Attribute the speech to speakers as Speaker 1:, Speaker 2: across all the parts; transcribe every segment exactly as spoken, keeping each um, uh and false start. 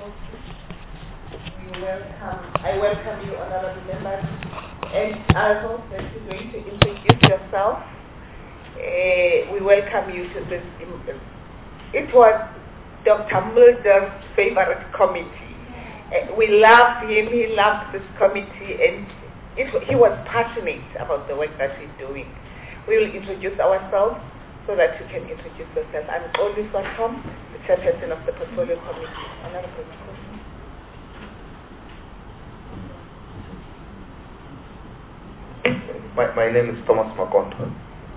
Speaker 1: We welcome, I welcome you, honorable members, and I hope that you're going to introduce yourself. Uh, we welcome you to this. It was Doctor Mulder's favorite committee. Uh, we loved him, he loved this committee, and it, he was passionate about the work that he's doing. We will introduce ourselves so that you can introduce yourself. I'm Olivia Tom, the chairperson of the Portfolio Committee. Honorable Makosi.
Speaker 2: My, my name is Thomas Makonto.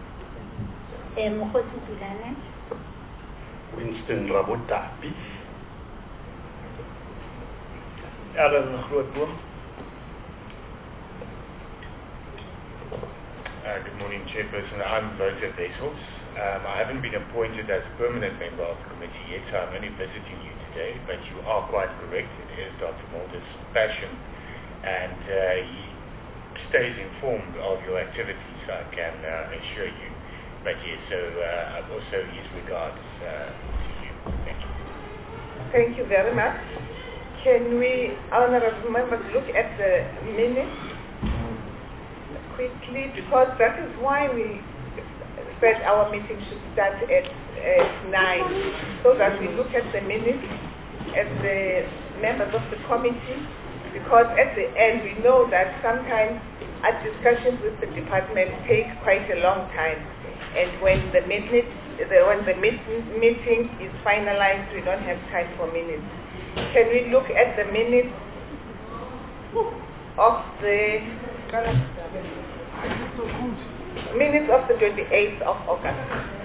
Speaker 2: Winston Rabotapi.
Speaker 3: Alan Grootboom. Uh, good morning, Chairperson. I'm Lothar Wessels. Um, I haven't been appointed as a permanent member of the committee yet, so I'm only visiting you today, but you are quite correct. It is Doctor Mulder's passion, and uh, he stays informed of your activities, I can uh, assure you. But yes, so uh, also his regards uh, to you. Thank you.
Speaker 1: Thank you very much. Can we, honorable members, look at the minutes quickly, because that is why we said our meeting should start at, at nine, so that we look at the minutes as the members of the committee, because at the end we know that sometimes our discussions with the department take quite a long time, and when the minutes, the, when the meeting, meeting is finalized, we don't have time for minutes. Can we look at the minutes of the minutes of the twenty-eighth of August?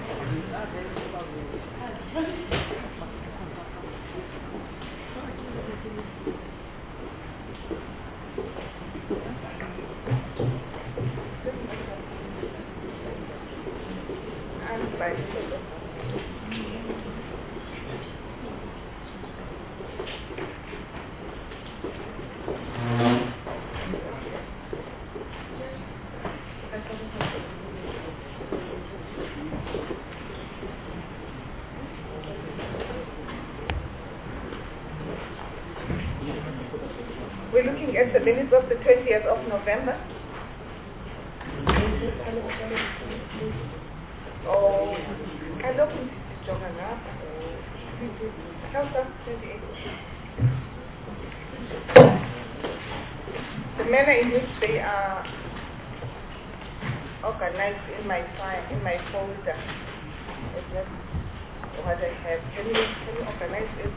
Speaker 1: We're looking at the minutes of the twentieth of November. Oh, I love it. The manner in which they are organized in my file, in my folder, is that what I have. Can we, can we organize it?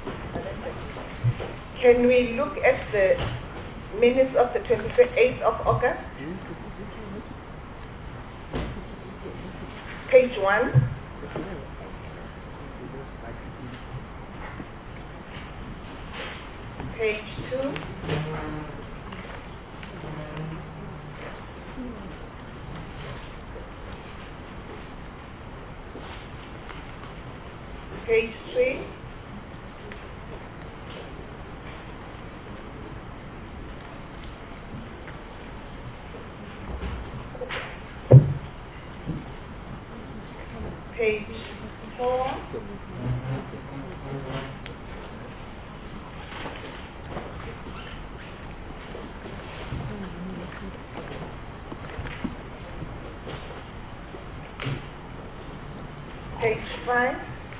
Speaker 1: Can we look at the minutes of the twenty-eighth of August? Page one. Page two. Page three. Page four. Page five.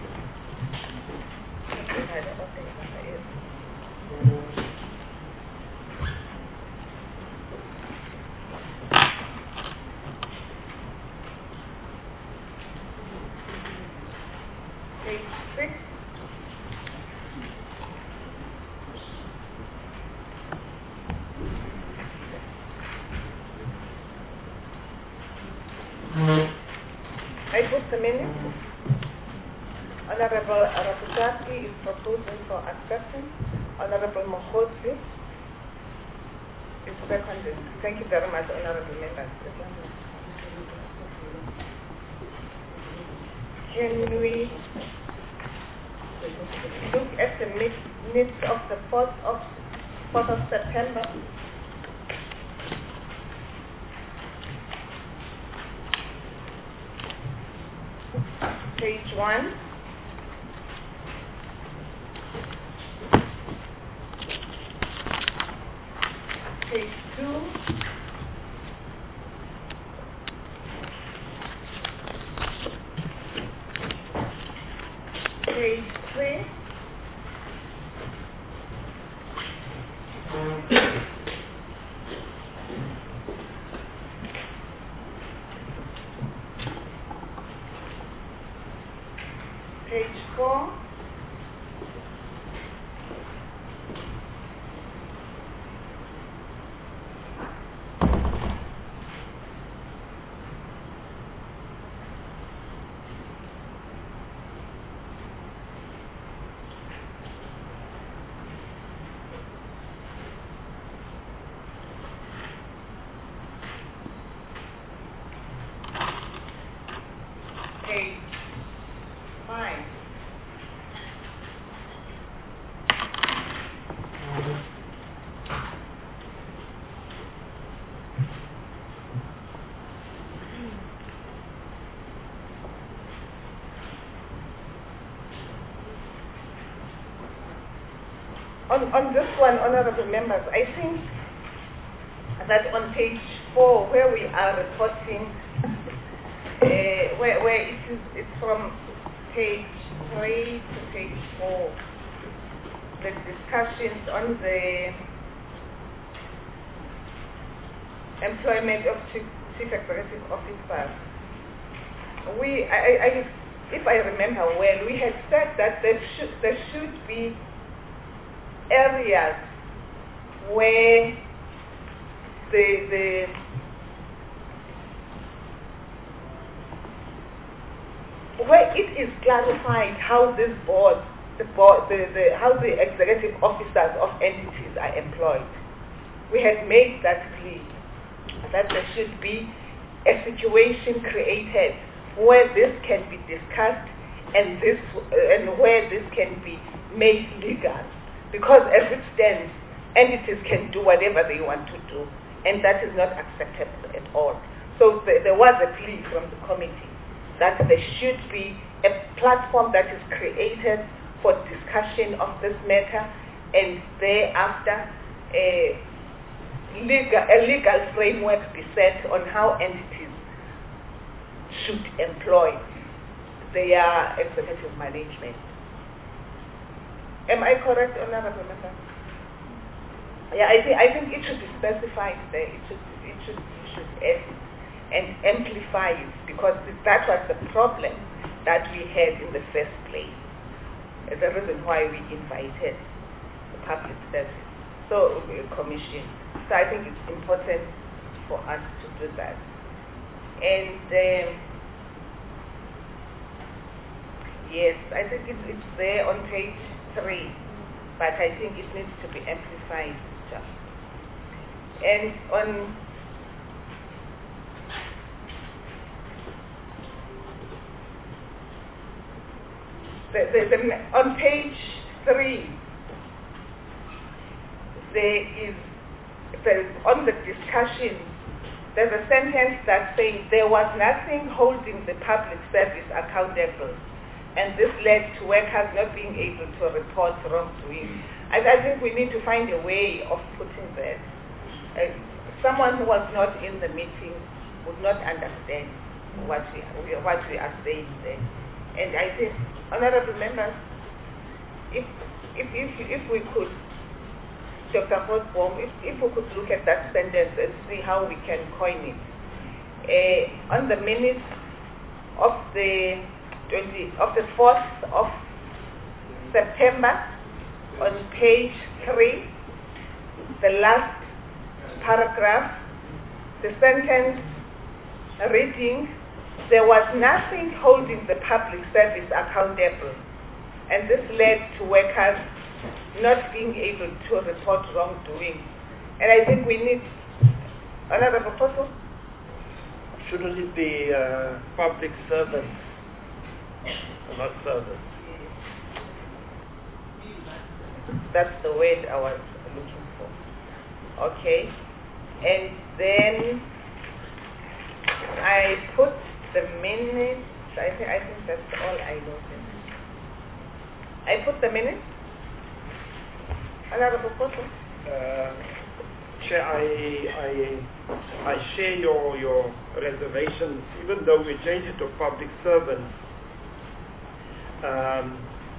Speaker 1: Page six. I put the minutes. Honorable Raputati is proposing for acceptance. Honorable Mohozi is seconded. Thank you very much, honorable members. Can we look at the minutes of the fourth of fourth of September? Page one. Page three. Page four. Page five. On, on this one, honorable members, I think that on page four, where we are reporting, uh, where, where it is, it's from page three to page four, the discussions on the employment of chief, chief executive officers. We, I, I, if I remember well, we had said that there should, there should be areas where the the where it is clarified how this board, the board, the, the how the executive officers of entities are employed. We had made that clear that there should be a situation created where this can be discussed and this uh, and where this can be made legal. Because as it stands, entities can do whatever they want to do, and that is not acceptable at all. So th- there was a plea from the committee that there should be a platform that is created for discussion of this matter, and thereafter a legal, a legal framework be set on how entities should employ their executive management. Am I correct, honorable member? Yeah, I think I think it should be specified there. It should it should it should add and amplify it, because that was the problem that we had in the first place. The reason why we invited the public service, so uh, commission. So I think it's important for us to do that. And um, yes, I think it's, it's there on page three, but I think it needs to be amplified just. And on the, the, the, on page three, there is the, on the discussion, there's a sentence that saying there was nothing holding the public service accountable, and this led to workers not being able to report wrongdoing. I, I think we need to find a way of putting that. Uh, someone who was not in the meeting would not understand what we, what we are saying there. And I think, honorable members, if if if, if we could, Doctor Hosbaum, if, if we could look at that sentence and see how we can coin it. Uh, on the minutes of the twenty of the fourth of September, on page three, the last paragraph, the sentence reading, there was nothing holding the public service accountable, and this led to workers not being able to report wrongdoing. And I think we need another proposal.
Speaker 4: Shouldn't it be uh, public servants, not servants?
Speaker 1: That's the word I was looking for. Okay. And then I put the minutes. I think I think that's all I noticed. I put the minutes. Another proposal.
Speaker 4: Uh, Chair, I, I, I share your, your reservations, even though we changed it to public servants. Um,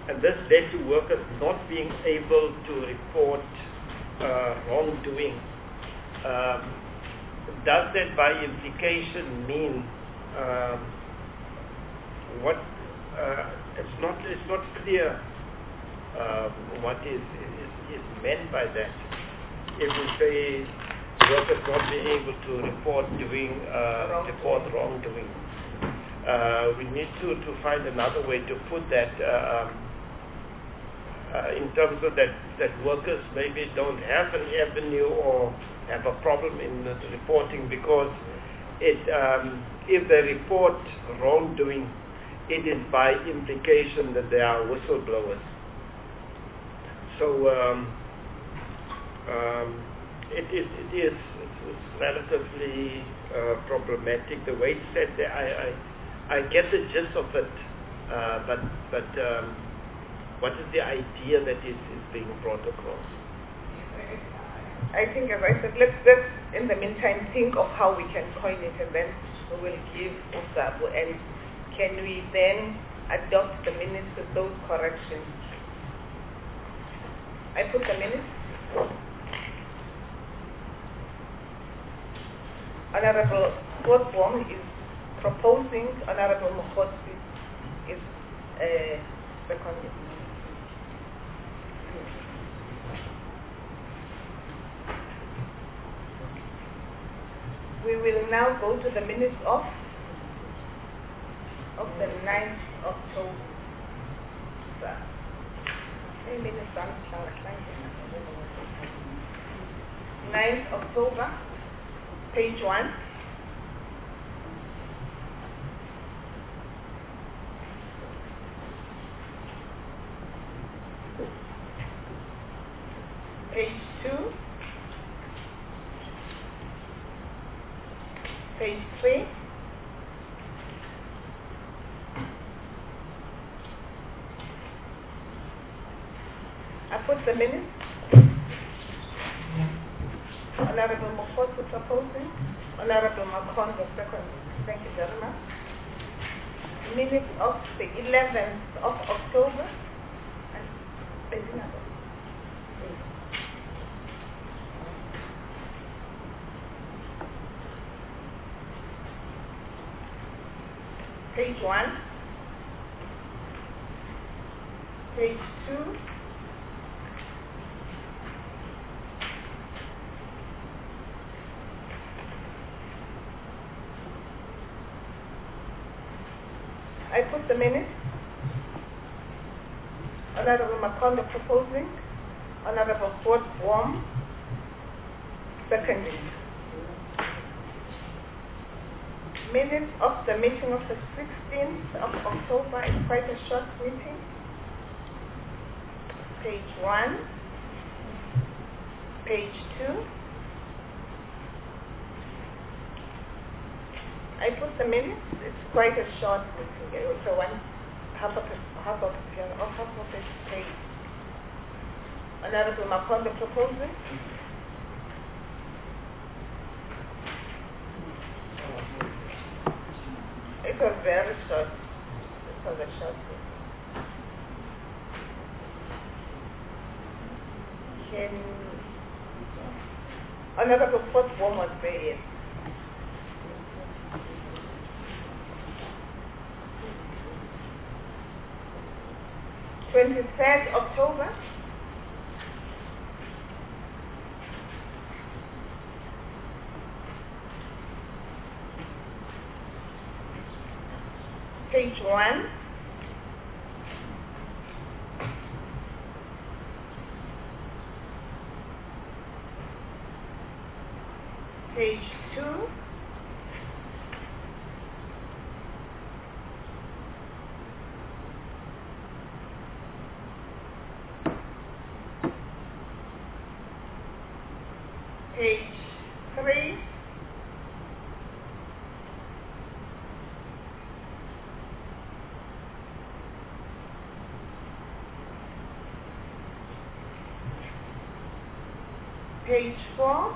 Speaker 4: and this led to workers not being able to report uh, wrongdoing. Um, does that by implication mean um, what uh, it's not it's not clear uh, what is, is is meant by that. If we say workers not being able to report doing uh, report wrongdoing, uh, we need to, to find another way to put that uh, um, uh, in terms of that, that workers maybe don't have an avenue or have a problem in the reporting, because it um, if they report wrongdoing, it is by implication that they are whistleblowers. So um, um, it, it, it is it's relatively uh, problematic the way it's said there. I, I, I get the gist of it, uh, but but um, what is the idea that is, is being brought across?
Speaker 1: I think, as I said, let's, let's in the meantime think of how we can coin it, and then we will give Usabu. And can we then adopt the minutes with those corrections? I put the minutes. Honorable Godbom is proposing, Honorable Mokgotsi is uh, seconding. We will now go to the minutes of of the ninth of October. ninth of October, page one. Page two. Page three. I put the minutes. Honorable Mokgotsi proposing. Honorable Makongo seconding. Thank you very much. Minutes of the eleventh of October. Page one. Page two. I put the minutes. Honorable Makonde proposing. Honorable Ford Warm seconding. Minutes of the meeting of the sixteenth of October is quite a short meeting. Page one. Page two. I put the minutes. It's quite a short meeting. So one half of it, half of it, or half of it page. Honorable Makonde proposing. It was very short. It was a short meeting. Can Honorable Fort Warm was there, yes. twenty-third October. Page one. Page two. Page three. Page four.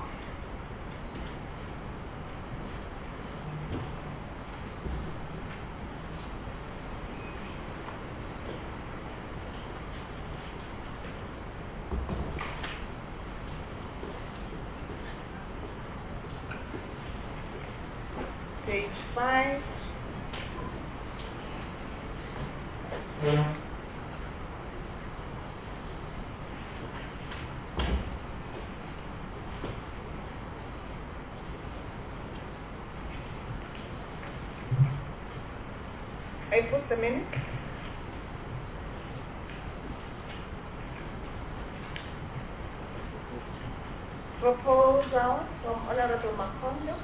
Speaker 1: page five. I put the minutes. Proposal from Honorable Makondo.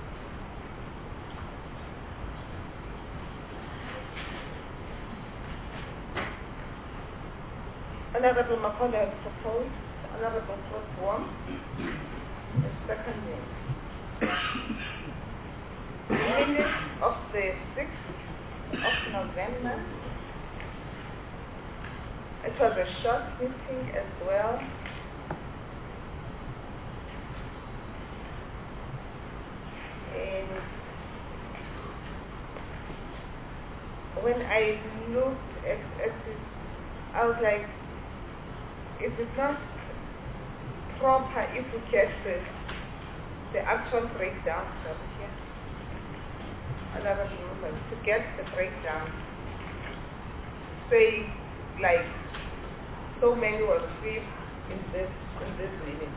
Speaker 1: Honorable Makondo has proposed. Honorable Proswam is seconding. Minutes of the sixth of November. It was a short meeting as well. And when I looked at, at it, I was like, is it not proper if we get the, the actual breakdown over here? Another movement, to get the breakdown. Say, like, so many were received in this, in this minute.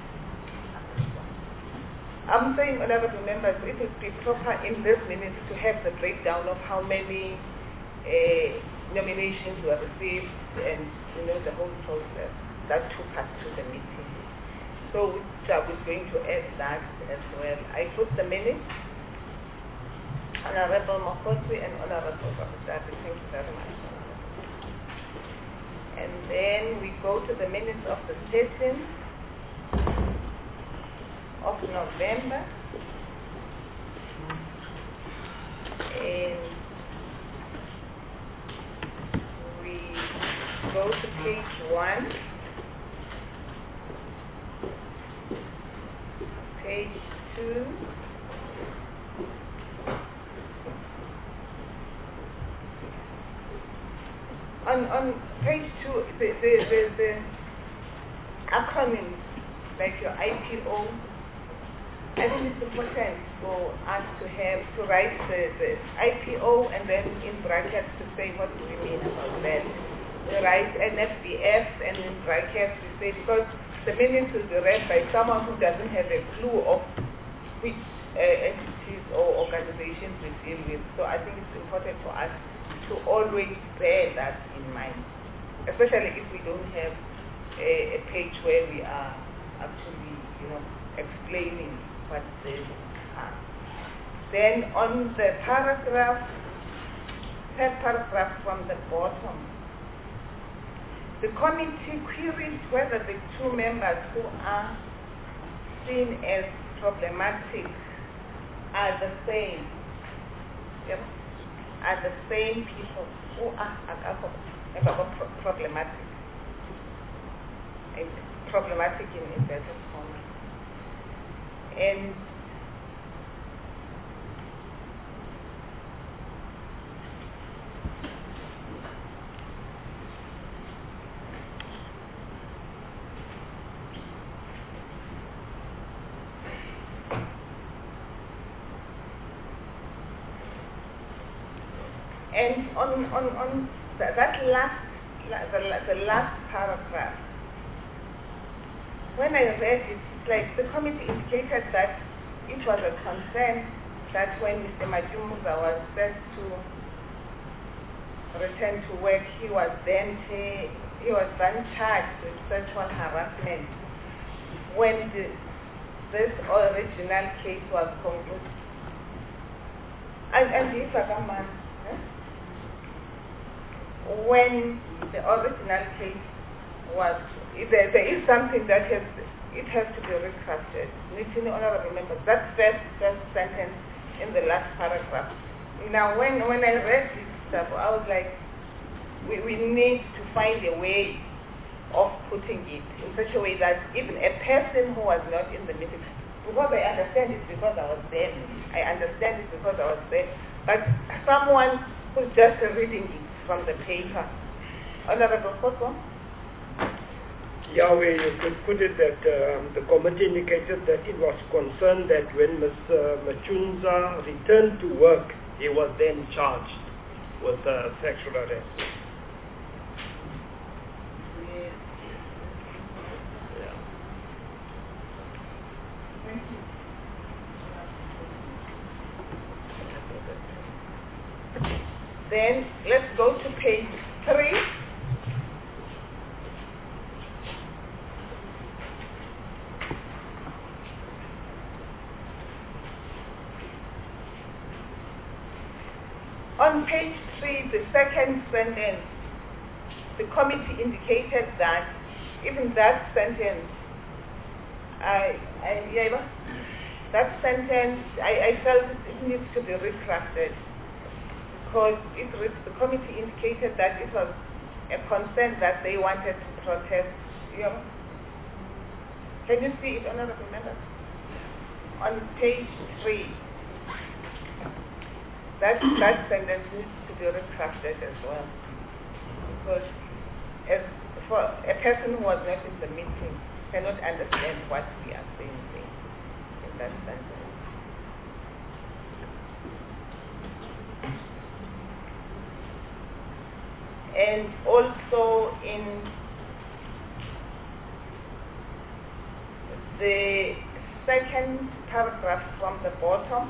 Speaker 1: I'm saying, honorable members, it would be proper in this minute to have the breakdown of how many uh, nominations were received and, you know, the whole process that took us to the meeting. So I was going to add that as well. I put the minutes. Honorable Mokotsi and Honorable Babudade, thank you very much. And then we go to the minutes of the thirteenth of November. And we go to page one. Page two. On, on page two, the, the, the, the acronyms, like your I P O, I think it's important for us to have, to write the, the I P O and then in brackets to say what do we mean about that. We write N F B F and in brackets we say, because the minutes will be read by someone who doesn't have a clue of which uh, entities or organizations we deal with. So I think it's important for us to always bear that in mind, especially if we don't have a, a page where we are actually, you know, explaining what they are. Then on the paragraph, third paragraph from the bottom, the committee queries whether the two members who are seen as problematic are the same. Yep. Are the same people who are, are, are, are pro problematic, and problematic in inverted commas. And And on, on, on the, that last, the, the last paragraph, when I read it, it's like the committee indicated that it was a concern that when Mister Majumuza was set to return to work, he was then he was then charged with sexual harassment when the, this original case was concluded. And, and this was a man. When the original case was, there, there is something that has, it has to be recrafted. Honorable members, that first, first sentence in the last paragraph. Now, when, when I read this stuff, I was like, we, we need to find a way of putting it in such a way that even a person who was not in the meeting, because I understand it because I was there, I understand it because I was there, but someone who's just reading it from the paper. Honorable Koto?
Speaker 4: Yeah, where you could put it that um, the committee indicated that it was concerned that when Mister Machunza returned to work, he was then charged with uh, sexual harassment.
Speaker 1: Yes.
Speaker 4: Yeah.
Speaker 1: Thank you. Then let's go to page three. On page three, the second sentence, the committee indicated that even that sentence, I, I, yeah, that sentence, I, I felt it needs to be retracted because it, the committee indicated that it was a concern that they wanted to protest. You know? Can you see it, honorable members? On page three. That, that sentence needs to be retracted as well. Because as for a person who was not in the meeting cannot understand what we are saying there in that sentence. And also in the second paragraph from the bottom,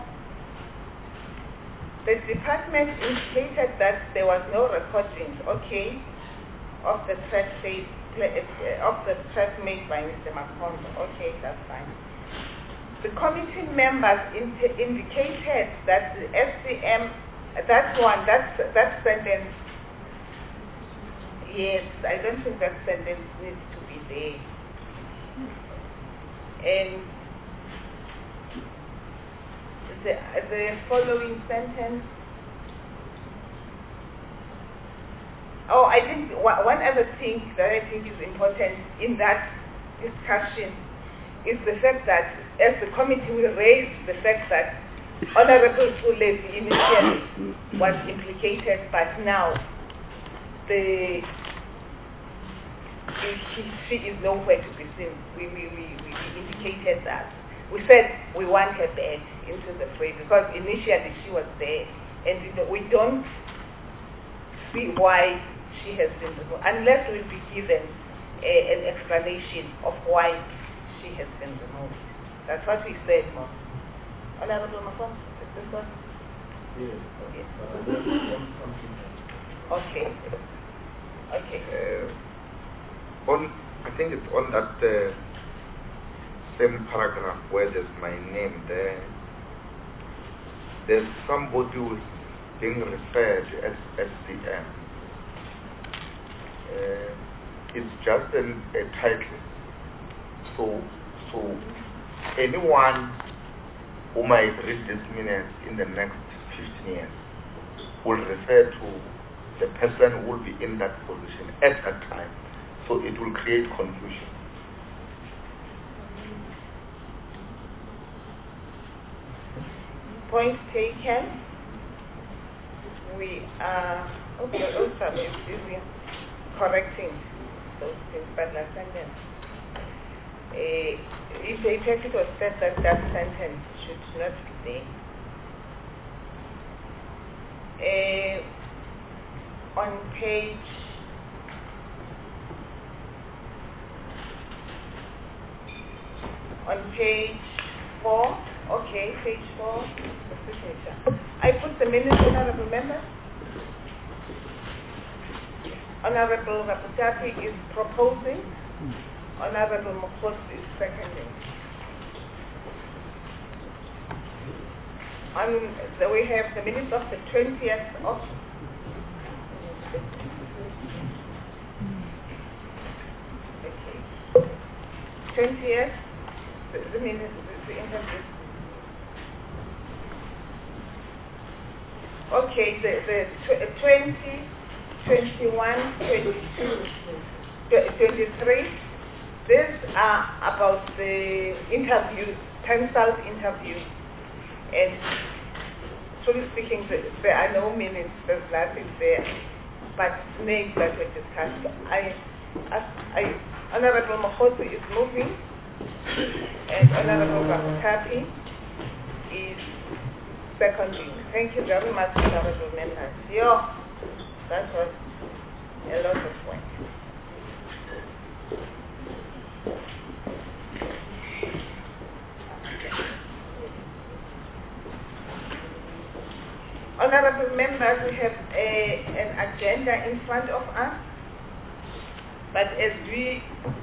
Speaker 1: the department indicated that there was no recording, okay, of the threat made, of the threat made by Mister Makhonza. Okay, that's fine. The committee members in- indicated that the S C M, that one, that that sentence, yes, I don't think that sentence needs to be there. And The, the following sentence. Oh, I think one other thing that I think is important in that discussion is the fact that as the committee we raised the fact that Honorable Pulezi initially was implicated, but now the she, she is nowhere to be seen. We, we, we, we indicated that. We said we want her back into the fray because initially she was there, and we don't see why she has been removed unless we be given a, an explanation of why she has been removed. That's what we said, Mom. Honorable Mafon, is this one?
Speaker 2: Yes.
Speaker 1: Yes.
Speaker 2: Uh,
Speaker 1: okay. Okay.
Speaker 2: Uh, on, I think it's on that. Uh, same paragraph where there's my name there, there's somebody who's being referred as S C M. Uh, it's just an, a title. So, so anyone who might read this minutes in the next fifteen years will refer to the person who will be in that position at that time. So it will create confusion.
Speaker 1: Point taken. We are okay, also is busy correcting those things, but last sentence. Uh, if the effect it was said that that sentence should not be there. Uh, on page on page four. Okay, page four, the signature. I put the minutes, honorable members. Honorable Raputati is proposing. Honorable Mokhosi is seconding. On the, we have the minutes of the twentieth of okay. twentieth, the, the minutes, the interview. Okay, the, the tw- twenty, twenty-one, twenty-two, twenty-three, these are about the interviews, cancelled interviews. And truly speaking, there are no minutes, there's nothing there, but names that were discussed. I, As I, Honorable Makhosi is moving, and Honorable Bakutapi is seconding. Thank you very much, Honorable members. Yo, that was a lot of work. Honorable members, we have a, an agenda in front of us, but as we,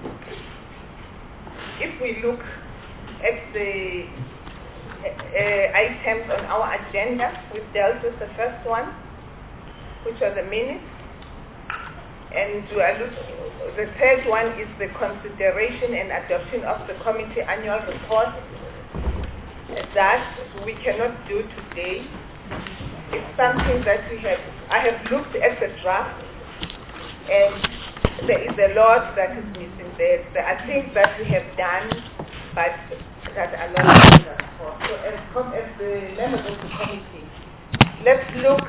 Speaker 1: if we look at the uh, items on our agenda, we've dealt with the first one, which are the minutes, and we are look, the third one is the consideration and adoption of the committee annual report. That we cannot do today. It's something that we have, I have looked at the draft, and there is a lot that is missing there. There are things that we have done, but that are not in the report. So as, as the members of the committee, let's look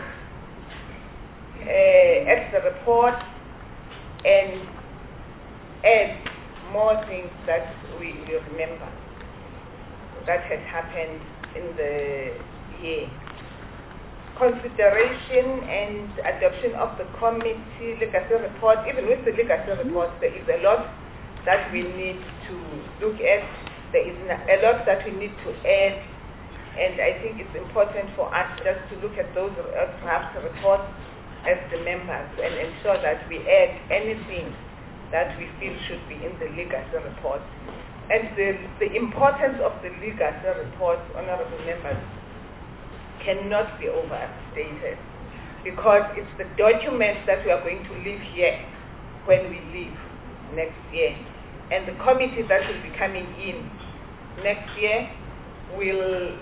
Speaker 1: uh, at the report and add more things that we will remember that had happened in the year. Consideration and adoption of the committee legacy report. Even with the legacy report, there is a lot that we need to look at. There is a lot that we need to add, and I think it's important for us just to look at those draft reports as the members and ensure that we add anything that we feel should be in the legacy report. And the, the importance of the legacy report, honorable members, cannot be overstated, because it's the documents that we are going to leave here when we leave next year. And the committee that will be coming in next year will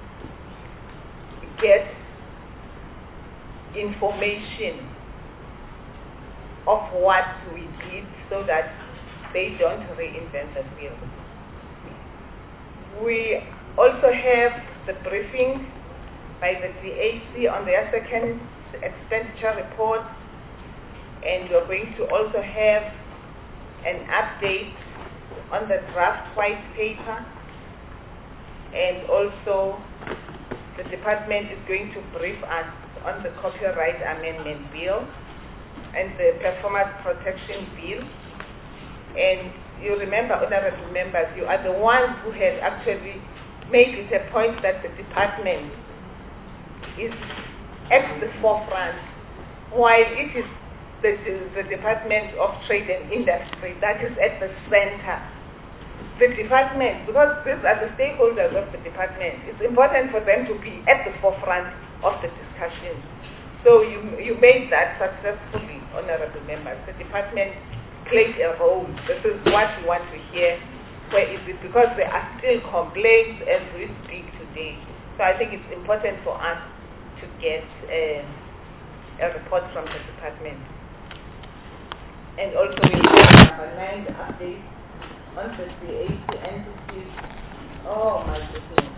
Speaker 1: get information of what we did so that they don't reinvent the wheel. We also have the briefing by the D A C on their second expenditure report, and we're going to also have an update on the draft white paper, and also the department is going to brief us on the copyright amendment bill and the performance protection bill. And you remember, honorable members, you are the ones who had actually made it a point that the department is at the forefront, while it is the, the, the Department of Trade and Industry that is at the center. The department, because these are the stakeholders of the department, it's important for them to be at the forefront of the discussion. So you, you made that successfully, honorable members. The department played a role. This is what we want to hear. Where is it? Because there are still complaints as we speak today. So I think it's important for us to get uh, a report from the department. And also we have number nine, the update on the C A C entities. Oh my goodness.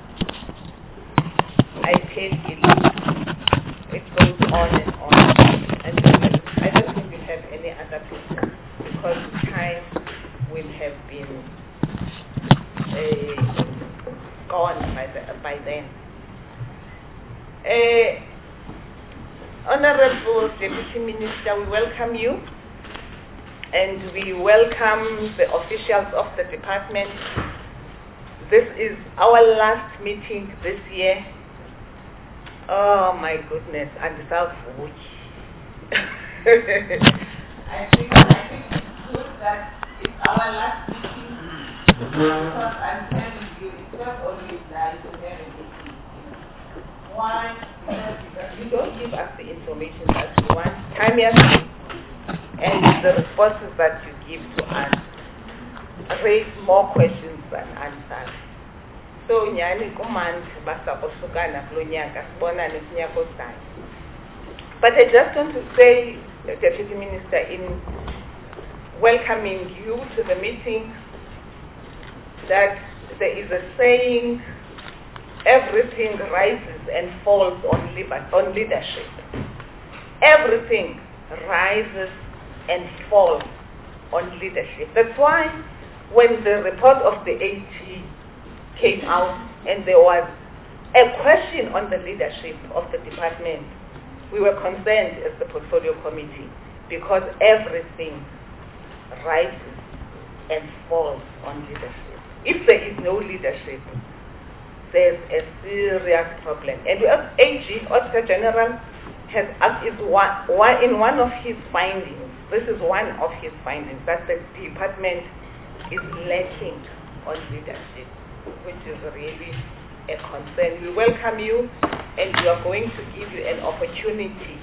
Speaker 1: I tell you, it goes on and on. And I don't think we'll have any other picture, because time will have been uh, gone by, the, by then. Uh, Honorable Deputy Minister, we welcome you, and we welcome the officials of the department. This is our last meeting this year. Oh my goodness, and the South Week. I think I think it's good that it's our last meeting, because I'm telling you, it's not always nice to have a meeting. Why? Because you don't give us the information that we want, time and the responses that you give to us raise more questions than answers. So nyani kumandla basakusukana kulonyaka sibona nesinyaka ozayo. But I just want to say, Deputy Minister, in welcoming you to the meeting, that there is a saying, everything rises and falls on, liber- on leadership. Everything rises and falls on leadership. That's why when the report of the A T came out and there was a question on the leadership of the department, we were concerned as the portfolio committee because everything rises and falls on leadership. If there is no leadership, there's a serious problem. And the A G, Auditor General, has asked is one, one, in one of his findings, this is one of his findings, that the department is lacking on leadership, which is really a concern. We welcome you, and we are going to give you an opportunity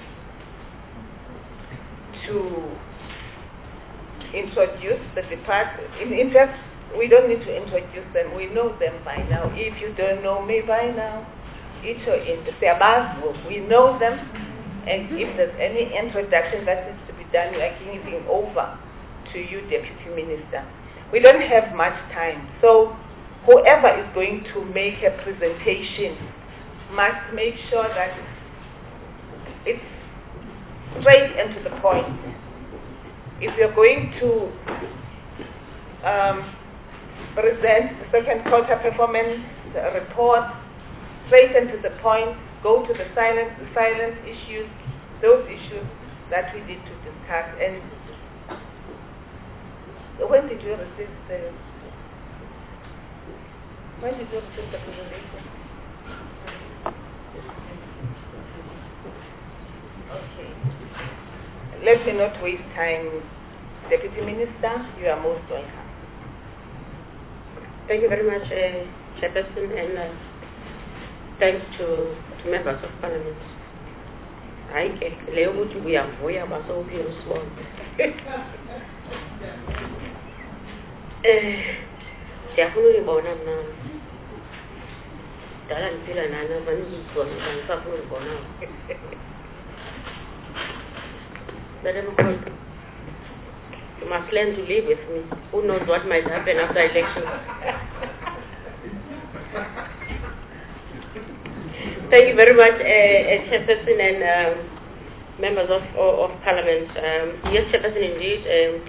Speaker 1: to introduce the department. In, in fact, we don't need to introduce them. We know them by now. If you don't know me by now, it's in the Siabazu. We know them, and if there's any introduction that needs to be done, we are giving over to you, Deputy Minister. We don't have much time, so whoever is going to make a presentation must make sure that it's straight and to the point. If you're going to um, present the second quarter performance report, straight and to the point, go to the silent, the silent issues, those issues that we need to discuss. And when did you receive the when did you receive the presentation? Okay. Let me not waste time. Deputy Minister, you are most welcome.
Speaker 5: Thank you very much, uh, Chairperson, and uh, thanks to, to members of Parliament. I get leo ukuthi uyavuya basophila usibonke. Eh siyafuna ukubona mina. Dala ngiphila nani abanizizona ngisafuna ukubona. Madam Speaker, you must learn to live with me. Who knows what might happen after election? Thank you very much, uh, Chairperson and um, members of, of, of Parliament. Um, yes, Chairperson, indeed,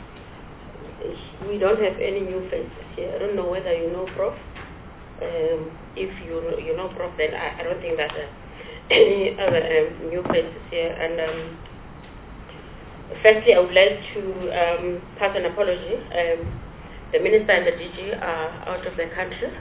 Speaker 5: um, we don't have any new faces here. I don't know whether you know Prof Um, if you you know Prof then I, I don't think that uh, any other um, new faces here. And um, firstly, I would like to um, pass an apology. Um, the Minister and the D G are out of the country.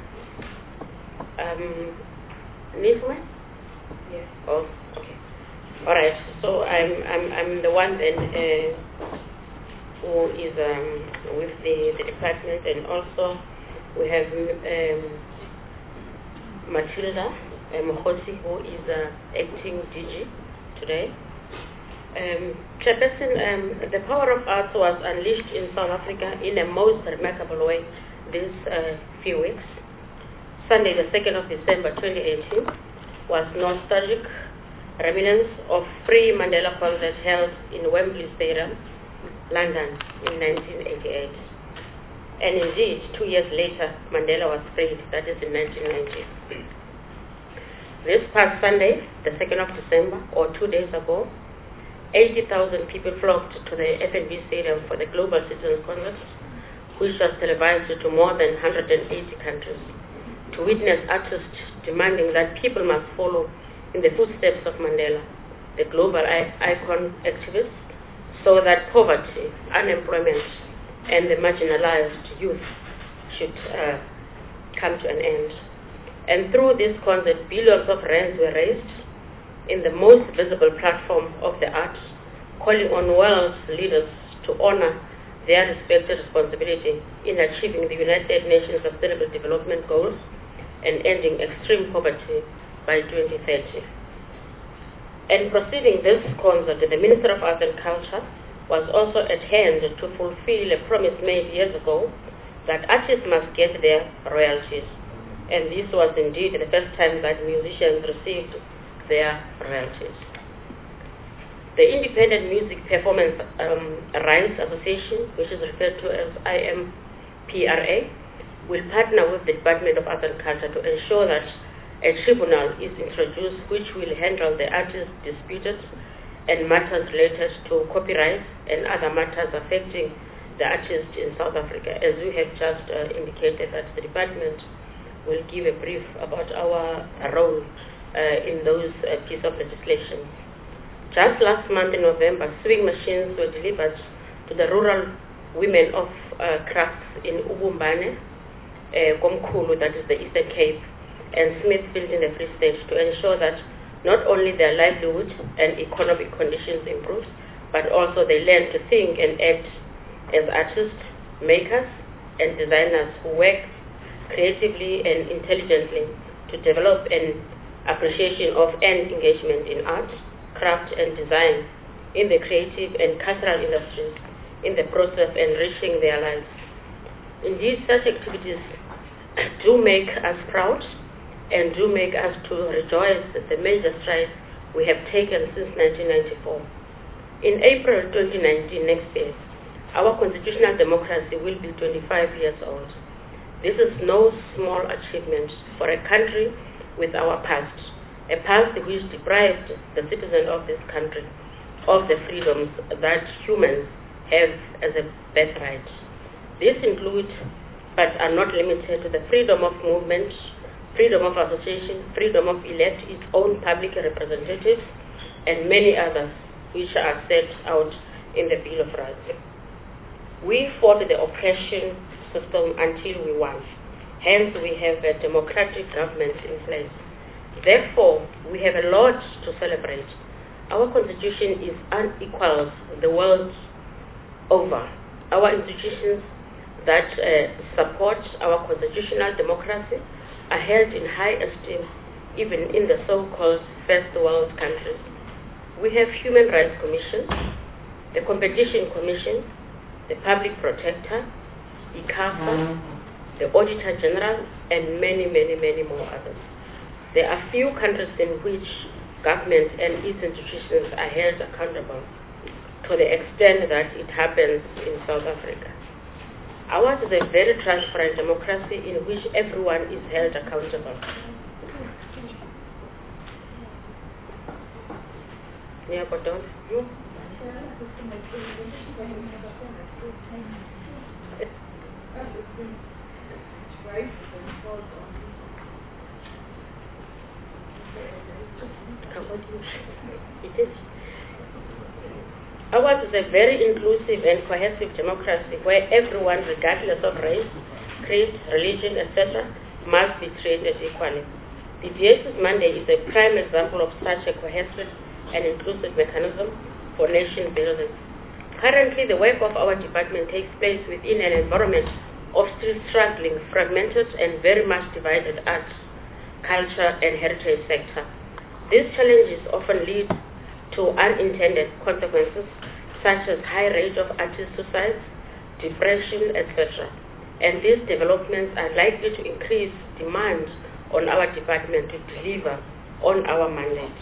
Speaker 5: Um, Nisman?
Speaker 1: Yes.
Speaker 5: Oh, okay. All right. So I'm I'm I'm the one then uh, who is um, with the, the department, and also we have um, Matilda Mokhosi, who is uh, acting D G today. Um, Chairperson, um, the power of arts was unleashed in South Africa in a most remarkable way these uh, few weeks. Sunday, the second of December twenty eighteen, was nostalgic remembrance of free Mandela concert held in Wembley Stadium, London, in nineteen eighty-eight. And indeed, two years later, Mandela was freed, that is in nineteen ninety. This past Sunday, the second of December, or two days ago, eighty thousand people flocked to the F N B Stadium for the Global Citizens Concert, which was televised to more than one hundred eighty countries, to witness artists demanding that people must follow in the footsteps of Mandela, the global icon activist, so that poverty, unemployment, and the marginalized youth should uh, come to an end. And through this concert, billions of rands were raised in the most visible platform of the arts, calling on world's leaders to honor their respected responsibility in achieving the United Nations Sustainable Development Goals and ending extreme poverty by twenty thirty. And preceding this concert, the Minister of Arts and Culture was also at hand to fulfill a promise made years ago that artists must get their royalties. And this was indeed the first time that musicians received their royalties. The Independent Music Performance um, Rights Association, which is referred to as I M P R A, will partner with the Department of Arts and Culture to ensure that a tribunal is introduced which will handle the artist disputes and matters related to copyright and other matters affecting the artists in South Africa, as we have just uh, indicated that the department will give a brief about our role uh, in those uh, piece of legislation. Just last month in November, sewing machines were delivered to the rural women of uh, crafts in Ubumbane, uh, Komkhulu, that is the Eastern Cape, and Smithfield in the Free State, to ensure that not only their livelihood and economic conditions improve, but also they learn to think and act as artists, makers, and designers who work creatively and intelligently to develop an appreciation of and engagement in art, craft, and design in the creative and cultural industries, in the process enriching their lives. Indeed, such activities do make us proud and do make us to rejoice at the major strides we have taken since nineteen ninety-four. In April twenty nineteen, next year, our constitutional democracy will be twenty-five years old. This is no small achievement for a country with our past, a past which deprived the citizens of this country of the freedoms that humans have as a birthright. These include, but are not limited to, the freedom of movement, freedom of association, freedom of elect its own public representatives, and many others which are set out in the Bill of Rights. We fought the oppression system until we won. Hence, we have a democratic government in place. Therefore, we have a lot to celebrate. Our constitution is unequaled the world over. Our institutions that uh, support our constitutional democracy are held in high esteem even in the so-called first world countries. We have Human Rights Commission, the Competition Commission, the Public Protector, ICASA, the Auditor General, and many, many, many more others. There are few countries in which government and its institutions are held accountable to the extent that it happens in South Africa. Ours is a very transparent democracy in which everyone is held accountable. Yeah, but don't you? It is. Ours is a very inclusive and cohesive democracy where everyone, regardless of race, creed, religion, et cetera, must be treated equally. The D A's mandate is a prime example of such a cohesive and inclusive mechanism for nation building. Currently, the work of our department takes place within an environment of still struggling, fragmented, and very much divided arts, culture, and heritage sector. These challenges often lead to unintended consequences such as high rate of artist suicide, depression, et cetera. And these developments are likely to increase demand on our department to deliver on our mandate.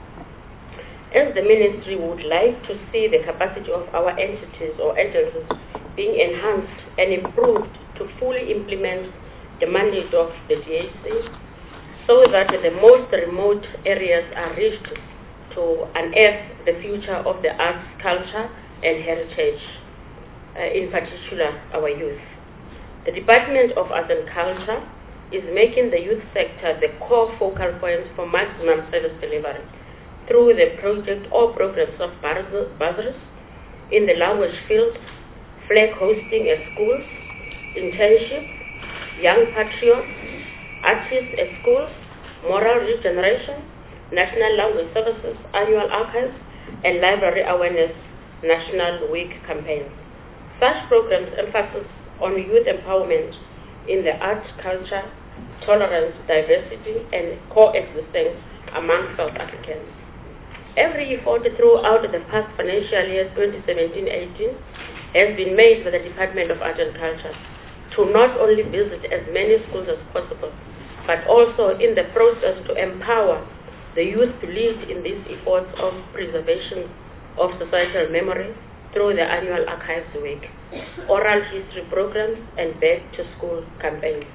Speaker 5: As the ministry would like to see the capacity of our entities or agencies being enhanced and improved to fully implement the mandate of the D A C, so that the most remote areas are reached to unearth the future of the arts, culture, and heritage, uh, in particular our youth. The Department of Arts and Culture is making the youth sector the core focal point for maximum service delivery through the project or programs of bursaries in the language field, flag hosting at schools, internships, young patriots, artists at schools, moral regeneration, National Language Services, Annual Archives, and Library Awareness National Week campaigns. Such programs emphasize on youth empowerment in the arts, culture, tolerance, diversity, and coexistence among South Africans. Every effort throughout the past financial year twenty seventeen eighteen has been made by the Department of Art and Culture to not only visit as many schools as possible, but also in the process to empower the youth to lead in these efforts of preservation of societal memory through the annual Archives Week, oral history programs, and back to school campaigns.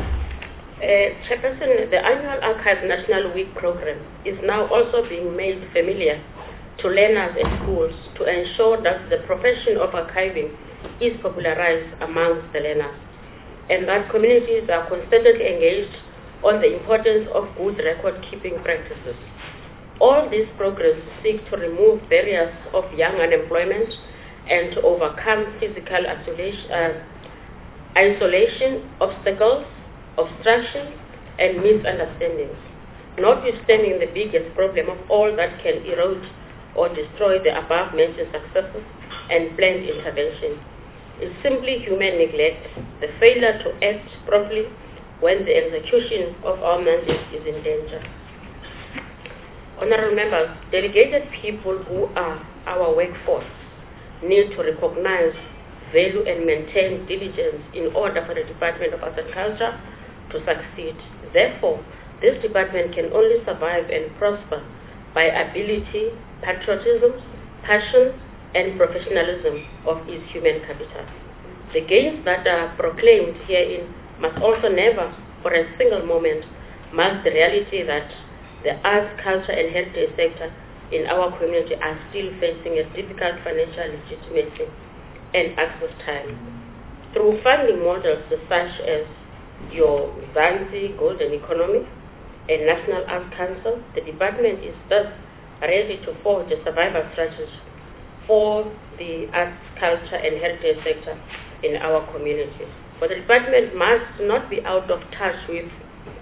Speaker 5: Uh, Chairperson, the annual Archives National Week program is now also being made familiar to learners at schools to ensure that the profession of archiving is popularized amongst the learners, and that communities are constantly engaged on the importance of good record-keeping practices. All these programs seek to remove barriers of young unemployment and to overcome physical isolation, uh, isolation obstacles, obstructions, and misunderstandings. Notwithstanding the biggest problem of all that can erode or destroy the above-mentioned successes and planned intervention is simply human neglect, the failure to act properly when the execution of our mandate is in danger. Honorable members, delegated people who are our workforce need to recognize, value, and maintain diligence in order for the Department of Arts and Culture to succeed. Therefore, this department can only survive and prosper by ability, patriotism, passion, and professionalism of its human capital. The gains that are proclaimed herein must also never, for a single moment, mask the reality that the arts, culture, and heritage sector in our community are still facing a difficult financial legitimacy and access time. Through funding models such as your Zanzi Golden Economy and National Arts Council, the department is thus ready to forge a survival strategy for the arts, culture, and heritage sector in our community. But the department must not be out of touch with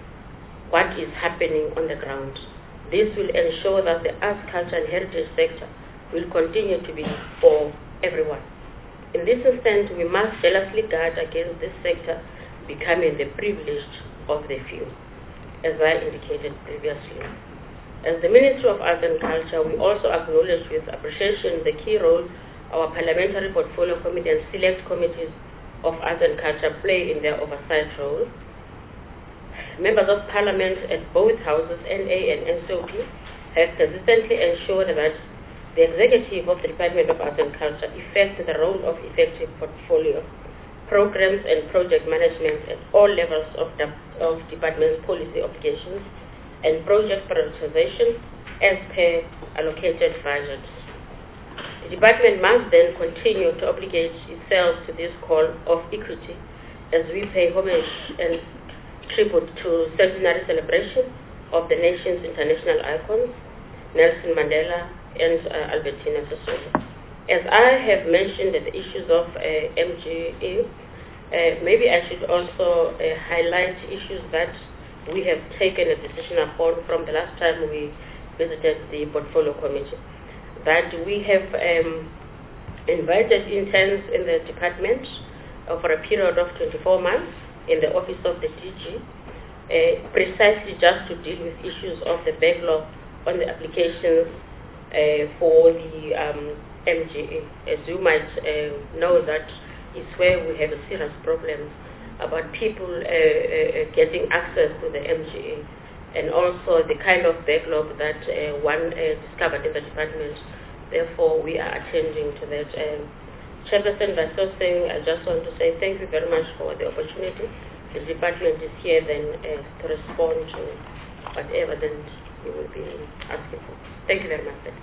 Speaker 5: what is happening on the ground. This will ensure that the arts, culture, and heritage sector will continue to be for everyone. In this instance, we must jealously guard against this sector becoming the privileged of the few, as I indicated previously. As the Ministry of Arts and Culture, we also acknowledge with appreciation the key role our Parliamentary Portfolio Committee and Select Committees of Arts and Culture play in their oversight role. Members of Parliament at both houses, N A and N C O P, have consistently ensured that the executive of the Department of Arts and Culture effects the role of effective portfolio, programs and project management at all levels of the of department's policy obligations and project prioritization as per allocated budgets. The department must then continue to obligate itself to this call of equity as we pay homage and tribute to centenary celebration of the nation's international icons, Nelson Mandela and uh, Albertina Sisulu. As I have mentioned the issues of uh, M G E, uh, maybe I should also uh, highlight issues that we have taken a decision upon from the last time we visited the Portfolio Committee. That we have um, invited interns in the department uh, for a period of twenty-four months in the office of the D G, uh, precisely just to deal with issues of the backlog on the applications uh, for the um, M G E. As you might uh, know, that is where we have a serious problem about people uh, uh, getting access to the M G E, and also the kind of backlog that uh, one uh, discovered in the department. Therefore, we are attending to that. Um, Chairperson Vaso Singh, I just want to say thank you very much for the opportunity. The department is here then uh, to respond to whatever then you will be asking for. Thank you very much. Sir.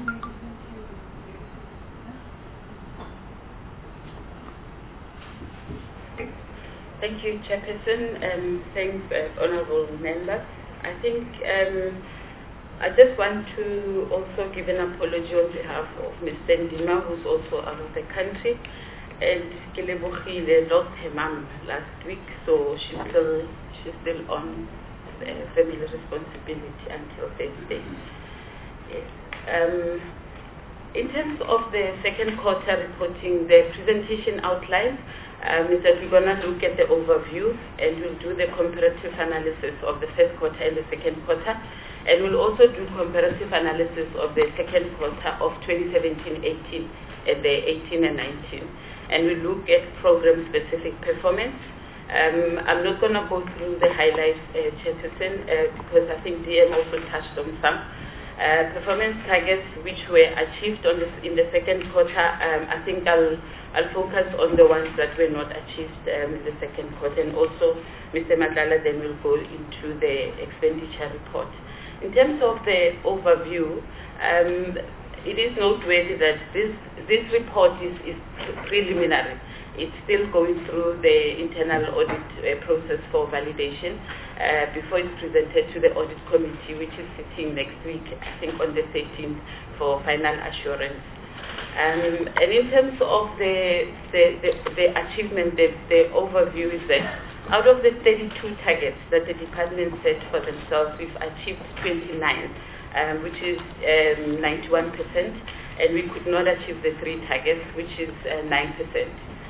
Speaker 6: Thank you, Chairperson. Um, thanks, uh, honourable members. I think um, I just want to also give an apology on behalf of Mister Ndima, who's also out of the country. And Kelebohile lost her mum last week, so she's still she's still on uh, family responsibility until Thursday. Yes. Um, in terms of the second quarter reporting, the presentation outlines um, is that we're going to look at the overview and we'll do the comparative analysis of the first quarter and the second quarter. And we'll also do comparative analysis of the second quarter of twenty seventeen eighteen and the eighteen and nineteen. And we look at program-specific performance. Um, I'm not going to go through the highlights, uh, Chairperson, uh, because I think D M also touched on some. Uh, performance targets which were achieved on this, in the second quarter, um, I think I'll, I'll focus on the ones that were not achieved um, in the second quarter. And also, Mister Madlala then will go into the expenditure report. In terms of the overview, um, it is noteworthy that this this report is, is preliminary. It's still going through the internal audit uh, process for validation uh, before it's presented to the audit committee, which is sitting next week, I think on the thirteenth, for final assurance. Um, and in terms of the the, the, the achievement, the, the overview is that out of the thirty-two targets that the department set for themselves, we've achieved twenty-nine, um, which is um, ninety-one percent, and we could not achieve the three targets, which is uh, nine percent.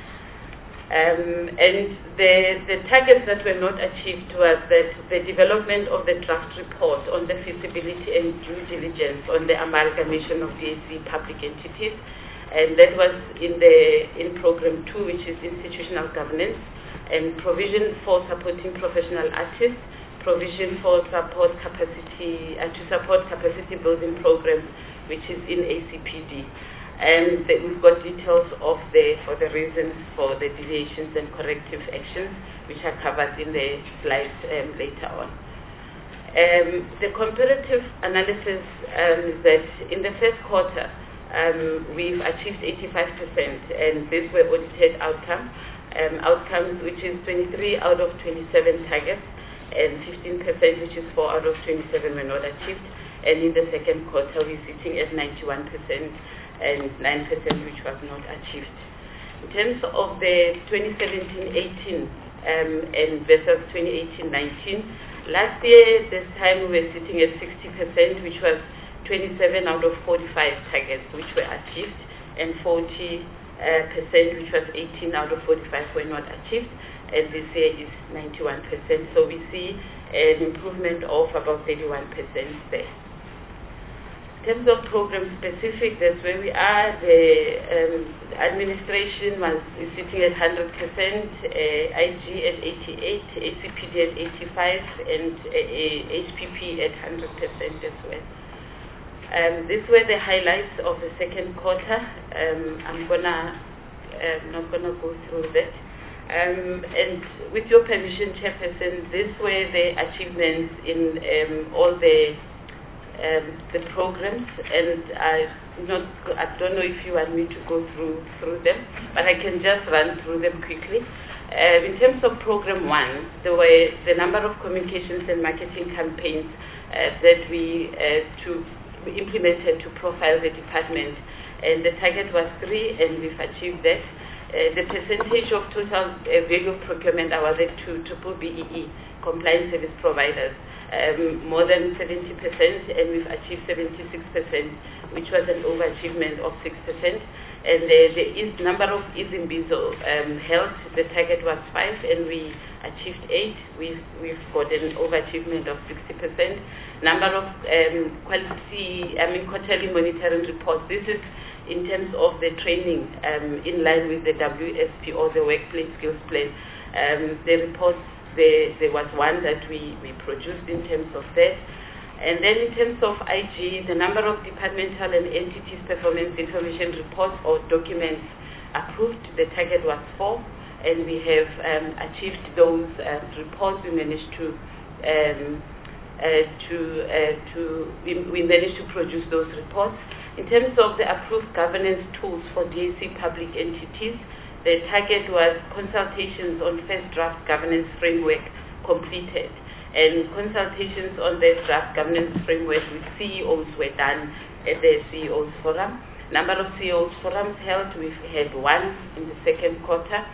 Speaker 6: Um, and the, the targets that were not achieved was that the development of the draft report on the feasibility and due diligence on the amalgamation of D A C public entities, and that was in the in program two, which is institutional governance, and provision for supporting professional artists, provision for support capacity uh, to support capacity building programs, which is in A C P D. And the, we've got details of the for the reasons for the deviations and corrective actions, which are covered in the slides um, later on. Um, the comparative analysis um, is that in the first quarter um, we've achieved eighty-five percent, and these were audited outcome um, outcomes, which is twenty-three out of twenty-seven targets, and fifteen percent, which is four out of twenty-seven, were not achieved. And in the second quarter, we're sitting at ninety-one percent. And nine percent, which was not achieved. In terms of the twenty seventeen eighteen um, and versus twenty eighteen nineteen, last year this time we were sitting at sixty percent, which was twenty-seven out of forty-five targets which were achieved, and forty percent, which was eighteen out of forty-five, were not achieved. And this year is ninety-one percent. So we see an improvement of about thirty-one percent there. In terms of program specific, that's where we are. The um, administration was is sitting at one hundred percent, uh, I G at eighty-eight, A C P D at eighty-five, and uh, H P P at one hundred percent as well. Um, these were the highlights of the second quarter. Um, I'm gonna uh, not gonna go through that. Um, and with your permission, Chairperson, these were the achievements in um, all the Um, the programs, and I not I don't know if you want me to go through through them, but I can just run through them quickly. Uh, in terms of program one, there were the number of communications and marketing campaigns uh, that we uh, to we implemented to profile the department, and the target was three, and we've achieved that. Uh, the percentage of total uh, value of procurement awarded to triple B E E compliance service providers, Um, more than seventy percent, and we've achieved seventy-six percent, which was an overachievement of six percent. And the, the is, number of Izimbizo um, held, the target was five, and we achieved eight. We've, we've got an overachievement of sixty percent. Number of um, quality, I mean, quarterly monitoring reports. This is in terms of the training um, in line with the W S P, or the Workplace Skills Plan. Um, the reports, There, there was one that we, we produced in terms of that. And then in terms of I G, the number of departmental and entities performance information reports or documents approved, the target was four, and we have um, achieved those uh, reports. We managed to um, uh, to uh, to we, we managed to produce those reports. In terms of the approved governance tools for D A C public entities, the target was consultations on first draft governance framework completed, and consultations on the draft governance framework with C E Os were done at the C E Os forum. Number of C E Os forums held, we've had one in the second quarter.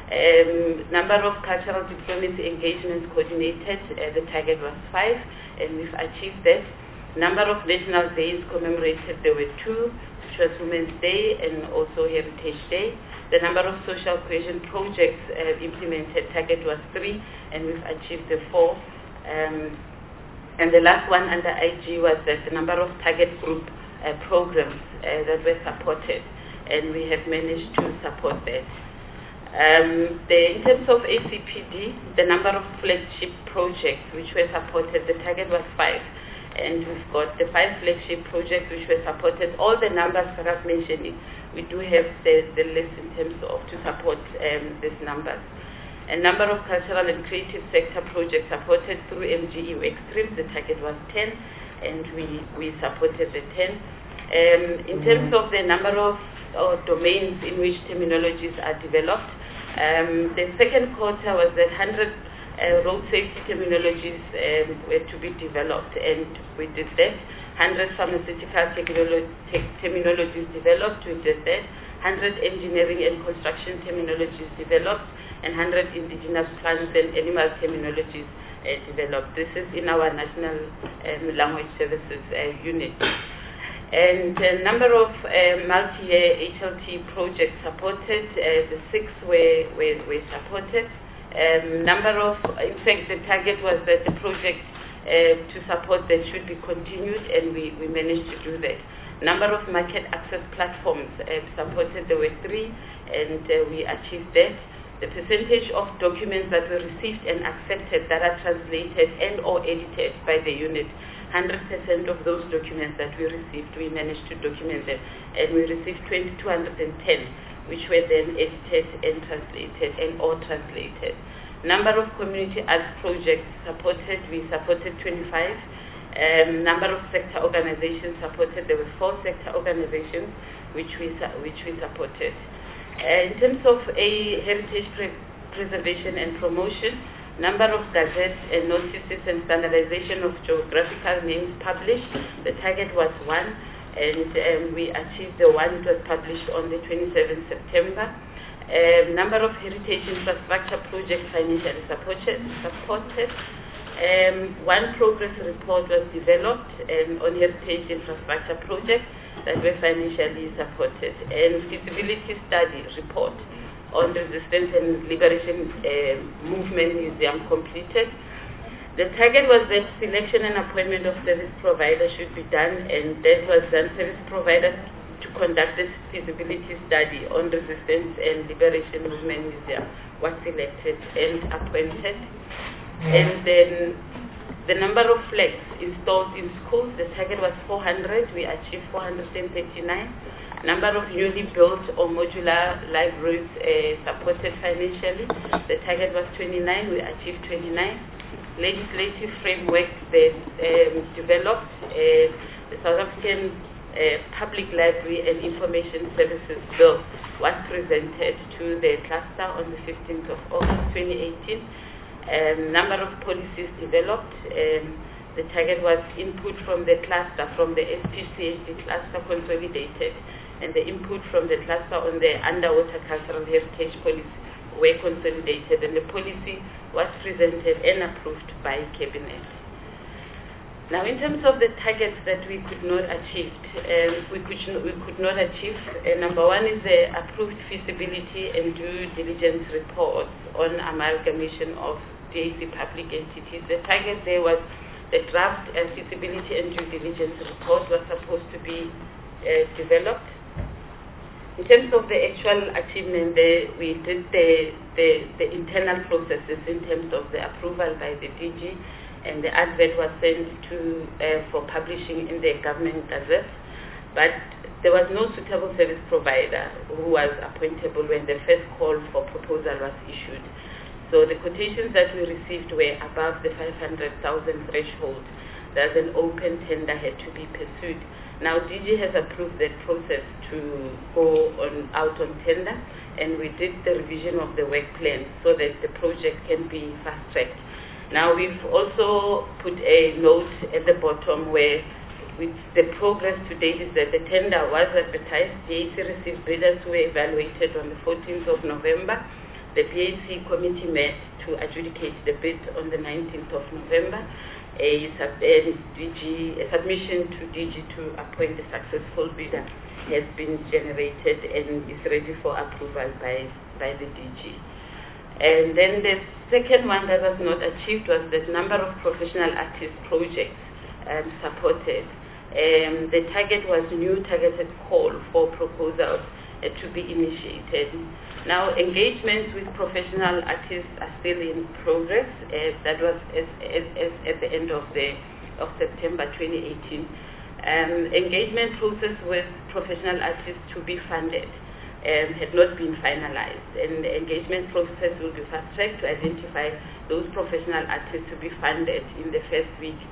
Speaker 6: Um, number of cultural diplomacy engagements coordinated, uh, the target was five, and we've achieved that. Number of national days commemorated, there were two, which was Women's Day and also Heritage Day. The number of social cohesion projects uh, implemented, target was three, and we've achieved the four. Um, and the last one under I G was that the number of target group uh, programs uh, that were supported, and we have managed to support that. Um, the, in terms of A C P D, the number of flagship projects which were supported, the target was five, and we've got the five flagship projects which were supported. All the numbers that I've mentioned, we do have the, the list in terms of to support um, these numbers. A number of cultural and creative sector projects supported through M G E work streams, the target was ten, and we, we supported the ten. Um, in terms of the number of or domains in which terminologies are developed, um, the second quarter was that one hundred uh, road safety terminologies um, were to be developed, and we did that. one hundred pharmaceutical technolo- te- terminologies developed, we did that. one hundred engineering and construction terminologies developed, and one hundred indigenous plants and animal terminologies uh, developed. This is in our National um, Language Services uh, unit. And a number of uh, multi-year H L T projects supported, uh, the six were, were, were supported. Um, number of, in fact, the target was that the project uh, to support that should be continued, and we, we managed to do that. Number of market access platforms uh, supported, there were three, and uh, we achieved that. The percentage of documents that were received and accepted that are translated and or edited by the unit, one hundred percent of those documents that we received, we managed to document them, and we received two thousand two hundred ten, which were then edited and translated and or translated. Number of community arts projects supported, we supported twenty-five. Um, number of sector organizations supported, there were four sector organizations which we which we supported. Uh, in terms of a heritage pre- preservation and promotion, number of gazettes and notices and standardization of geographical names published, the target was one, and um, we achieved the one. It was published on the twenty-seventh of September. Um, number of heritage infrastructure projects financially supported. supported. Um, one progress report was developed um, on heritage infrastructure projects that were financially supported, and feasibility study report on resistance and liberation uh, movement museum completed. The target was that selection and appointment of service providers should be done, and that was done. Service providers to conduct this feasibility study on resistance and liberation movement museum was selected and appointed. And then the number of flags installed in schools, the target was four hundred, we achieved four hundred thirty-nine. Number of newly built or modular libraries uh, supported financially, the target was twenty-nine, we achieved twenty-nine. Legislative framework that um, developed, uh, the South African uh, Public Library and Information Services Bill was presented to the cluster on the fifteenth of August twenty eighteen. Um, number of policies developed. Um, the target was input from the cluster, from the S P C H D cluster consolidated, and the input from the cluster on the underwater cultural heritage policy were consolidated, and the policy was presented and approved by Cabinet. Now, in terms of the targets that we could not achieve, um, we, could, we could not achieve, uh, number one is the approved feasibility and due diligence reports on amalgamation of D A C public entities. The target there was the draft uh, feasibility and due diligence report was supposed to be uh, developed. In terms of the actual achievement, the, we did the, the, the internal processes in terms of the approval by the D G, and the advert was sent to uh, for publishing in the government gazette. But there was no suitable service provider who was appointable when the first call for proposal was issued. So the quotations that we received were above the five hundred thousand threshold. Thus an open tender had to be pursued. Now D G has approved that process to go on out on tender, and we did the revision of the work plan so that the project can be fast-tracked. Now we've also put a note at the bottom where with the progress to date is that the tender was advertised. D A C received bidders who were evaluated on the fourteenth of November. The B A C committee met to adjudicate the bid on the nineteenth of November. A, sub, a, D G, a submission to D G to appoint a successful bidder has been generated and is ready for approval by, by the D G. And then the second one that was not achieved was the number of professional artist projects um, supported. Um, the target was new targeted call for proposals uh, to be initiated. Now, engagements with professional artists are still in progress. Uh, that was as, as, as at the end of the of September twenty eighteen. Um, engagement process with professional artists to be funded um, had not been finalized, and the engagement process will be fast-tracked to identify those professional artists to be funded in the first week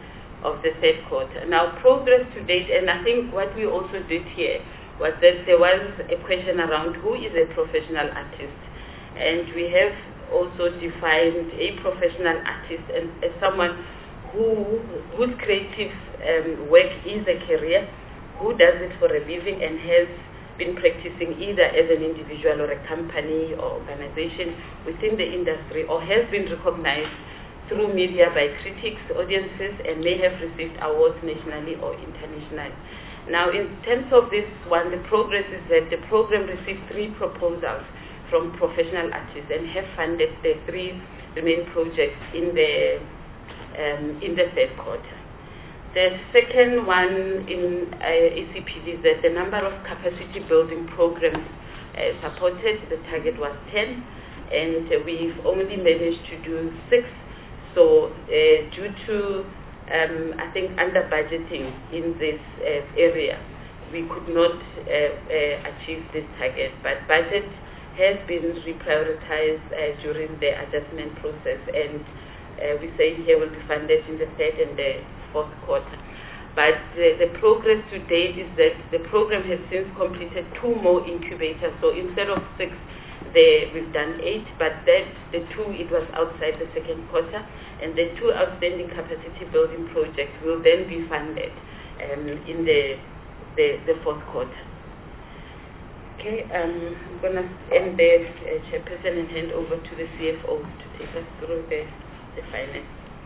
Speaker 6: of the third quarter. Now, progress to date, and I think what we also did here was that there was a question around who is a professional artist, and we have also defined a professional artist as, as someone who whose creative um, work is a career, who does it for a living and has been practicing either as an individual or a company or organization within the industry, or has been recognized through media by critics, audiences, and may have received awards nationally or internationally. Now, in terms of this one, the progress is that the program received three proposals from professional artists and have funded the three remaining projects in the um, in the third quarter. The second one in uh, E C P D is that the number of capacity building programs uh, supported, the target was ten, and uh, we've only managed to do six. So uh, due to, um, I think, under budgeting in this uh, area, we could not uh, uh, achieve this target. But budget has been reprioritized uh, during the adjustment process, and uh, we say here will be funded in the third and the fourth quarter. But uh, the progress to date is that the program has since completed two more incubators. So instead of six, they, we've done eight, but that the two, it was outside the second quarter, and the two outstanding capacity building projects will then be funded um, in the, the the fourth quarter. Okay, um, I'm going to end there, uh, Chairperson, and hand over to the C F O to take us through the, the finance.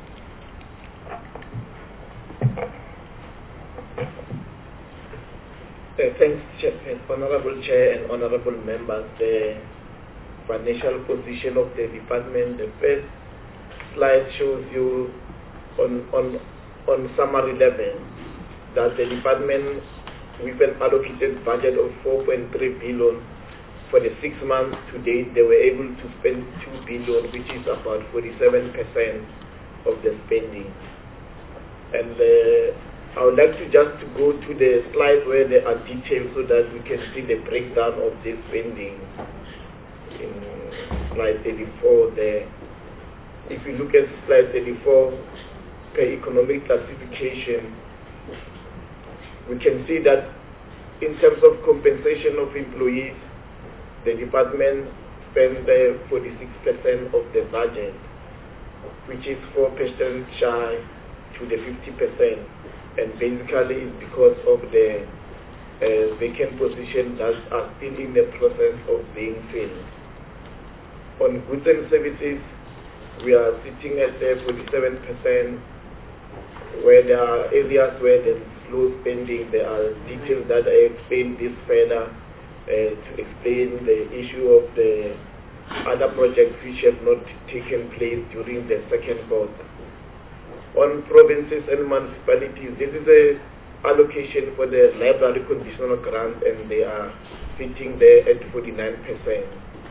Speaker 7: Uh, thanks, Chairperson, Honorable Chair and Honorable Members. The financial position of the department, the first slide shows you on, on, on summary level that the department, with an allocated budget of four point three billion for the six months to date, they were able to spend two billion, which is about forty-seven percent of the spending. And uh, I would like to just to go to the slide where there are details so that we can see the breakdown of this spending. In slide thirty-four there. If you look at slide thirty-four, per economic classification, we can see that in terms of compensation of employees, the department spent uh, forty-six percent of the budget, which is four percent shy to the fifty percent. And basically it's because of the uh, vacant positions that are still in the process of being filled. On goods and services, we are sitting at uh, forty-seven percent, where there are areas where there is slow spending. There are details that I explain this further uh, to explain the issue of the other projects which have not taken place during the second quarter. On provinces and municipalities, this is a allocation for the library conditional grant, and they are sitting there at forty-nine percent.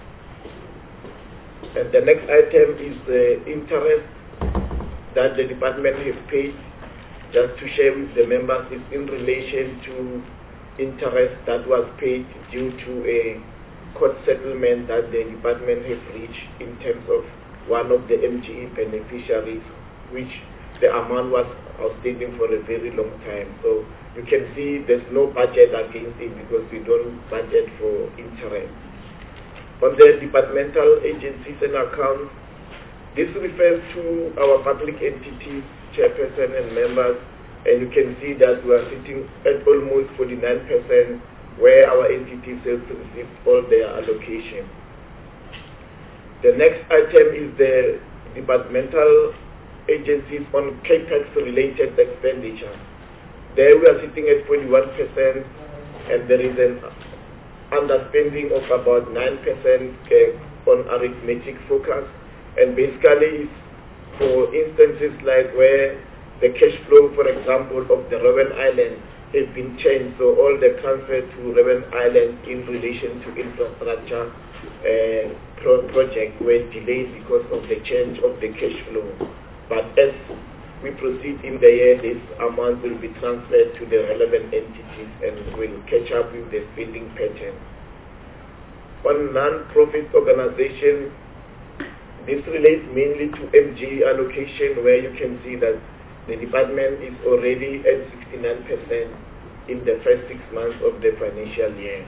Speaker 7: And the next item is the interest that the department has paid. Just to share with the members, is in relation to interest that was paid due to a court settlement that the department has reached in terms of one of the M G E beneficiaries, which the amount was outstanding for a very long time. So you can see there's no budget against it because we don't budget for interest. On the departmental agencies and accounts, this refers to our public entities, chairperson and members, and you can see that we are sitting at almost forty-nine percent where our entities have received all their allocation. The next item is the departmental agencies on capex related expenditure. There we are sitting at forty-one percent, and there is an underspending of about nine percent on arithmetic focus, and basically for instances like where the cash flow, for example, of the Robben Island has been changed, so all the transfer to Robben Island in relation to infrastructure uh, pro project were delayed because of the change of the cash flow. But as we proceed in the year, this amount will be transferred to the relevant entities and will catch up with the spending pattern. On non-profit organization, this relates mainly to M G E allocation, where you can see that the department is already at sixty-nine percent in the first six months of the financial year.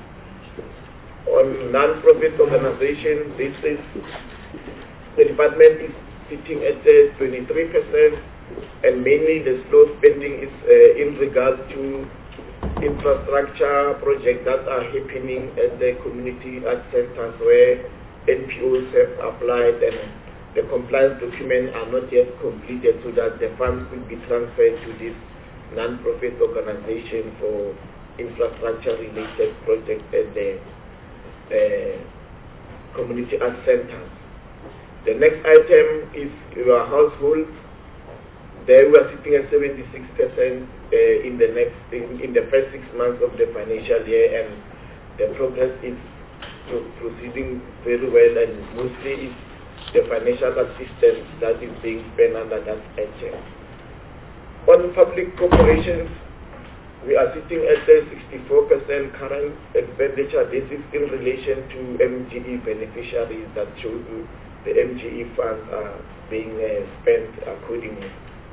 Speaker 7: On non-profit organizations, this is, the department is sitting at uh, twenty-three percent, and mainly the slow spending is uh, in regards to infrastructure projects that are happening at the community art centers where N P Os have applied and the compliance documents are not yet completed, so that the funds could be transferred to this non-profit organization for infrastructure-related projects at the uh, community art centers. The next item is your household. There we are sitting at seventy-six percent uh, in the next in, in the first six months of the financial year, and the progress is pro- proceeding very well, and mostly is the financial assistance that is being spent under that item. On public corporations, we are sitting at the sixty-four percent current expenditure. This is in relation to M G E beneficiaries that shows you the M G E funds are being uh, spent accordingly.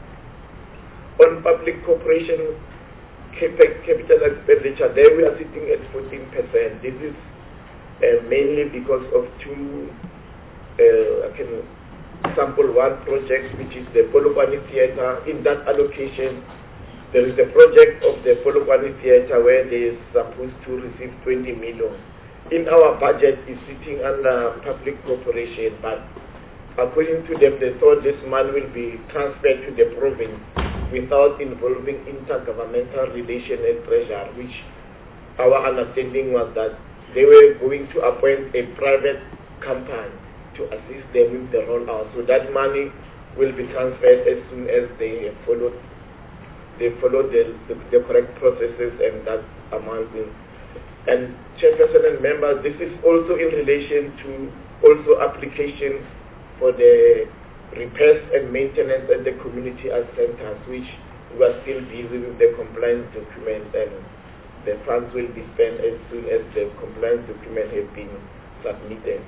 Speaker 7: On public corporation capital expenditure, there we are sitting at fourteen percent. This is uh, mainly because of two, uh, I can sample one project, which is the Polokwane Theatre. In that allocation, there is a project of the Polokwane Theatre where they are supposed to receive twenty million. In our budget, is sitting under public corporation, but according to them, they thought this money will be transferred to the province without involving intergovernmental relation and treasury, which our understanding was that they were going to appoint a private company to assist them with the rollout. So that money will be transferred as soon as they follow they follow the, the, the correct processes and that amount. In. And chairperson and members, this is also in relation to also applications for the repairs and maintenance at the community art centers, which we are still busy with the compliance document, and the funds will be spent as soon as the compliance document has been submitted.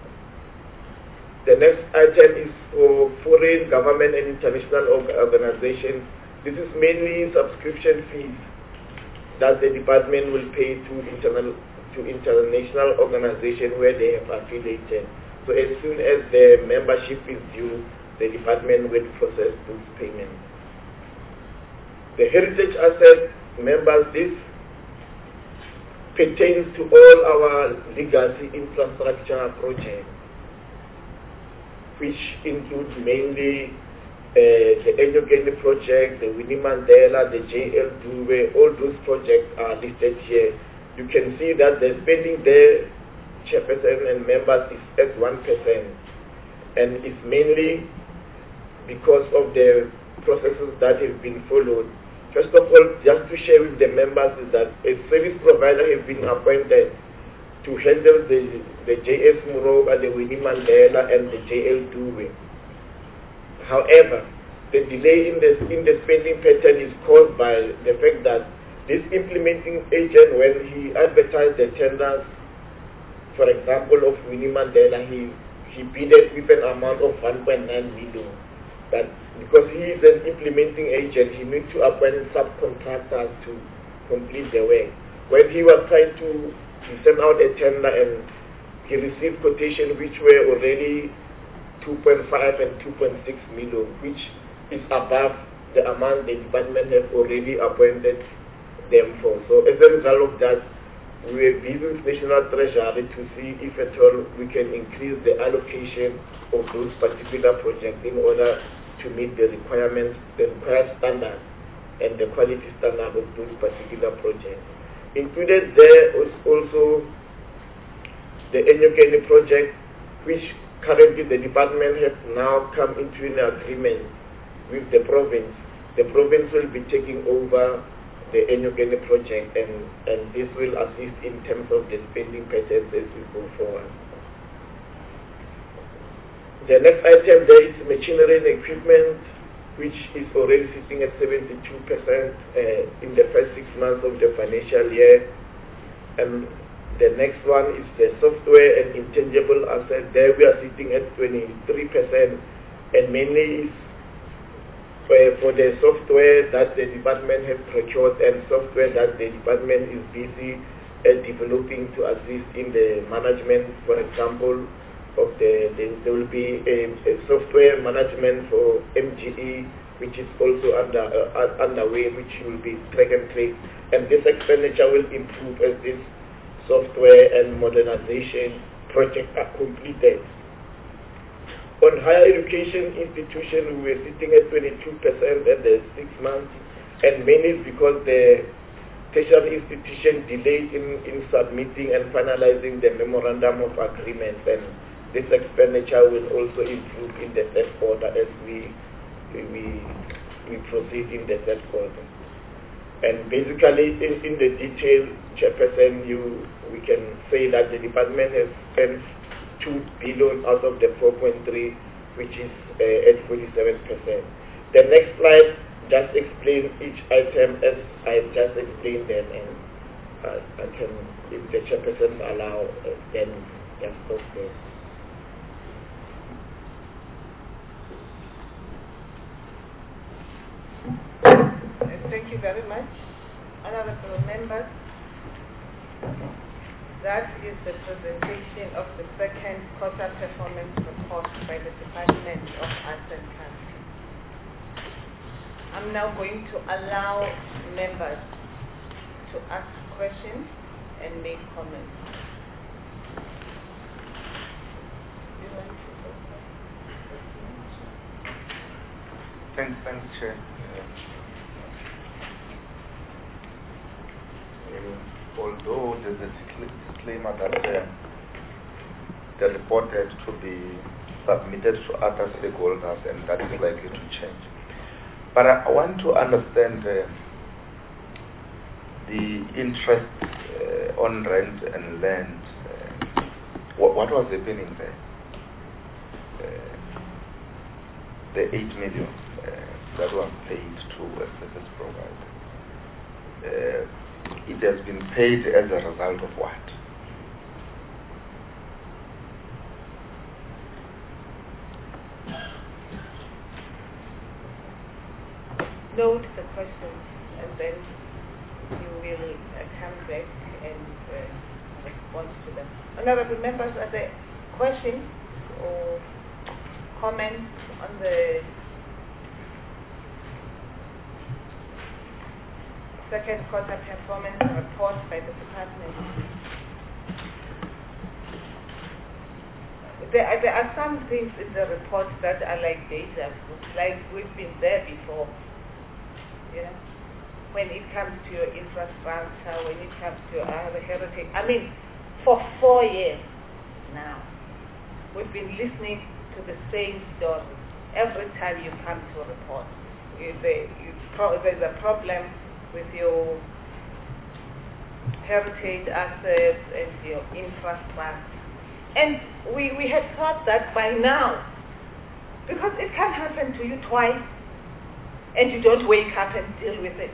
Speaker 7: The next item is for foreign government and international organizations. This is mainly subscription fees that the department will pay to internal to international organizations where they have affiliated. So as soon as the membership is due, the department will process those payments. The heritage asset members, this pertains to all our legacy infrastructure projects, which includes mainly uh, the Enyokeni project, the Winnie Mandela, the J L Dube. All those projects are listed here. You can see that the spending there, chairperson and members, is at one percent, and it's mainly because of the processes that have been followed. First of all, just to share with the members is that a service provider has been appointed to handle the, the J S Muroga, the Winnie Mandela, and the J L Dube. However, the delay in the, in the spending pattern is caused by the fact that this implementing agent, when he advertised the tenders, for example, of Winnie Mandela, he, he bidded with an amount of one point nine million. But because he is an implementing agent, he needs to appoint subcontractors to complete the work. When he was trying to, to send out a tender, and he received quotation which were already two point five and two point six million, which is above the amount the department have already appointed them for. So as a result of that, we are busy with National Treasury to see if at all we can increase the allocation of those particular projects in order to meet the requirements, the required standards and the quality standard of those particular projects. Included there is also the Enyokeni project, which currently the department has now come into an agreement with the province. The province will be taking over the Enyokeni project, and, and this will assist in terms of the spending patterns as we go forward. The next item there is machinery and equipment, which is already sitting at seventy-two percent uh, in the first six months of the financial year. And the next one is the software and intangible assets. There we are sitting at twenty-three percent, and mainly is for, for the software that the department has procured and software that the department is busy uh, developing to assist in the management, for example, of the, the there will be a, a software management for M G E, which is also under uh, underway, which will be track and trace, and this expenditure will improve as this software and modernization projects are completed. On higher education institution, we were sitting at twenty-two percent at the six months, and mainly because the tertiary institution delayed in, in submitting and finalizing the memorandum of agreement, and this expenditure will also improve in the third quarter as we we we proceed in the third quarter. And basically, in, in the detail, Chairperson, you we can say that the department has spent two billion out of the four point three, which is uh, at forty-seven percent. The next slide just explains each item as I just explained them, and uh, I can, if the Chairperson allow, uh, then just stop there.
Speaker 1: Thank you very much. Honorable members, that is the presentation of the second quarter performance report by the Department of Arts and Culture. I'm now going to allow members to ask questions and make comments.
Speaker 2: Thanks, thanks, Chair. Uh, although there's a disclaimer that uh, the report has to be submitted to other stakeholders, and that is likely to change. But I, I want to understand uh, the interest uh, on rent and land. Uh, what, what was happening there? Uh, the eight million uh, that was paid to a service provider. Uh, it has been paid as a result of what?
Speaker 1: Note the questions, and then you will uh, come back and uh, respond to them. Honorable members, are there questions or comments on the second quarter performance report by the department? There are, there are some things in the report that are like deja vu, like we've been there before. You know, when it comes to your infrastructure, when it comes to your heritage. I mean, for four years now, we've been listening to the same story. Every time you come to a report, you, they, you pro- there's a problem with your heritage assets and your infrastructure. And we, we had thought that by now, because it can happen to you twice, and you don't wake up and deal with it.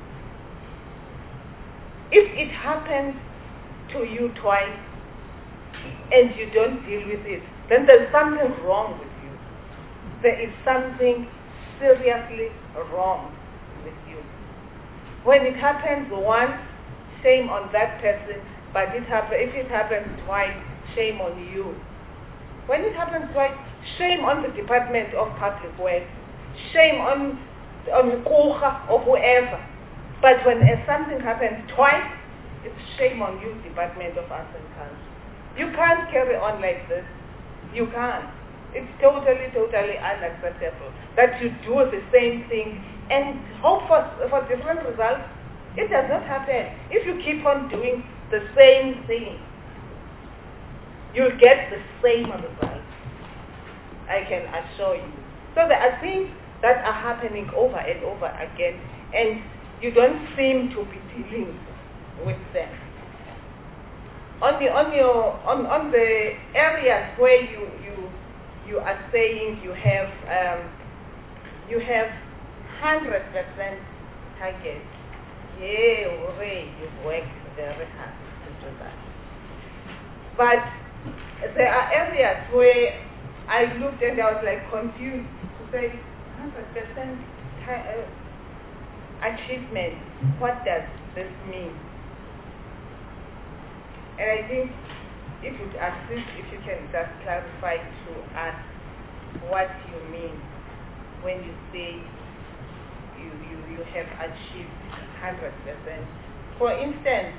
Speaker 1: If it happens to you twice and you don't deal with it, then there's something wrong with you. There is something seriously wrong with you. When it happens once, shame on that person, but it happen, if it happens twice, shame on you. When it happens twice, shame on the Department of Public Works, shame on on Kucha or whoever. But when uh, something happens twice, it's shame on you, Department of Arts and Culture. You can't carry on like this. You can't. It's totally, totally unacceptable that you do the same thing and hope for, for different results. It does not happen. If you keep on doing the same thing, you'll get the same result. I can assure you. So there are things that are happening over and over again, and you don't seem to be dealing with them. On the on your on, on the areas where you you you are saying you have um, you have hundred percent target, yeah, hooray, you've worked very hard to do that. But there are areas where I looked and I was like confused to say, one hundred percent uh, achievement, what does this mean? And I think it would assist if you can just clarify to us what you mean when you say you, you, you have achieved one hundred percent. For instance,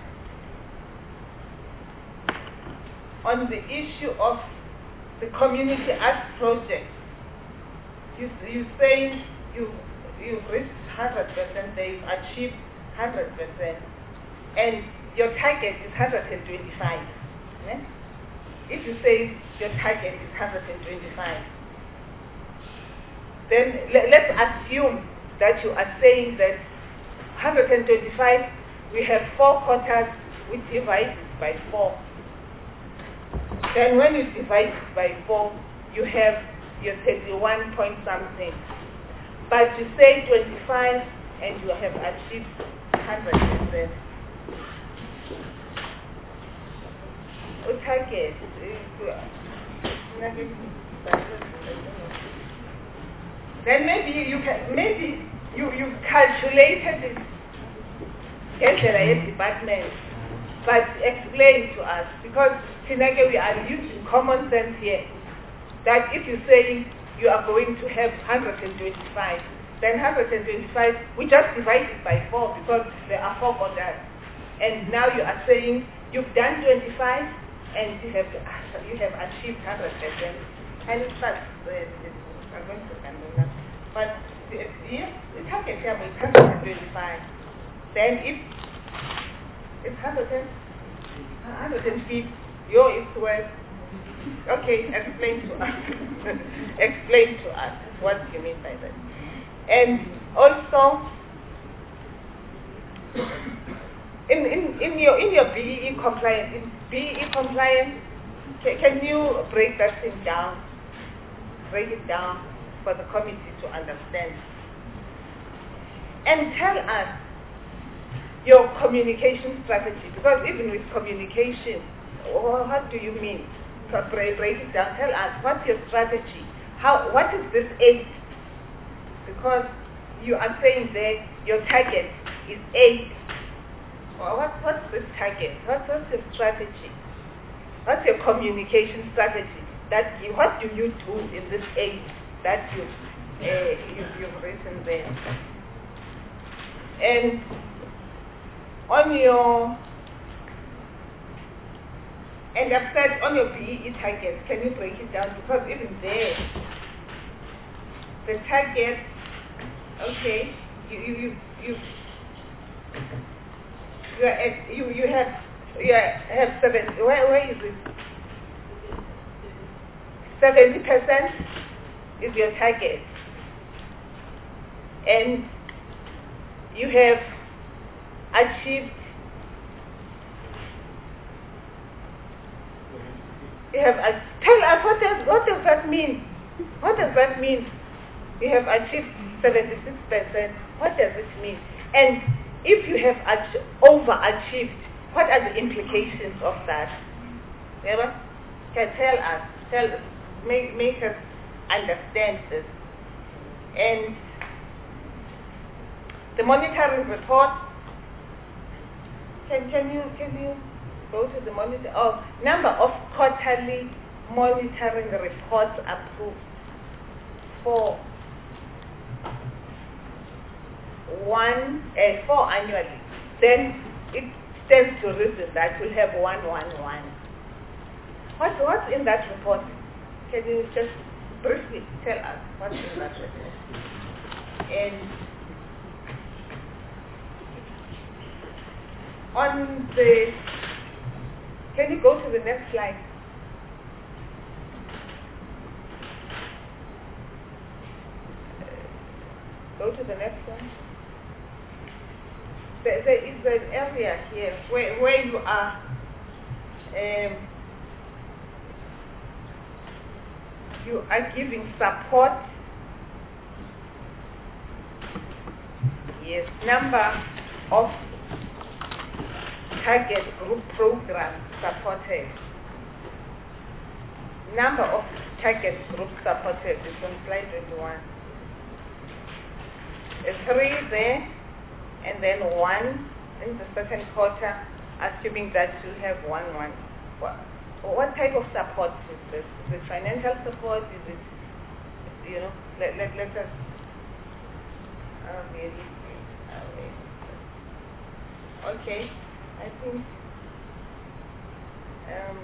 Speaker 1: on the issue of the community arts project, you, you say you, you've reached one hundred percent, they've achieved one hundred percent, and your target is one hundred twenty-five. Yeah? If you say your target is one hundred twenty-five, then le- let's assume that you are saying that one hundred twenty-five, we have four quarters, we divide it by four. Then when you divide it by four, you have your thirty-one point something. But you say twenty-five and you have achieved one hundred percent. Target. Then maybe you can maybe you you calculated it. Get the department, but explain to us, because Tineke, we are using common sense here. That if you say you are going to have one hundred twenty-five, then one hundred twenty-five, we just divide it by four because there are four quarters. And now you are saying you've done twenty-five and you have you have achieved one hundred percent. And it's not, uh, I'm going to handle that. But the, yes, the target here is one hundred twenty-five. Then if it's one hundred, one hundred fifty, your is worth. Okay, explain to us. Explain to us what you mean by that. And also, in, in, in your in your B E E compliance, in B E E compliance, can, can you break that thing down? Break it down for the committee to understand. And tell us your communication strategy, because even with communication, what do you mean? So break, break it down. Tell us what's your strategy. How? What is this eight? Because you are saying that your target is eight. Well, what, what's this target? What, what's your strategy? What's your communication strategy? That you, what do you do in this eight that you, uh, you you've written there? And on your and I've said on your B E E targets, can you break it down? Because even there, the target, okay, you you you you you, are at, you, you have you have seven. Where where is it? Seventy percent is your target, and you have achieved. You have uh, tell us what does what does that mean? What does that mean? You have achieved seventy-six percent. What does it mean? And if you have ach- overachieved, what are the implications of that? Never can tell us, tell make make us understand this. And the monitoring report. Can can you can you go to the monitor? Oh, number of quarterly monitoring reports approved for one uh, four annually. Then it stands to reason that we'll have one one one. What's what's in that report? Can you just briefly tell us what's in that report? And on the, can you go to the next slide? Uh, go to the next one. There, there is an area here where, where you are um, you are giving support. Yes, number of target group programs supported. Number of target group supported is on slide twenty-one. a three there, and then one in the second quarter, assuming that you have one one. What, what type of support is this? Is it financial support? Is it, you know, let, let, let us uh, really, uh, okay, I think um,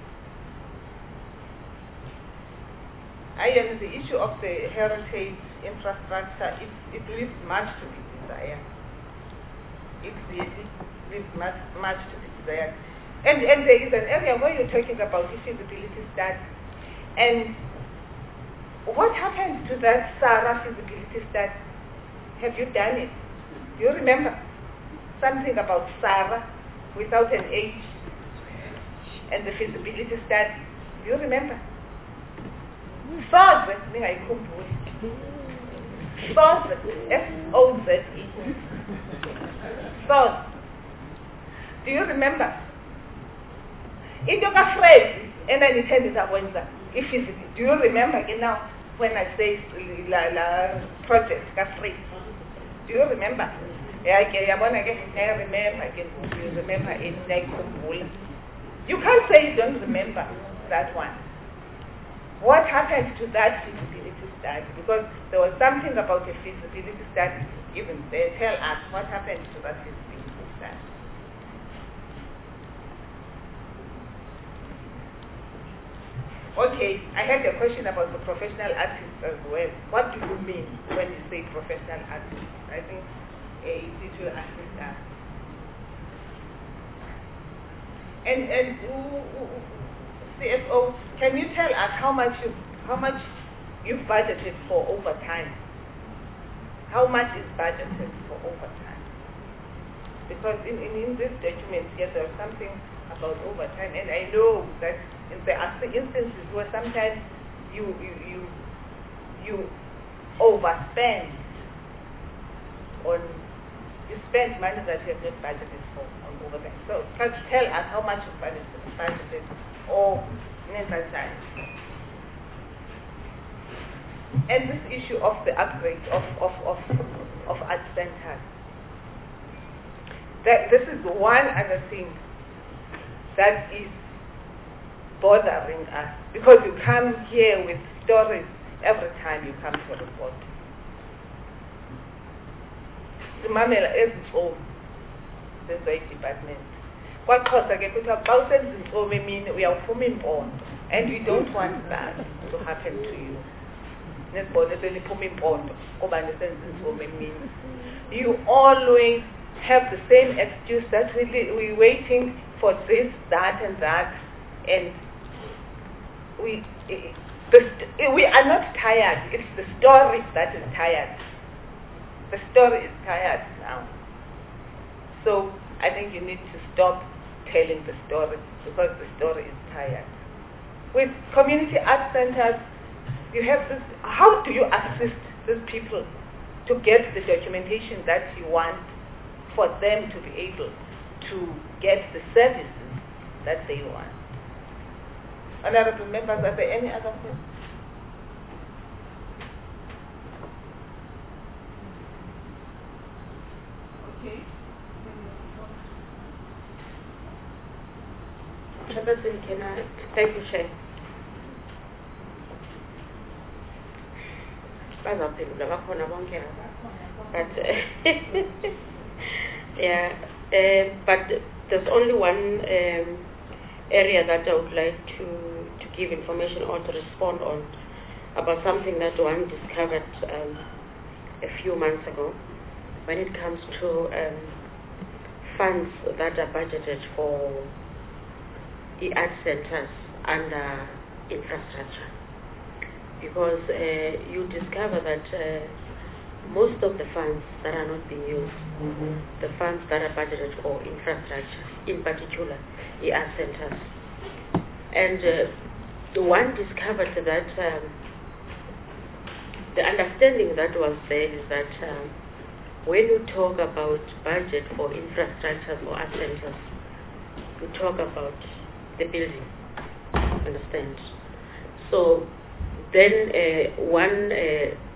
Speaker 1: I am the issue of the heritage infrastructure, it, it leaves much to be desired. It really leaves much, much to be desired. And, and there is an area where you're talking about the feasibility study. And what happened to that SARA feasibility study? Have you done it? Do you remember something about SARA without an H and the feasibility study? Do you remember? Soze, ningayikhumbuli. Soze, S O Z E. Soze. Do you remember? Into kaFred enandithembisa kwenza ifeasibility. Do you remember ke now when I say la la project kaFred? Do you remember? Yeah, ke yabona ke I remember ke you remember it nayikhumbula. You can't say you don't remember that one. What happened to that feasibility study? Because there was something about a feasibility study even there. Tell us what happened to that feasibility study. Okay, I had a question about the professional artists as well. What do you mean when you say professional artists? I think uh, it will assist us. And and uh, C F O, can you tell us how much you how much you've budgeted for overtime? How much is budgeted for overtime? Because in, in, in this document here there's something about overtime, and I know that in there are instances where sometimes you you you, you overspend on you spend money that you have not budgeted for on overtime. So first tell us how much you budgeted budgeted or necessary. And this issue of the upgrade of of of, of art centers. That this is one other thing that is bothering us, because you come here with stories every time you come to report. Simamela ezintsomi zezoyi department. KwaXhosa ke kuthiwa xa usenza intsomi emini uyawufuma impondo, and we don't want that to happen to you. Nesibone seniphuma impondo kuba nisenza intsomi emini. You always have the same excuse that we we're waiting for this, that, and that, and we the, we are not tired. It's the story that is tired. The story is tired now. So I think you need to stop telling the story, because the story is tired. With community art centers, you have this. How do you assist these people to get the documentation that you want for them to be able to get the services that they want? Honorable members, are there any other questions? Okay.
Speaker 5: Chairperson, can I? Thank you, Chair. Bazawuphendula bakhona bonke apha. But yeah, uh, but there's only one um, area that I would like to, to give information or to respond on about something that one discovered um, a few months ago when it comes to um, funds that are budgeted for the art centers under infrastructure. Because uh, you discover that uh, most of the funds that are not being used, mm-hmm. the funds that are budgeted for infrastructure, in particular the art centers. And uh, the one discovered that um, the understanding that was there is that um, when you talk about budget for infrastructure or art centers, you talk about the building, understand? So then uh, one uh,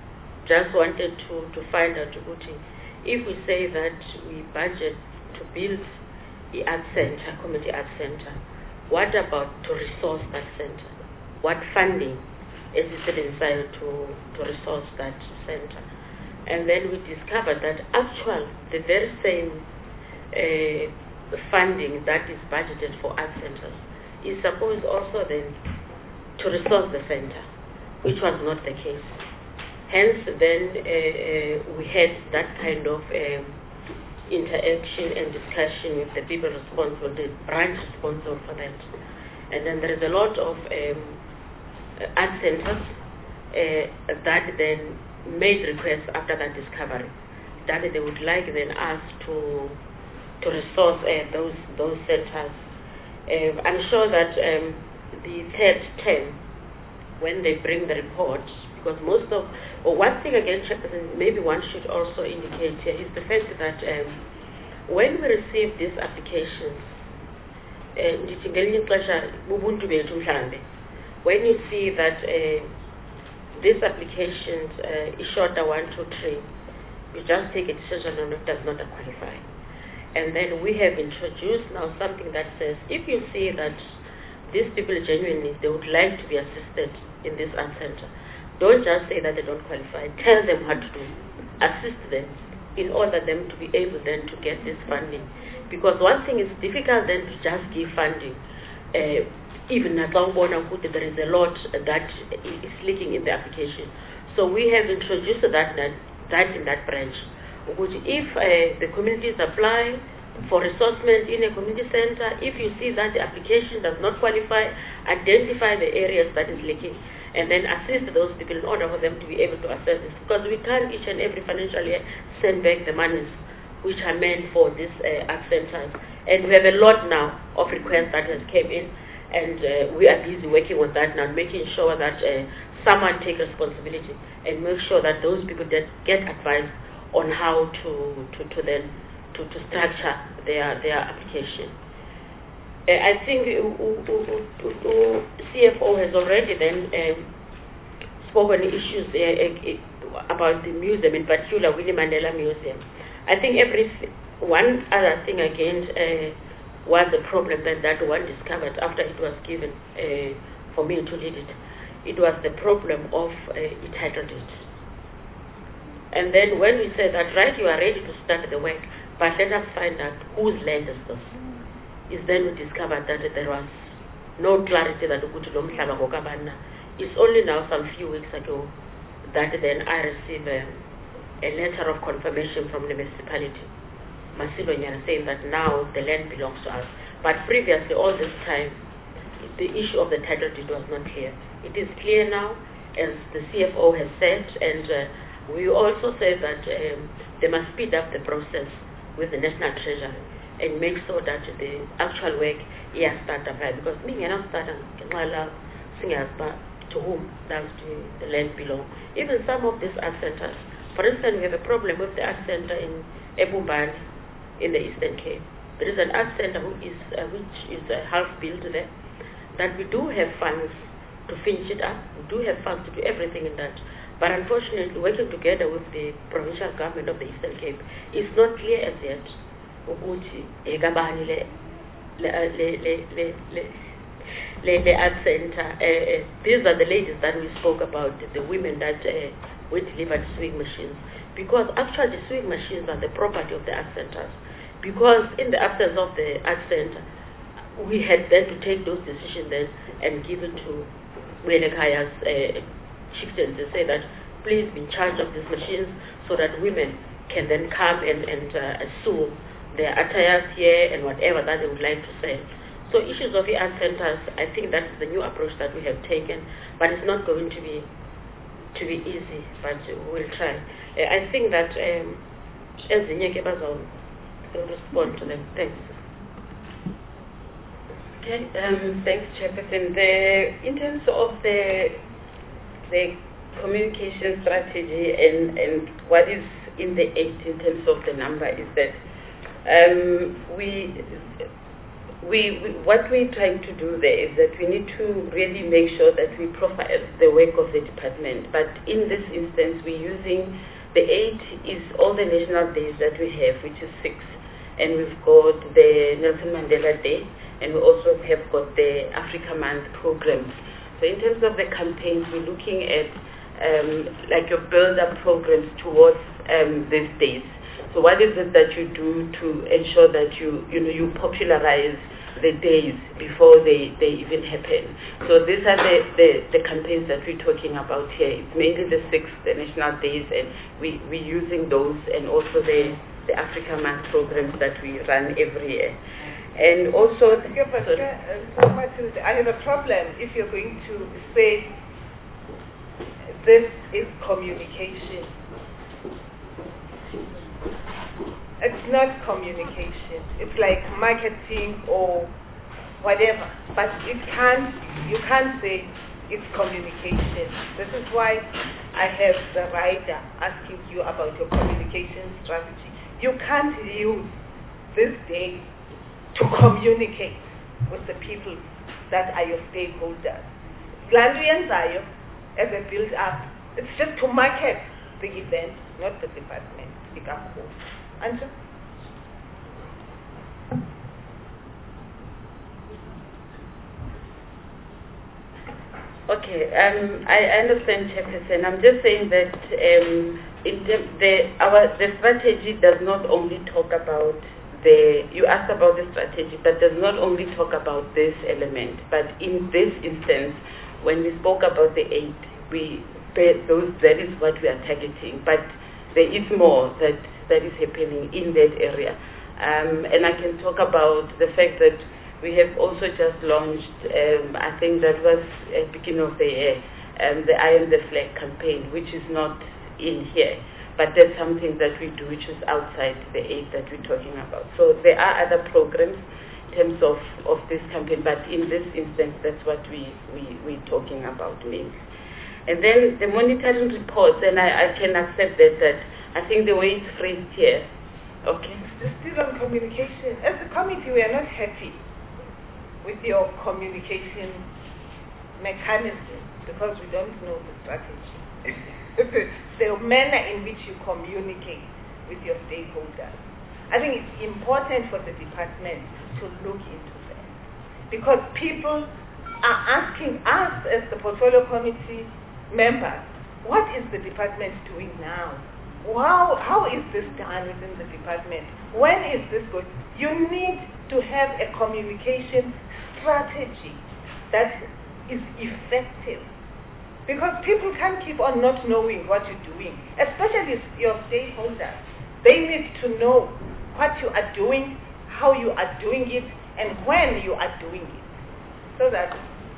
Speaker 5: just wanted to, to find out, if we say that we budget to build the art center, community art center, what about to resource that center? What funding is inside to, to resource that center? And then we discovered that actual, the very same uh, funding that is budgeted for art centers is supposed also then to resource the center, which was not the case. Hence, then uh, uh, we had that kind of um, interaction and discussion with the people responsible, the branch responsible for that. And then there is a lot of um, art centers uh, that then made requests after that discovery that they would like then us to to resource uh, those those centers. Uh, I'm sure that um, the third term, when they bring the report, because most of, or one thing again, maybe one should also indicate here is the fact that um, when we receive these applications, when you see that uh, these applications uh, is shorter one, two, three, you just take a decision on it does not qualify. And then we have introduced now something that says, if you see that these people genuinely, they would like to be assisted in this art center, don't just say that they don't qualify. Tell them what to do. Assist them in order them to be able then to get this funding. Because one thing is difficult then to just give funding. Uh, even at Longbona, there is a lot that is leaking in the application. So we have introduced that, that, that in that branch. Which if uh, the communities apply for resourcement in a community center, if you see that the application does not qualify, identify the areas that is leaking, and then assist those people in order for them to be able to assess this. Because we can't each and every financial year send back the monies which are meant for these uh, art centers. And we have a lot now of requests that has came in, and uh, we are busy working on that now, making sure that uh, someone take responsibility and make sure that those people that get advice on how to, to, to then to, to structure their their application. Uh, I think uh, uh, uh, C F O has already then um, spoken issues uh, uh, about the museum, in particular Winnie Mandela Museum. I think every one other thing again uh, was a problem that that one discovered after it was given uh, for me to lead it. It was the problem of uh, entitlement. And then when we said that, right, you are ready to start the work, but let us find out whose land is this. Is then we discovered that there was no clarity that we could do. It's only now some few weeks ago that then I received a, a letter of confirmation from the municipality, Masilonyana, saying that now the land belongs to us. But previously, all this time, the issue of the title deed was not clear. It is clear now, as the C F O has said, and uh, we also say that um, they must speed up the process with the National Treasury and make sure that the actual work is started by, because me and I'm starting to whom does the land belong. Even some of these art centers, for instance, we have a problem with the art center in Ebumbani in the Eastern Cape. There is an art center who is, uh, which is uh, half built there, that we do have funds to finish it up, we do have funds to do everything in that. But unfortunately, working together with the provincial government of the Eastern Cape, it's not clear as yet. The art center. Uh, these are the ladies that we spoke about, the women that uh, we delivered sewing machines. Because actually, the sewing machines are the property of the art centers. Because in the absence of the art center, we had then to take those decisions then and give it to Welekaya's uh, chieftains. They say that please be in charge of these machines so that women can then come and, and uh, sew their attires here and whatever that they would like to sell. So issues of the art centers, I think that's the new approach that we have taken, but it's not going to be to be easy, but we'll try. Uh, I think that um, as the Nyekebas will respond to them. Thanks.
Speaker 6: Okay, um, thanks, Chairperson. The, in terms of the the communication strategy and, and what is in the act in terms of the number is that um, we we, we what we're trying to do there is that we need to really make sure that we profile the work of the department. But in this instance, we're using the eight is all the national days that we have, which is six. And we've got the Nelson Mandela Day, and we also have got the Africa Month programs. So in terms of the campaigns, we're looking at um, like your build-up programs towards um, these days. So what is it that you do to ensure that you, you know, you popularize the days before they, they even happen? So these are the, the, the campaigns that we're talking about here. It's mainly the six, the national days, and we, we're using those, and also the, the Africa Month programs that we run every year. And also...
Speaker 1: Yeah, but, uh, Matilda, I have a problem if you're going to say this is communication. It's not communication. It's like marketing or whatever. But it can't, you can't say it's communication. This is why I have the writer asking you about your communication strategy. You can't use this day to communicate with the people that are your stakeholders. Landrian Zayo, as a build-up, it's just to market the event, not the department. Answer?
Speaker 6: Okay, um, I understand, Chairperson. I'm just saying that um, in the, the, our, the strategy does not only talk about the, you asked about the strategy, but does not only talk about this element, but in this instance, when we spoke about the eight, we, those, that is what we are targeting, but there is more that that is happening in that area. Um, and I can talk about the fact that we have also just launched, um, I think that was at the beginning of the year, um, the I Am the Flag campaign, which is not in here, but that's something that we do, which is outside the aid that we're talking about. So there are other programs in terms of, of this campaign, but in this instance, that's what we, we, we're talking about mainly. And then the monitoring reports, and I, I can accept that, that I think the way it's phrased here, okay.
Speaker 1: Still on communication. As a committee, we are not happy with your communication mechanism because we don't know the strategy. The manner in which you communicate with your stakeholders. I think it's important for the department to look into that because people are asking us as the portfolio committee members, what is the department doing now? How, how is this done within the department? When is this going? You need to have a communication strategy that is effective. Because people can't keep on not knowing what you're doing, especially your stakeholders. They need to know what you are doing, how you are doing it, and when you are doing it. So that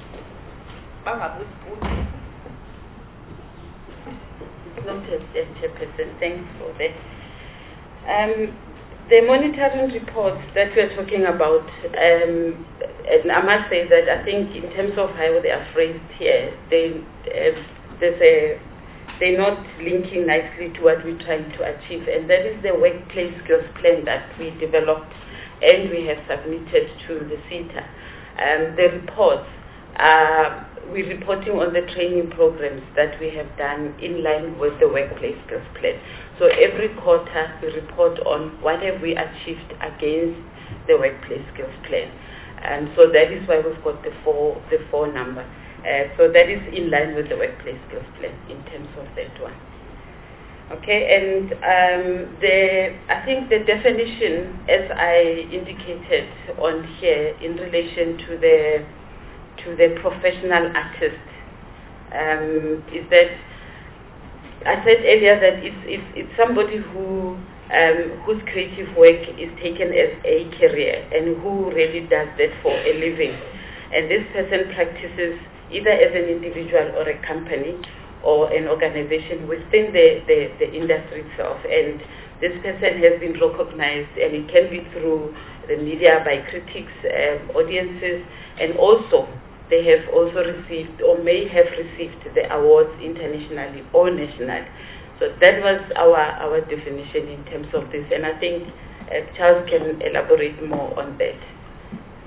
Speaker 6: Noted, Chairperson. Thanks for that. Um, the monitoring reports that we're talking about, um, and I must say that I think in terms of how they are phrased here, they, uh, there's a, they're not linking nicely to what we're trying to achieve, and that is the workplace skills plan that we developed and we have submitted to the SETA. Um, the reports are we're reporting on the training programs that we have done in line with the workplace skills plan. So every quarter we report on what have we achieved against the workplace skills plan. And so that is why we've got the four, the four number. Uh, so that is in line with the workplace skills plan in terms of that one. Okay, and um, the I think the definition, as I indicated on here, in relation to the to the professional artist, um, is that I said earlier that it's, it's, it's somebody who um, whose creative work is taken as a career and who really does that for a living. And this person practices either as an individual or a company or an organization within the, the, the industry itself. And this person has been recognized, and it can be through the media, by critics, um, audiences, and also they have also received or may have received the awards internationally or nationally. So that was our, our definition in terms of this, and I think uh, Charles can elaborate more on that.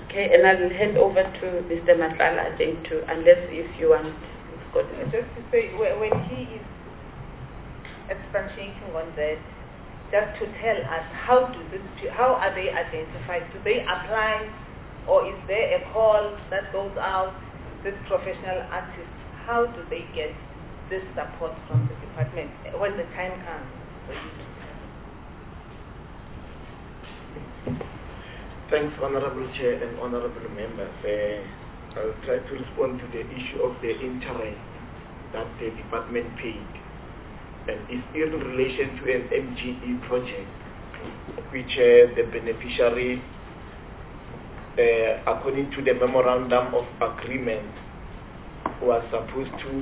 Speaker 6: Okay, and I'll hand over to Mister Matlala, I think, too, unless if you want.
Speaker 1: Uh, Just to say, wh- when he is expatiating on that, just to tell us how do this, how are they identified? Do they apply, or is there a call that goes out? This professional artists, how do they get this support from the department when the time comes for you to
Speaker 7: Thanks, Honorable Chair and Honorable Members. Uh, I'll try to respond to the issue of the interest that the department paid. And it's in relation to an M G E project, which uh, the beneficiary, uh, according to the Memorandum of Agreement, was supposed to,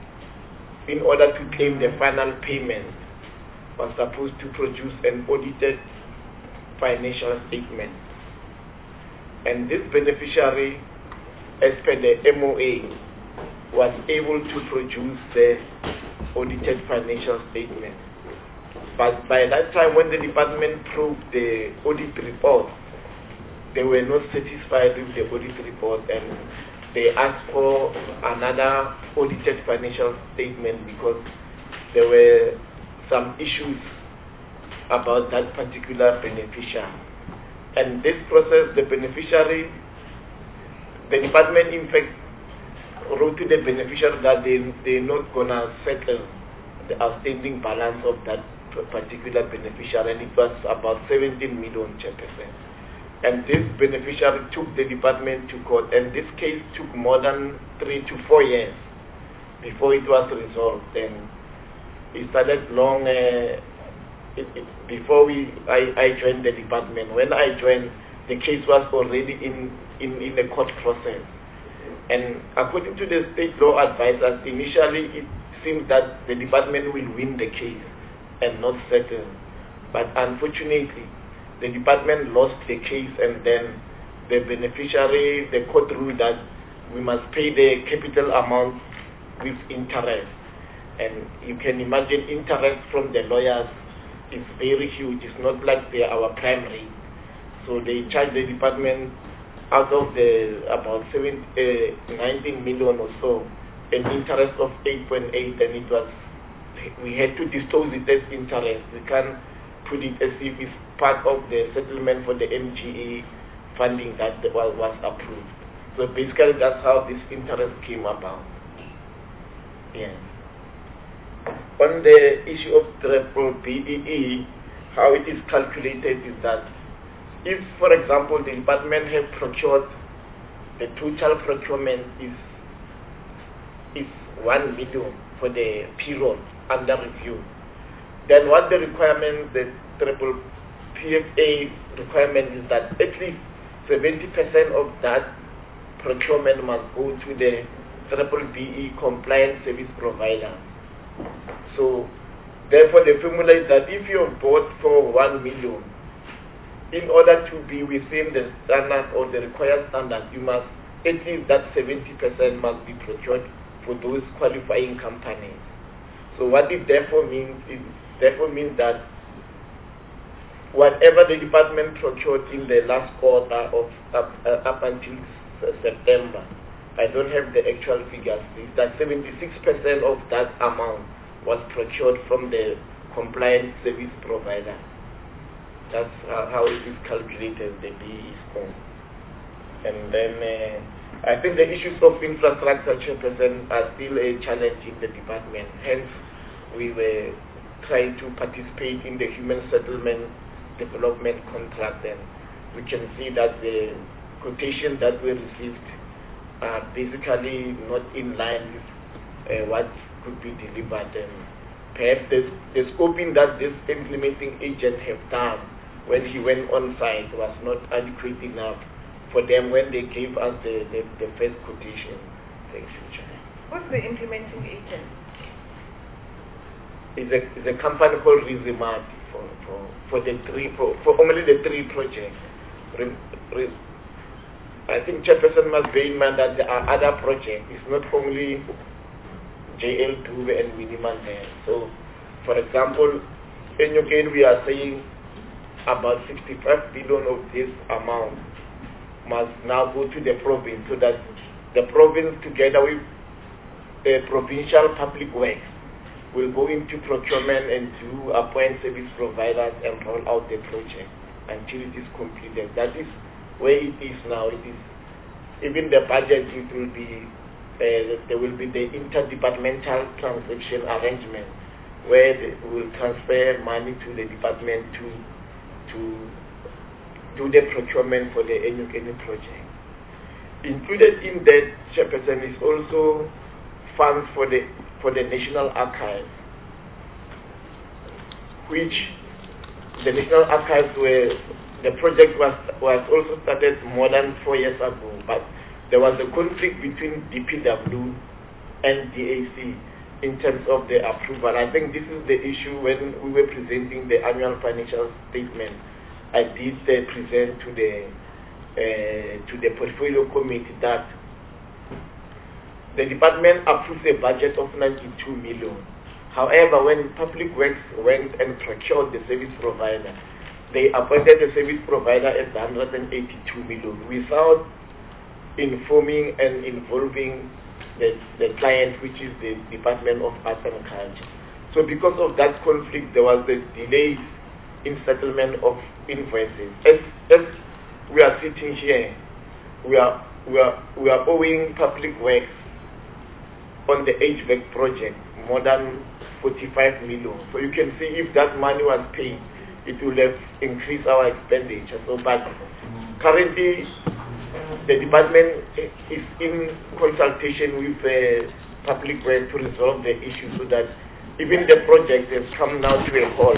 Speaker 7: in order to claim the final payment, was supposed to produce an audited financial statement. And this beneficiary, as per the M O A, was able to produce the audited financial statement. But by that time, when the department proved the audit report, they were not satisfied with the audit report, and they asked for another audited financial statement because there were some issues about that particular beneficiary. And this process, the beneficiary, the department in fact wrote to the beneficiary that they, they're not going to settle the outstanding balance of that particular beneficiary, and it was about seventeen million chairperson. And this beneficiary took the department to court, and this case took more than three to four years before it was resolved. And it started long uh, it, it, before we I, I joined the department. When I joined, the case was already in, in, in the court process. And according to the state law advisors, initially it seemed that the department will win the case and not settle. But unfortunately, the department lost the case, and then the beneficiary, the court ruled that we must pay the capital amount with interest. And you can imagine interest from the lawyers is very huge. It's not like they are our primary. So they charge the department out of the about seven, uh, nineteen million or so, an interest of eight point eight, and it was, we had to disclose it as interest. We can't put it as if it's part of the settlement for the M G E funding that was, was approved. So basically that's how this interest came about. Yeah. On the issue of triple B E E, how it is calculated is that if, for example, the department have procured, the total procurement is is one million for the period under review, then what the requirement, the triple P F A requirement is that at least seventy percent of that procurement must go to the triple B E compliant service provider. So, therefore, the formula is that if you have bought for one million, in order to be within the standard or the required standard, you must, at least that seventy percent must be procured for those qualifying companies. So what it therefore means is, therefore means that whatever the department procured in the last quarter of up, uh, up until September, I don't have the actual figures, is that seventy-six percent of that amount was procured from the compliant service provider. That's uh, how it is calculated, the B E E score. And then uh, I think the issues of infrastructure chairperson are still a challenge in the department. Hence, we were trying to participate in the human settlement development contract, and we can see that the quotation that we received are basically not in line with uh, what could be delivered. And perhaps the, the scoping that this implementing agent have done when he went on site was not adequate enough for them when they gave us the, the, the first quotation. Thanks, Chair.
Speaker 1: Who's the implementing agent?
Speaker 7: It's a, it's a company called Rizimati for, for, for the three for, for only the three projects. Re, re, I think Chairperson must bear in mind that there are other projects. It's not only J L two and minimal there. So, for example, in Ukraine we are saying about sixty-five billion of this amount must now go to the province, so that the province, together with the provincial public works, will go into procurement and to appoint service providers and roll out the project until it is completed. That is where it is now. It is even the budget. It will be uh, there will be the interdepartmental transaction arrangement where they will transfer money to the department to to do the procurement for the Enyukeni project. Included in that, Chairperson, is also funds for the for the National Archives, which the National Archives were, the project was was also started more than four years ago, but there was a conflict between D P W and D A C in terms of the approval. I think this is the issue when we were presenting the annual financial statement. I did uh, present to the uh, to the portfolio committee that the department approved a budget of ninety-two million. However, when Public Works went and procured the service provider, they appointed the service provider at one hundred eighty-two million without informing and involving the, the client, which is the Department of Arts and Culture. So because of that conflict, there was a delay in settlement of invoices. As, as we are sitting here, we are, we are, we are owing Public Works on the H V A C project more than forty-five million. So you can see if that money was paid, it will have increased our expenditure. So, but currently, the department is in consultation with the Public Works to resolve the issue, so that even the project has come now to a halt,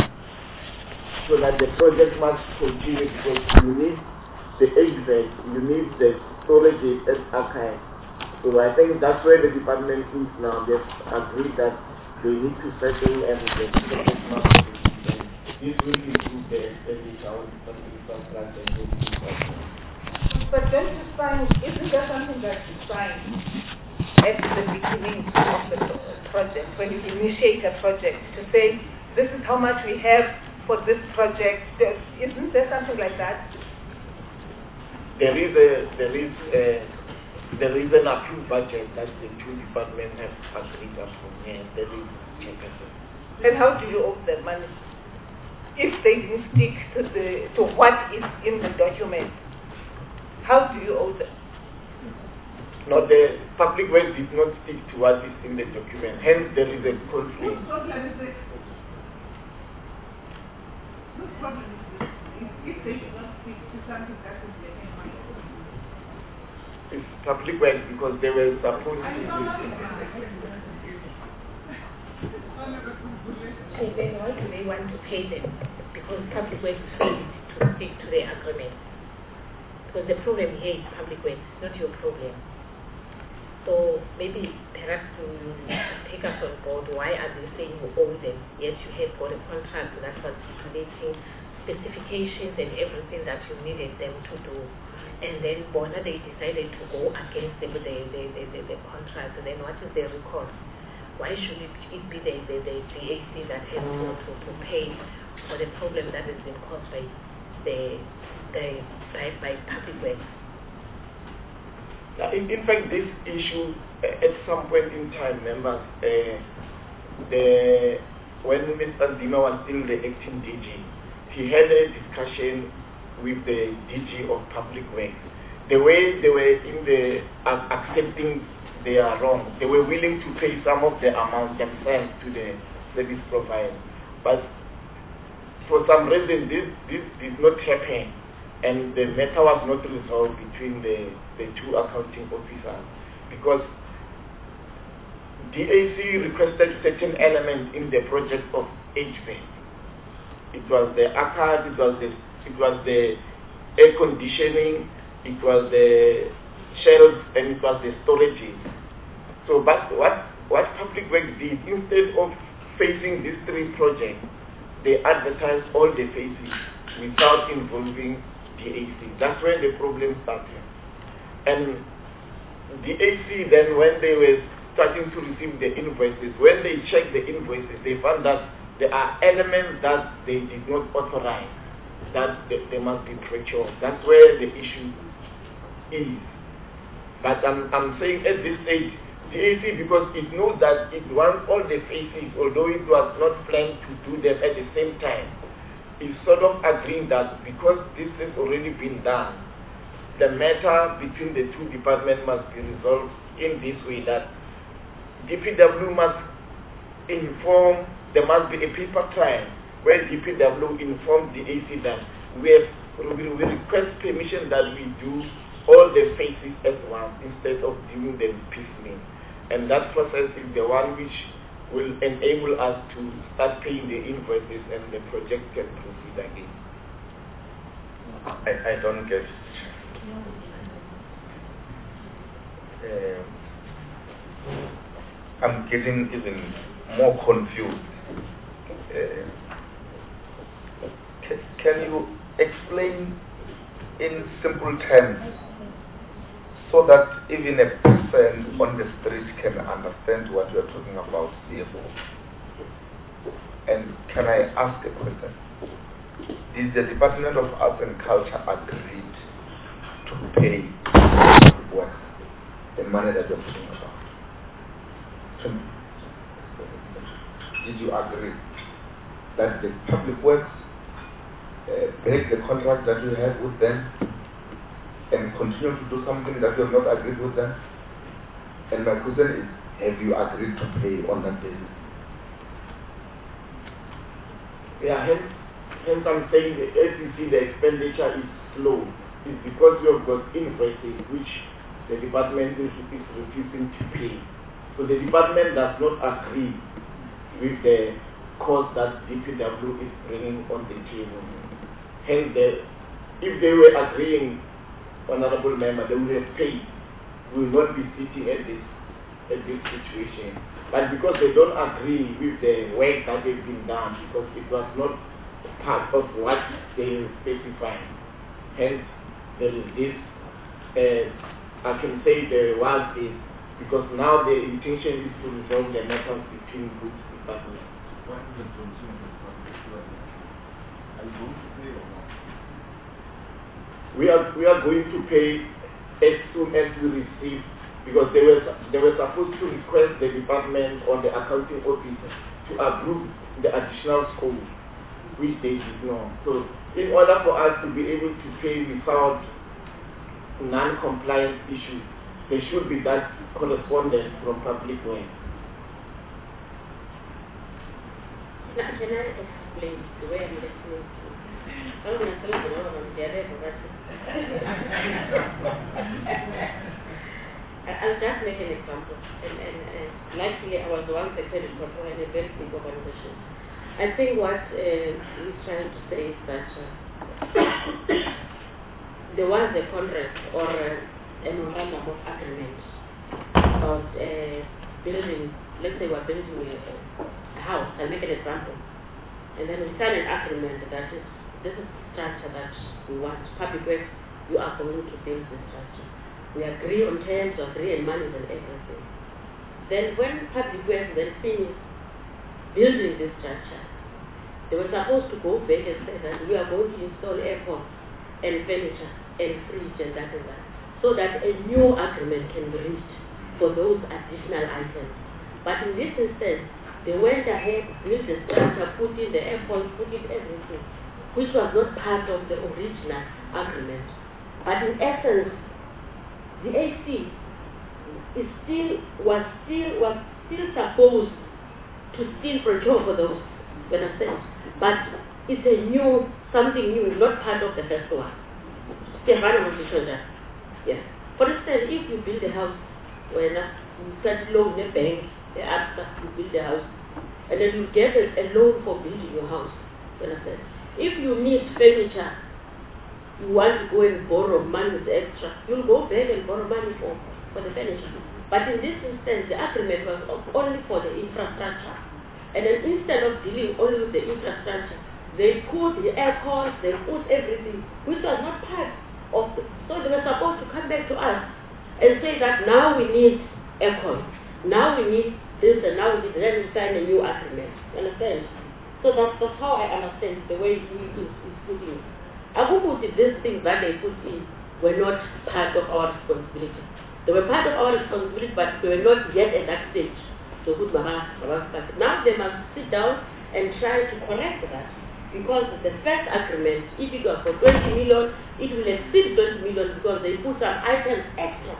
Speaker 7: so that the project must continue, because you need the H V A C, you need the storage as archive. So I think that's where the department is now. They've agreed that they need to settle and the project must be. This will improve the expenditure on infrastructure and infrastructure.
Speaker 1: But don't you sign, isn't there something that you sign at the beginning of the project, when you initiate a project, to say, this is how much we have for this project? There, isn't there something like that?
Speaker 7: There is a, there is a, there is an approved budget that the two departments have agreed upon. Yes, there is.
Speaker 1: Then how do you owe them money? If they didn't stick to the to what is in the document, how do you owe them?
Speaker 7: No, the Public Works did not stick to what is in the document. Hence, there is a conflict.
Speaker 1: Whose problem is it? Whose problem is this? If they did not stick to something that is there in my
Speaker 7: It's Public Works, because they were supposed to do.
Speaker 5: So then why do they want to pay them? Because Public Works failed to stick to their agreement. Because the problem here is Public Works, not your problem. So maybe perhaps to take us on board, why are they saying you owe them? Yet you had got a contract that was stipulating specifications and everything that you needed them to do. And then Bona, they decided to go against the, the, the, the, the contract. And then what is the recourse? Why should it, it be the, the, the D A C that has to, to, to pay for the problem that has been caused by the, the by, by Public Works?
Speaker 7: In, in fact, this issue, uh, at some point in time, members, uh, the when Mister Ndima was still the acting D G, he had a discussion with the D G of Public Works. The way they were in the uh, accepting they are wrong, they were willing to pay some of the amount themselves to the service provider. But for some reason, this, this did not happen, and the matter was not resolved between the, the two accounting officers, because D A C requested certain elements in the project of H V A C. It was the archive, it was the, it was the air conditioning, it was the shelves, and it was the storage. So but what, what Public Works did, instead of facing these three projects, they advertised all the phases without involving D A C. That's where the problem started. And D A C then, when they were starting to receive the invoices, when they checked the invoices, they found that there are elements that they did not authorize, that they, they must be procured. That's where the issue is. But I'm, I'm saying at this stage, the A C, because it knows that it wants all the phases, although it was not planned to do them at the same time, is sort of agreeing that because this has already been done, the matter between the two departments must be resolved in this way, that D P W must inform, there must be a paper trail where D P W informs the A C that we, have, we request permission that we do all the phases at once instead of doing them piecemeal. And that process is the one which will enable us to start paying the invoices and the project can proceed again.
Speaker 2: I, I don't get it. Uh, I'm getting even more confused. Uh, can, can you explain in simple terms so that even a person on the street can understand what you're talking about, C F O? And can I ask a question? Did the Department of Arts and Culture agree to pay work, the money that you're talking about? Did you agree that the public works uh, break the contract that you have with them and continue to do something that you have not agreed with them? And my question is, have you agreed to pay on that basis?
Speaker 7: Yeah, hence, hence I'm saying that as you see the expenditure is slow. It's because you have got invoices which the department is, is refusing to pay. So the department does not agree with the cost that D P W is bringing on the table. Hence, the, if they were agreeing, Honorable Member, they would have paid. We will not be sitting at this at this situation. But because they don't agree with the work that has been done, because it was not part of what they specified, hence there is this, uh, I can say the was is, because now the intention is to resolve the matters between groups departments.
Speaker 8: What is the position of the department? Are you going to pay or not?
Speaker 7: We are, we are going to pay as soon as we receive, because they were, they were supposed to request the department or the accounting officer to approve the additional scope, which they did not. So in order for us to be able to pay without non-compliance issues, there should be that correspondence from public works.
Speaker 5: Now, can I explain the way I'm listening to? I'm going to tell you all about the other I'll just make an example. And, and uh, likely I was once a credit controller in a very big organization. I think what uh, he's trying to say is that uh, there was a contract or uh, a memorandum of agreement about uh, building, let's say we're building a, a house, I'll make an example. And then we sign an agreement that is, this is the structure that we want. Public works, you are going to build this structure. We agree on terms, we agree on money and everything. Then when public works then finished building this structure, they were supposed to go back and say that we are going to install airports and furniture and fridge and that and that, so that a new agreement can be reached for those additional items. But in this instance, they went ahead, built the structure, put in the airport, put in everything, which was not part of the original agreement. But in essence, the A C is still was still was still supposed to still procure for those, you understand? But it's a new something new, not part of the first one. Stefano was show that. Yeah. For instance, if you build a house, when you get loan in the bank, the after you build a house, and then you get a, a loan for building your house. You understand? If you need furniture, you want to go and borrow money with extra, you'll go back and borrow money for, for the furniture. But in this instance, the agreement was only for the infrastructure. And then instead of dealing only with the infrastructure, they put the airports, they put everything, which was not part of the, so they were supposed to come back to us and say that now we need airports, now we need this, and now we need, then we sign a new agreement. You understand? So that's, that's how I understand the way he is, is putting it. I would put it, these things that they put in, were not part of our responsibility. They were part of our responsibility, but they were not yet at that stage. So good now they must sit down and try to correct that. Because the first agreement, if it was for twenty million, it will exceed twenty million because they put some items extra.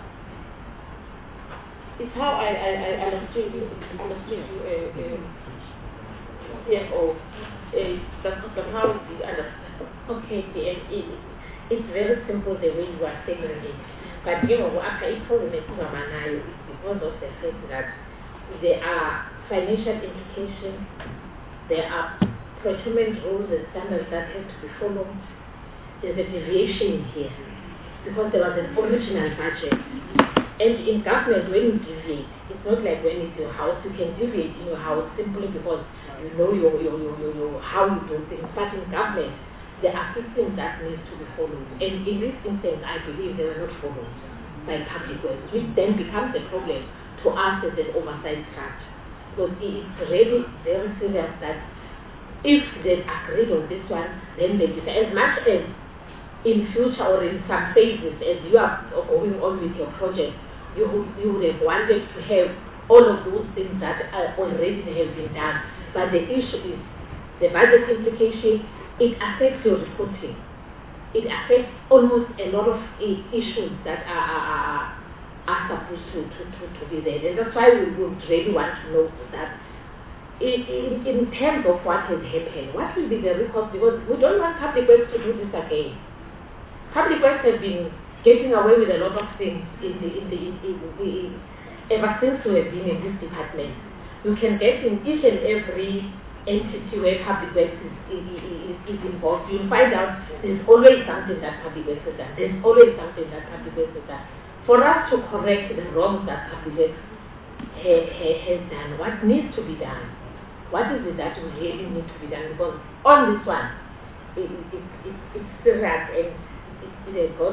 Speaker 5: It's how I, I, I understood you, understood you, uh, uh, C F O. Uh, that's, that's how you understand.
Speaker 9: Okay, it, it, it's very simple the way you are saying it. But you know, after it told me because of the fact that there are financial implications, there are procurement rules and standards that have to be followed. There's a deviation here because there was an original budget. And in government, when you deviate, it's not like when it's your house. You can deviate in your house simply because you know your, your, your, your, your, how you do things. But in government, there are systems that need to be followed. And in this instance, I believe they were not followed by public works, which then becomes a problem to us as an oversight structure. Because it's really very serious that if they agreed on this one, then they decide. As much as in future or in some phases, as you are going on with your project, you would, you would have wanted to have all of those things that are already have been done. But the issue is the budget implication. It affects your reporting. It affects almost a lot of uh, issues that are, are, are, are supposed to, to, to, to be there. And that's why we would really want to know that in, in, in terms of what has happened, what will be the recourse? Because we don't want public works to do this again. Public works have been getting away with a lot of things in the, in the, in, in, in, ever since we have been in this department. You can get in each and every entity where public works is, is, is, is involved. You'll find out there's always something that public works has done. There's always something that public works has done. For us to correct the wrongs that public works ha, ha, has done, what needs to be done? What is it that we really need to be done? Because on this one, it, it, it, it's serious and it, it has got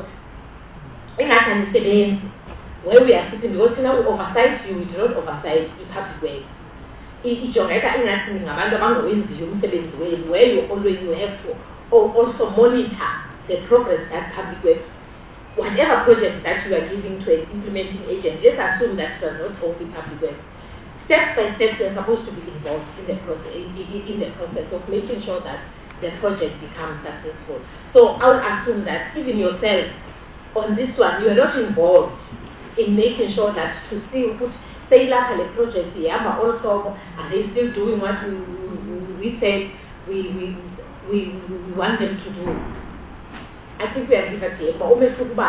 Speaker 9: where we are sitting, because now we oversight you, we do not oversight in public ways. Ijongeka ingathi ngabantu abangawenziyo umsebenzi wenu, where you always you have to also monitor the progress that public works. Whatever project that you are giving to an implementing agent, let's assume that it was not only public works. Step by step, they're supposed to be involved in the process, in, in the process of making sure that the project becomes successful. So I would assume that even yourself, on this one, you are not involved in making sure that to see put say like a project here, but also are they still doing what we we said we we we, we want them to do. I think we are different here, but when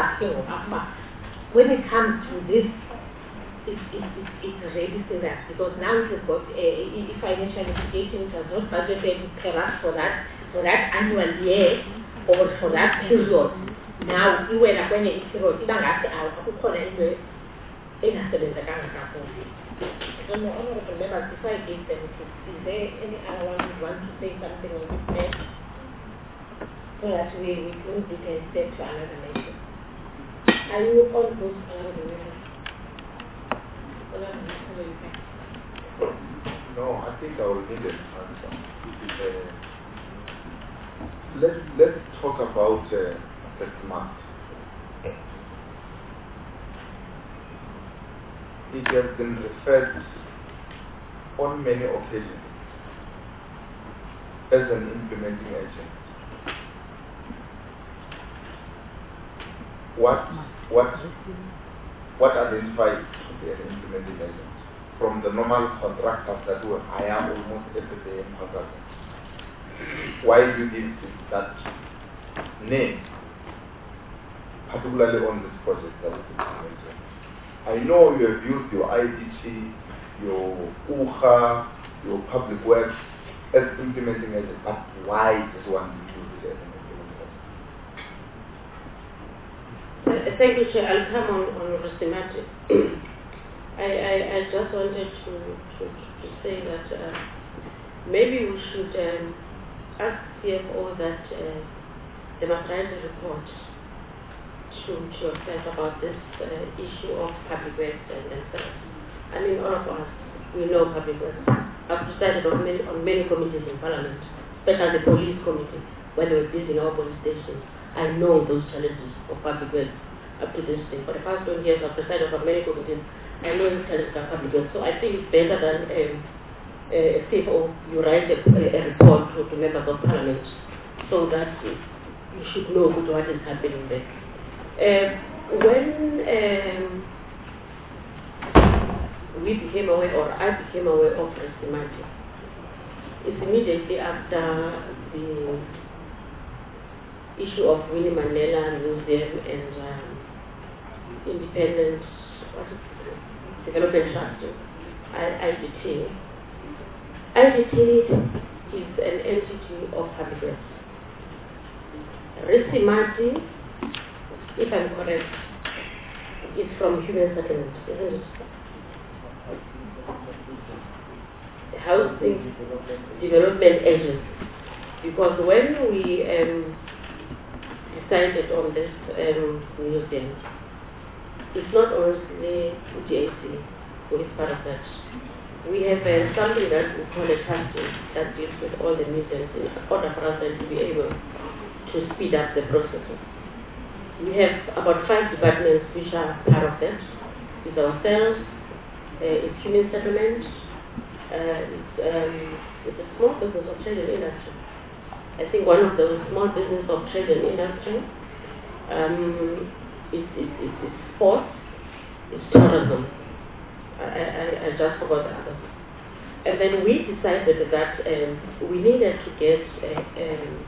Speaker 9: it comes to this, it, it, it, it's really serious because now it has got a, a financial implication. It has not budgeted perhaps for that for that annual year or for that period. Now, you were like when it's road, you don't have to out, who call it in a certain kind of couple. I don't know, honorable members, before I give them, is there any other one who want to say something on this matter? So that we, we close it and step to another nation. Are you all those honorable members?
Speaker 2: No, I think I will need an answer. Uh, let's, let's talk about uh, the smart. It has been referred on many occasions as an implementing agent. What what what identifies to be an implementing agent from the normal contractors that will hire almost every day in contractors? Why do you give that name, particularly on this project that is implemented? I know you have used your I D T, your U H A, your public works as implementing agent, but why does one use it as an implementing agent?
Speaker 5: Thank you, Chair. I'll come on, on Rosimati. I, I, I just wanted to, to, to say that uh, maybe we should um, ask C F O that uh, they must write a report to, to yourself about this uh, issue of public works and, and so on. I mean, all of us, we know public works. I've decided on many, on many committees in Parliament, especially the police committee, when we were busy in our police stations. I know those challenges of public works up to this day. For the past twenty years, I've presided over many committees. I know the challenges of public works. So I think it's better than um, a C F O, you write a, a report to, to members of parliament so that you should know what is happening there. Uh, when um, we became aware, or I became aware of Resimati, it's immediately after the issue of Winnie Mandela Museum and um, Independent what is it, Development Trust, I D T. I D T is an entity of public works. Resimati, if I'm correct, is from human settlement, isn't it? Housing Development Agency. Because when we um, decided on this um, museum, it's not only G A C who is part of that. We have uh, something that we call a trustee that deals with all the museums in order for us then to be able to speed up the processes. We have about five departments which are part of that. It's ourselves, uh, it's human settlement, uh, it's, um, it's a small business of trade and industry. I think one of those small business of trade and industry um, is, is, is, is sports, it's tourism. I, I, I just forgot the others. And then we decided that um, we needed to get uh, um,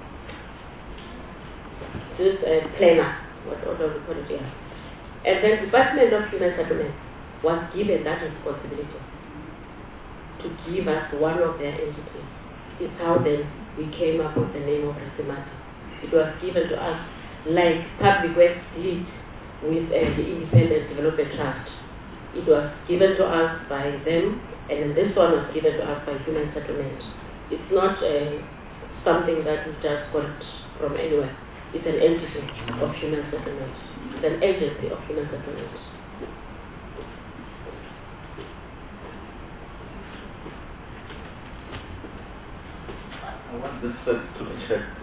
Speaker 5: this uh, planner, what, what do we call it here? And then the Department of Human Settlement was given that responsibility to give us one of their entities. It's how then we came up with the name of Resimati. It was given to us like Public Works did with uh, the Independent Development Trust. It was given to us by them, and then this one was given to us by Human Settlement. It's not uh, something that we just got from anywhere. It's an entity of Human Settlement. It's an agency of Human Settlement.
Speaker 2: I want this first to be checked.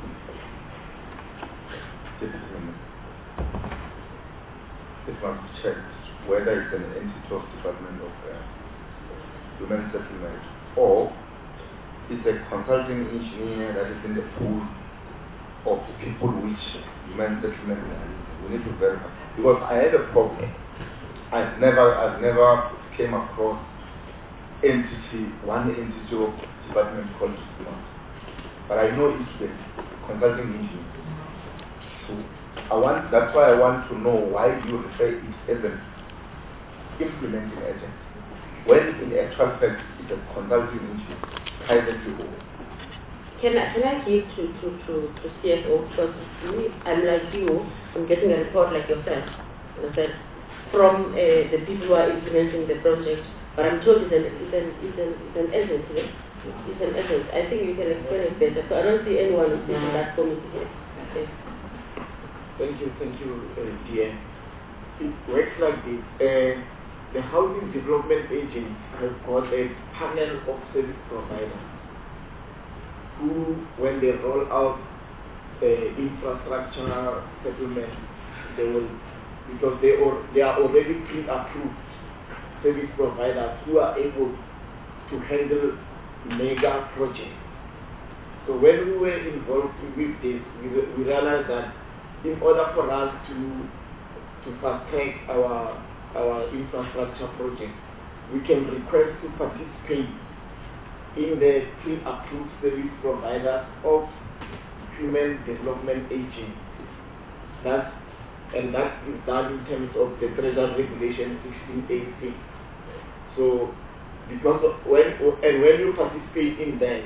Speaker 2: It must be checked whether it's an entity of Department of uh, Human Settlement or it's a consulting engineer that is in the pool of people which Human Settlement has. We need to verify. Because I had a problem. I've never I've never came across entity, one entity of department called Human. But I know it's the consulting engineer. So I want that's why I want to know why do you refer it as an implementing agent when in actual fact it's a consulting engineer, privately owned.
Speaker 5: Can I, can I give to, to, to, to C F O, because me, I'm like you, I'm getting a report like yourself, yourself from uh, the people who are implementing the project, but I'm told it's an, it's an, it's an, it's an agency, it's an agency. I think you can explain it better, so I don't see anyone who's in that committee here. Okay.
Speaker 7: Thank you, thank you, uh, dear. It works like this. Uh, the Housing Development Agent has got a panel of service providers who, when they roll out the infrastructure settlement, they will, because they, are, they are already pre-approved service providers who are able to handle mega projects. So when we were involved with this, we, we realized that in order for us to to fast track our our infrastructure project, we can request to participate in the pre-approved service providers of Human Development Agency. That's, and that is done in terms of the Treasury Regulation sixteen eighty-six. So, because of when and when you participate in that,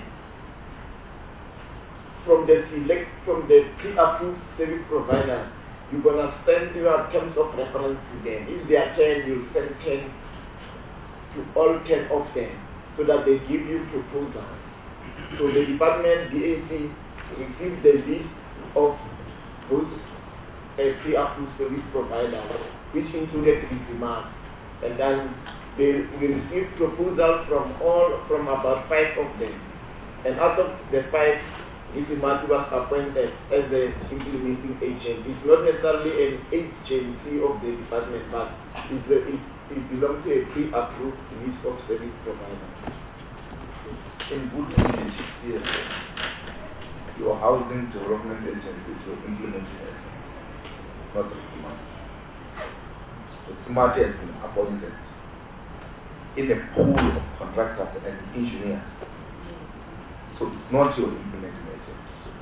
Speaker 7: from the select from the pre-approved service provider, you're gonna send your terms of reference to them. If they are ten, you send ten to all ten of them, so that they give you proposals. So the department, D A C, receives the list of those uh, pre-approved service providers, which included Resimati, and then they we receive proposals from all from about five of them, and out of the five, Izimati was appointed as the implementing agent. It's not necessarily an agency of the department, but it's a, it, it belongs to a pre-approved list of service providers.
Speaker 2: In good relationship here, your housing development agency is your implementing agent, not the smart. The smart has been appointed in a pool of contractors and engineers. So it's not your implementing agent.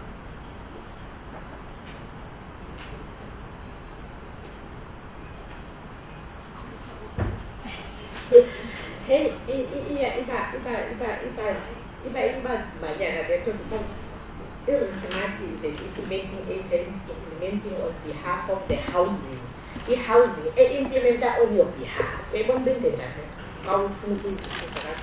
Speaker 9: Hey, yeah, if I, if I, if I, if I, if I, if I, my yeah, I talk about implementing the implementing agent implementing on behalf of the housing. The housing, a implementer on your behalf. We won't be there. How simple is it?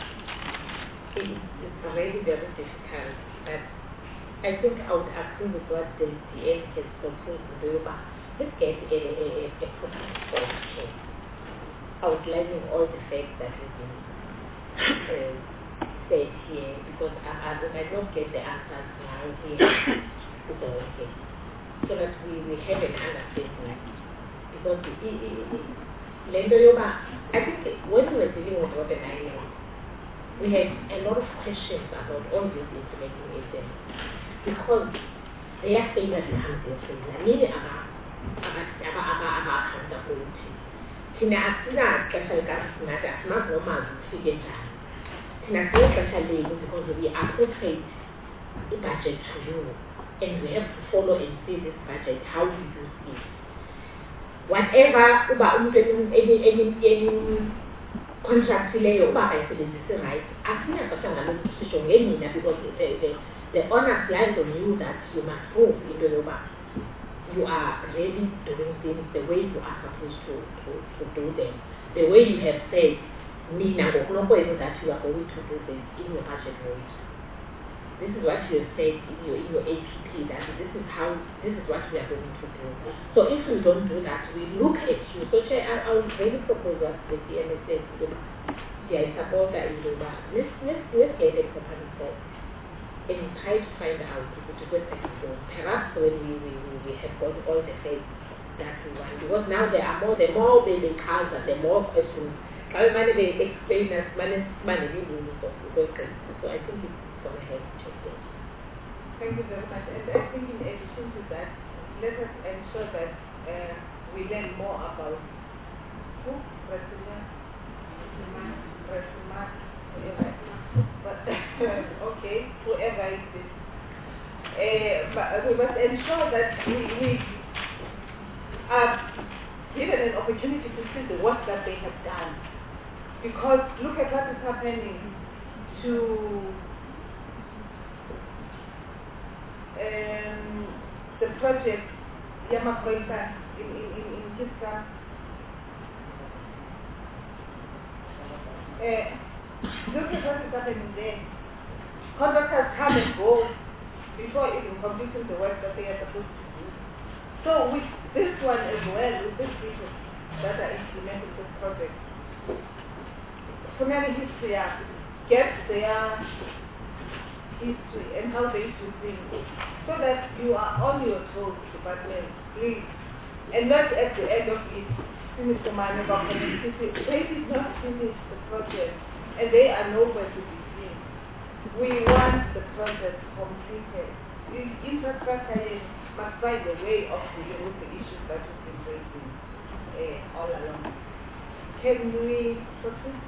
Speaker 9: It's already very difficult, but I think I would agree with what the D A has proposed to do. Let's get a, a, a, a proposal outlining all the facts that have been uh, said here, because I, I, I don't get the answers now here. So, okay. So that we, we have an understanding. Because the, the, the, the, I think when we were dealing with Robin Island, we had a lot of questions about all these implementing agents because they are saying that it comes in favor. Meaning about accountability. Tina asina special government as not normal figure. Tina special because we appropriate the budget to you and we have to follow and see this budget, how we use it. Whatever about any any any contract leyo uba ayisebenzise right, asinakasanga lokusisho ngenina because the, the, the honor lies on you that you must prove into yoba you are really doing things the way you are supposed to, to, to do them. The way you have said, Nina, that you are going to do this in your budget rate. This is what you have said in your, in your A P P, that this is how, this is what we are going to do. So if we don't do that, we look at you. So I, I would really propose what the D M S said, yeah, I support that in the let's, let's, let's get a proper report and try to find out if it was possible. Perhaps when we, we, we have got all the facts that we want. Because now there are more, the more they cars and the more questions. How many they explain as many, many rules of the questions. So I think it's going to help check it.
Speaker 1: Thank you very much. And I think in addition to that, let us ensure that uh, we learn more about who, Rasima, Rasima, whoever. But okay, whoever it is. Uh, but we must ensure that we, we are given an opportunity to see the work that they have done. Because look at what is happening to um, the project Yamakoita in, in, in, in Kiska. Uh, Look at what is happening there. Contractors come and go before even completing the work that they are supposed to do. So with this one as well, with these people that are implementing this project, Funani history, get their history and how they do things, so that you are on your toes, department, please, and not at the end of it. They did not finish the project. And they are nowhere to be seen. We want the project completed. The infrastructure must find a way of dealing with the issues that we've been facing uh, all along. Can we proceed?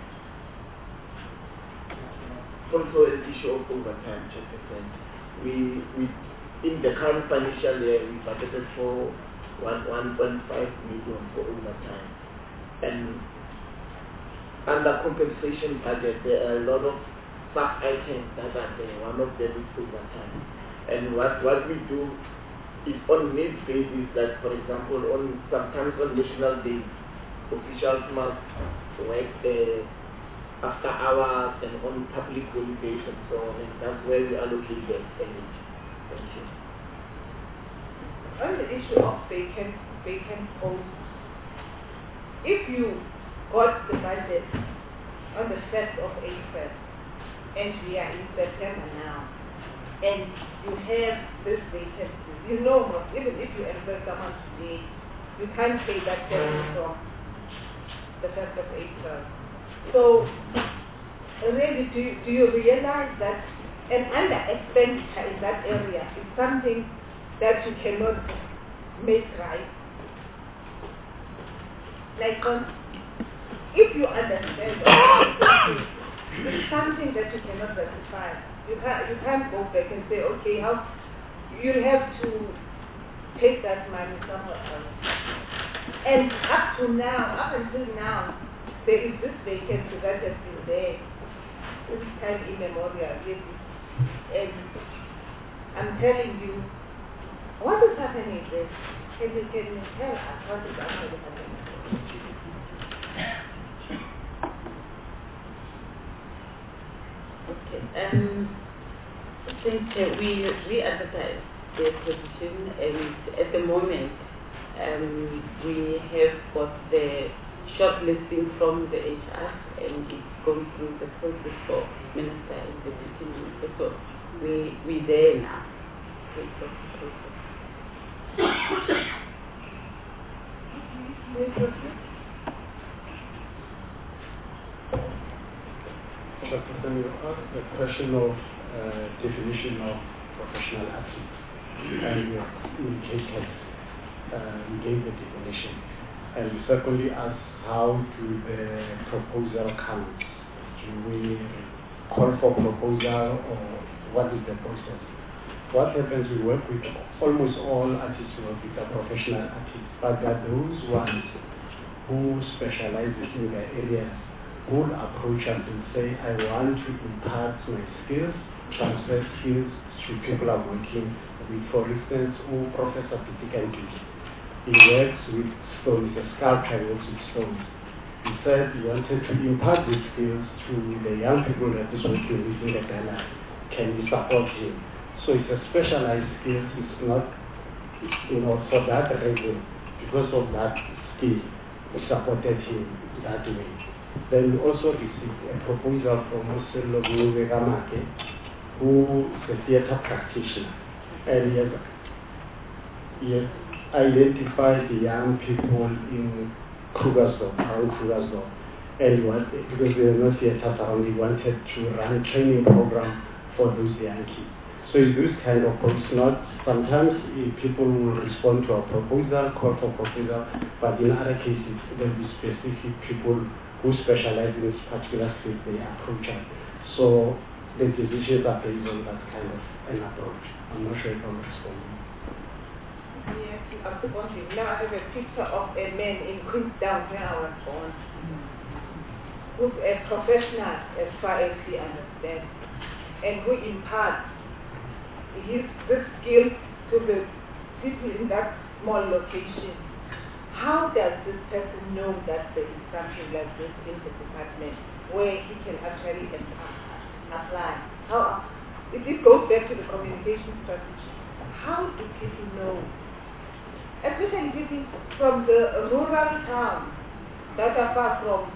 Speaker 7: Also an issue of overtime, just a second. We, we, in the current financial year, we budgeted for one, one point five million for overtime. And under compensation budget, there are a lot of sub-items that are there. One of them is overtime. And what, what we do is on need basis that, for example, on sometimes on national days, officials must work uh, after hours and on public holidays and so on. And that's where we allocate the expenditure. Thank you.
Speaker 1: On the issue of vacant, vacant posts, if you got the budget on the first of April, and we are in September now. and you have this vacancy, you know, even if you employ someone today, you can't pay that person from the first of April. So, really, do you, do you realize that an under expenditure in that area is something that you cannot make right? Like, um, if you understand, it's something that you cannot justify. You can't, you can't go back and say, okay, how you have to take that money somewhere else. And up to now, up until now, there is this vacancy that has been there since time immemorial, really. And I'm telling you, what is happening there? Can you, can you tell us what is actually happening?
Speaker 6: Okay. Um, I think uh, we we advertise the position, and at the moment um, we have got the shortlisting from the H R, and it's going through the process for minister and deputy minister. So we we there now.
Speaker 10: Chairperson, you asked the question of uh, definition of professional athlete, and you indicated, uh, you gave the definition. And you secondly asked how do the proposal come? Do we call for proposal, or what is the process? What happens, we work with almost all artists work with a professional artists, but there are those ones who specialize in their areas who will approach us and say, I want to impart my skills, transfer skills to people I'm working with. For instance, oh, Professor Pitikandi, he works with stones, a sculptor works with stones. He said he wanted to impart these skills to the young people that is working within the gallery. Can we support him? So it's a specialized skill. It's not, you know, for that reason, because of that skill, we supported him that way. Then we also received a proposal from Muselo Ramake, who is a theatre practitioner, and he has, he has identified the young people in Krugersdorp, around Krugersdorp, and he wanted, because there are no theatres around, he wanted to run a training program for those young kids. So it's this kind of approach. Not sometimes uh, people will respond to a proposal, call for proposal, but in other cases there will be specific people who specialize in this particular field, they approach us. So the decisions are based on that kind of an approach. I'm not sure if I'm responding.
Speaker 1: Yes, I'm wondering. Now I have a picture of a man in Queenstown where I was born, who's a professional as far as he understands, and who imparts his this skill to the people in that small location. How does this person know that there is something like this in the department where he can actually apply? How, if it goes back to the communication strategy, how do people know? Especially people from the rural towns that are far from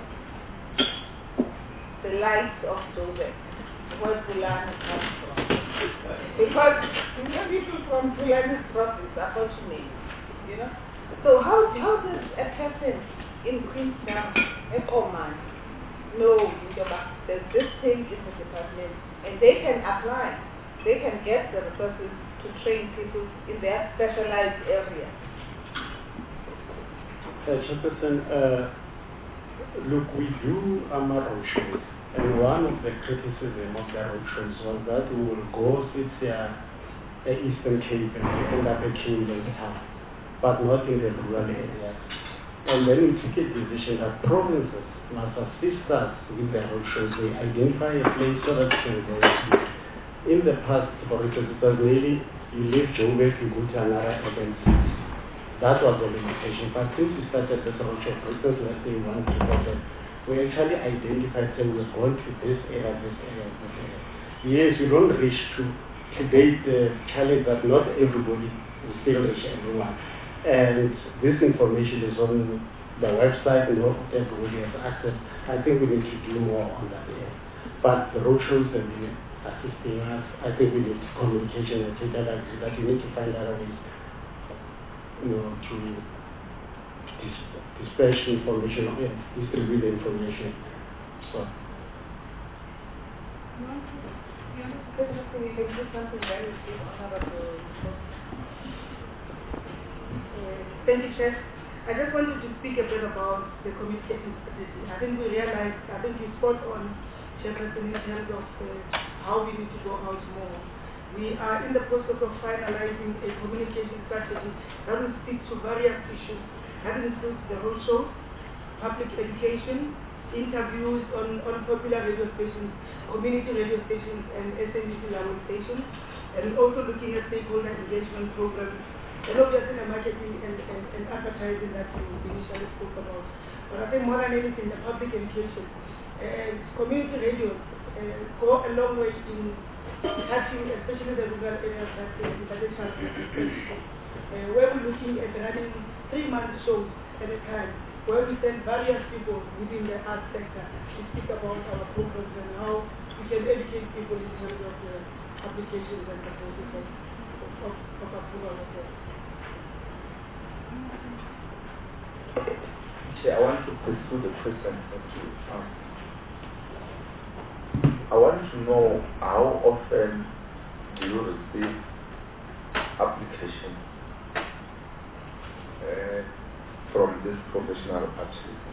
Speaker 1: the lights of Joburg, where the land comes from. Because you know, people from the land province are fortunate, you know. So how, how does a person in Queenstown, a command, know there's this thing in the department, and they can apply, they can get the resources to train people in their specialized area?
Speaker 10: Uh, Chairperson, uh, look, we do AMA roadshows, and one of the criticism of the roadshows was that we will go sit there at Eastern Cape and we end up at Kingdom Town, but not in the rural areas. And then we took a decision that provinces must assist us with the roadshows. They identify a place so that we can go to. In the past, for instance, it was really, you leave Joburg, you go to another urban city. That was the limitation. But since we started this roadshow, for instance, let's say one reported, we actually identified that we're going to this area, this area, this area. Yes, we don't reach to debate the challenge that not everybody will still reach everyone. And this information is on the website and not everybody has access. I think we need to do more on that area. But the roadshows have been assisting us. I think we need communication and take that that we need to find other ways, you know, to dis- disperse information and distribute the information. So.
Speaker 11: Thank you, Chair. I just wanted to speak a bit about the community activity. I think we realized, I think you spot on, Chairperson, in terms of uh, how we need to go out more. We are in the process of finalizing a communication strategy that will speak to various issues. That includes the roadshow, public education, interviews on, on popular radio stations, community radio stations, and S M B C language stations, and also looking at stakeholder engagement programs, and obviously the marketing and, and, and advertising that we initially spoke about. But I think more than anything, the public education. Uh, community radios uh, go a long way in touching, especially the rural areas that the international uh, where we're looking at running three-month shows at a time, where we send various people within the art sector to speak about our programs and how we can educate people in terms of the applications and the process of, of, of approval of them.
Speaker 2: I want to pursue the question that you asked. I want to know how often do you receive applications uh, from this professional artist,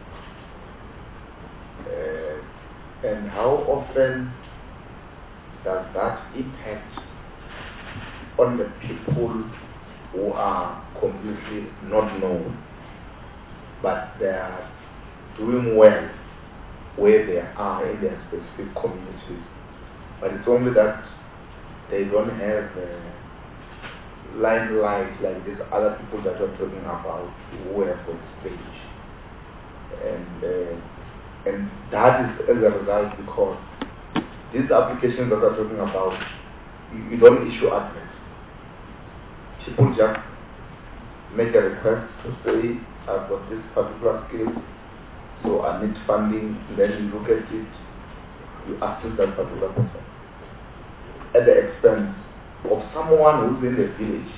Speaker 2: uh, and how often does that impact on the people who are completely not known, but they are doing well where they are in their specific communities, but it's only that they don't have uh, limelight like these other people that we're talking about who have on stage, and uh, and that is as a result because these applications that we're talking about, you, you don't issue adverts. People just make a request to say, I've got this particular skill, so I need funding, then you look at it, you assist that particular person. At the expense of someone who's in the village,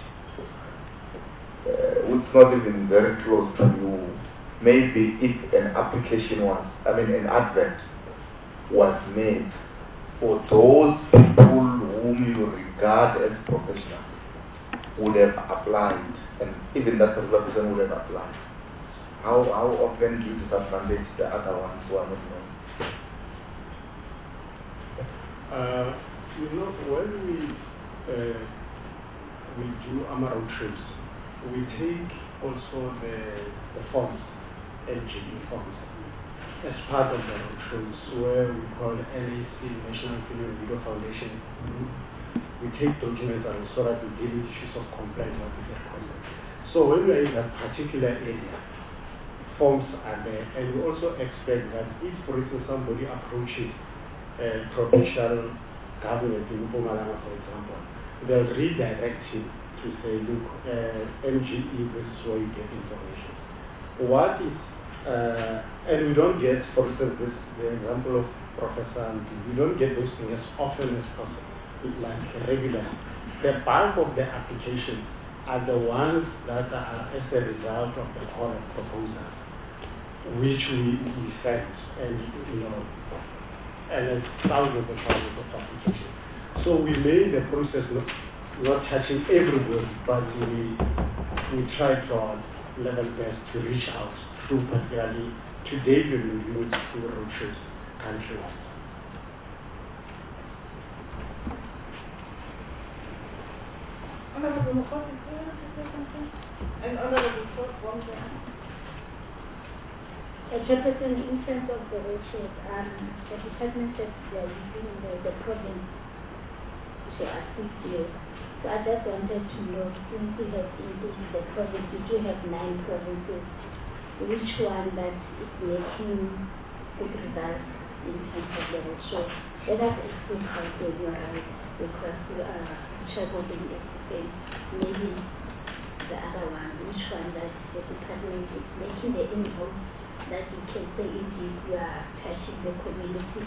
Speaker 2: uh, who's not even very close to you. Maybe if an application was, I mean an advert was made for those people whom you regard as professionals, would have applied, and even that particular person would have applied. How how often do you disadvantage the other ones who are not known?
Speaker 10: Uh, you know, when we uh, we do Amaro trips, we take also the the forms, L G E forms, as part of the road trips, where we call N A C, National Film and Video Foundation. We take documents and so that we deal with issues of compliance with the content. So when we are in that particular area, forms are there, and we also expect that if, for instance, somebody approaches a provincial government in Mpumalanga, for example, they'll redirect him to say, look, uh, M G E, this is where you get information. What is, uh, and we don't get, for instance, this, the example of Professor Andy, we don't get those things as often as possible, like regular. The bulk of the applications are the ones that are as a result of the call of proposals, which we, we sent, and you know, and it's thousands and thousands of applications. So we made the process not, not touching everybody, but we we tried to our level best to reach out through particularly today we reviewed through roadshows countrywide.
Speaker 1: Honorable Mokhosi, do you want to say something? And Honorable Ford, one more.
Speaker 9: Uh, Chairperson, in terms of the roadshows, um, the department said they are using the, the province to assist you. So I just wanted to know, since we have included the province, we do have nine provinces, which one that is making good results in terms of the roadshow? Let us explain how to do right because we are shareholding everything. Maybe the other one, which one that the department is making the inroads that you can say indeed you are touching the community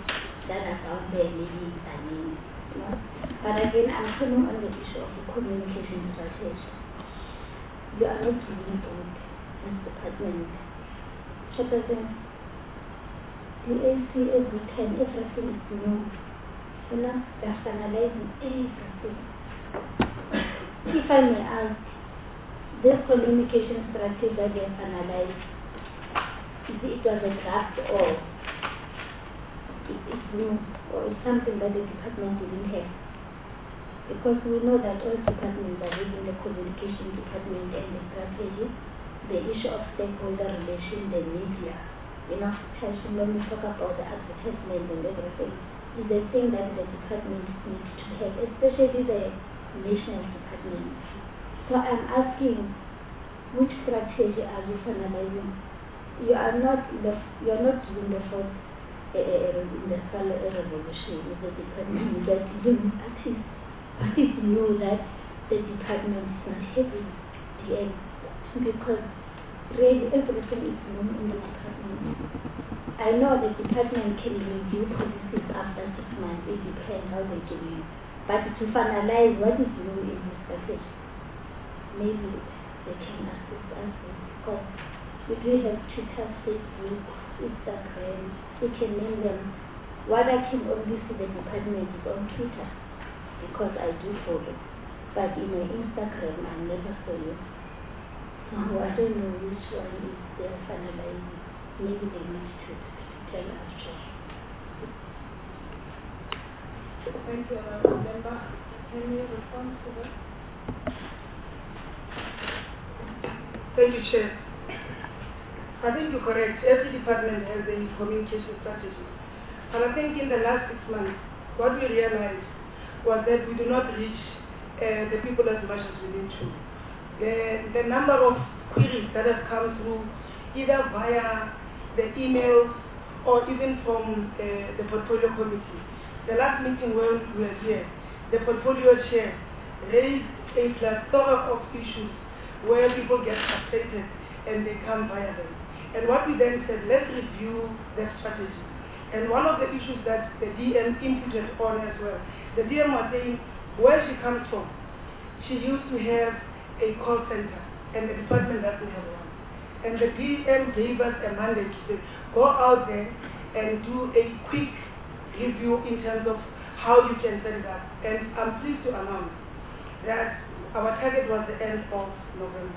Speaker 12: that are out there maybe I mean, you know. But again, I'm coming on the issue of the communication strategy. You are not really good as department. Chairperson, the A C every time, everything is new. You know, they're finalizing everything. If I may ask, this communication strategy that they have analyzed, is it, it was a draft or it is new or it's something that the department didn't have? Because we know that all departments are within the communication department and the strategy, the issue of stakeholder relations, the media, you know, when we talk about the advertisement and everything, is the thing that the department needs to have, especially the national department. So I'm asking, which strategy are you finalizing? You are not the, you are not doing the fourth uh, industrial revolution with the department that you artists. But it's new that the department is not having D M because really everything is new in the department. I know the department can review policies after six months, it depends how they do it. But to finalize what is new in this package, maybe they can assist us because we do have Twitter, Facebook, Instagram, we can name them. What I can only see the department is on Twitter because I do follow. But in my Instagram, I never follow. So I don't know which one is they're finalizing. Maybe they need to tell us.
Speaker 11: Thank you, uh, Member. Can you respond to that? Thank you, Chair. I think you're correct. Every department has a communication strategy. And I think in the last six months, what we realized was that we do not reach uh, the people as much as we need to. The, the number of queries that have come through, either via the emails or even from uh, the portfolio committee. The last meeting where we were here, the portfolio chair raised a plethora of issues where people get frustrated and they come via them. And what we then said, let's review the strategy. And one of the issues that the D M inputted on as well, the D M was saying where she comes from. She used to have a call center, and the department doesn't have one. And the D M gave us a mandate to say, go out there and do a quick review in terms of how you can set it up. And I'm pleased to announce that our target was the end of November.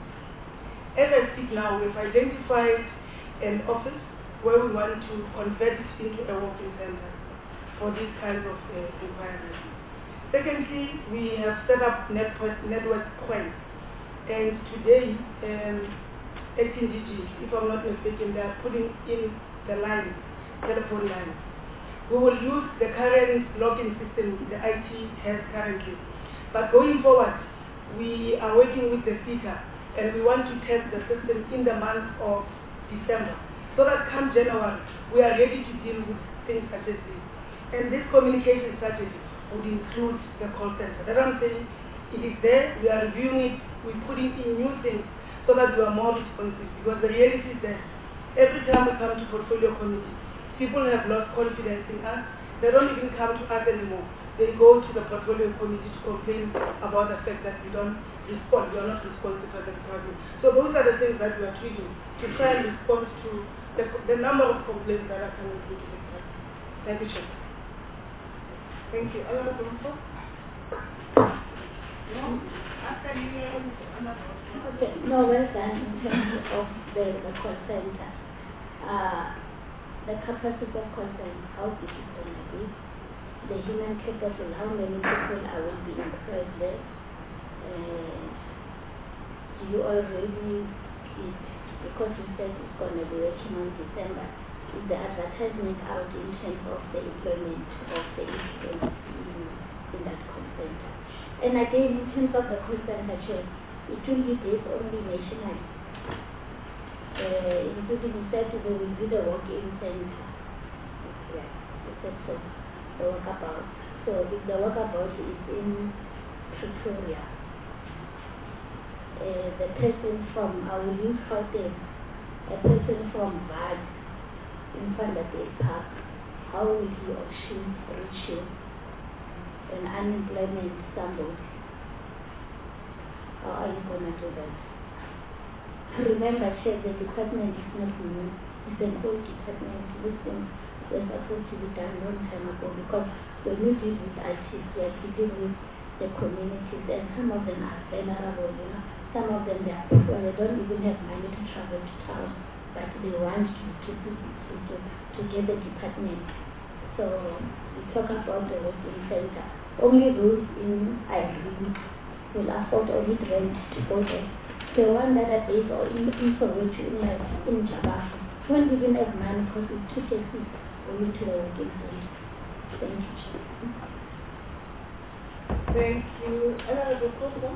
Speaker 11: As I speak now, we've identified an office where we want to convert it into a walk-in center for these kinds of uh, inquiries. Secondly, we have set up network, network points. And today, um, eighteen D G, if I'm not mistaken, they are putting in the lines, telephone lines. We will use the current login system the I T has currently. But going forward, we are working with the speaker and we want to test the system in the month of December. So that come January, we are ready to deal with things such as this. And this communication strategy would include the call center. That's what I'm saying. It is there, we are reviewing it, we're putting in new things so that we are more responsive. Because the reality is that every time we come to portfolio committee, people have lost confidence in us. They don't even come to us anymore. They go to the portfolio committee to complain about the fact that we don't respond, we are not responsive as a department. So those are the things that we are tweaking to try and respond to the, the number of complaints that are coming through to the department. Thank you, Chair. Thank you. Other Rumpo? No? After you hear
Speaker 12: Okay, no, well done in terms of the, the call center. Uh, the capacity of call center, how big is going to be? The human capital, how many people are will be employed there? Uh, do you already, it, because you said it's going to be working on December, is the advertisement out in terms of the employment of the students in, in that call center? And again, in terms of the call center, it will be based only nationally. Uh, including the fact that they will do the walk-in center. Yeah, it's also the walkabout. So if the walkabout is in Pretoria, uh, the person from, I will use Gauteng, a person from Bad in Vanderbijl Park how will he or she reach you? An unemployment somebody. How are you going to do that? Remember, Chair, the department is not new. It's an old department. These things were supposed to be done a long time ago, because when we deal with artists, we are dealing with the communities, and some of them are vulnerable, you know. Some of them, they, are, well, they don't even have money to travel to town, but they want to, to, to, to, to get the department. So we talk about the working center. Only those in Irene will afford only rent to go there. The one that are based or in Information in, like, in Java won't even have money because it's too taxi going to the working center. Thank you.
Speaker 1: Thank you. Honorable Kosa.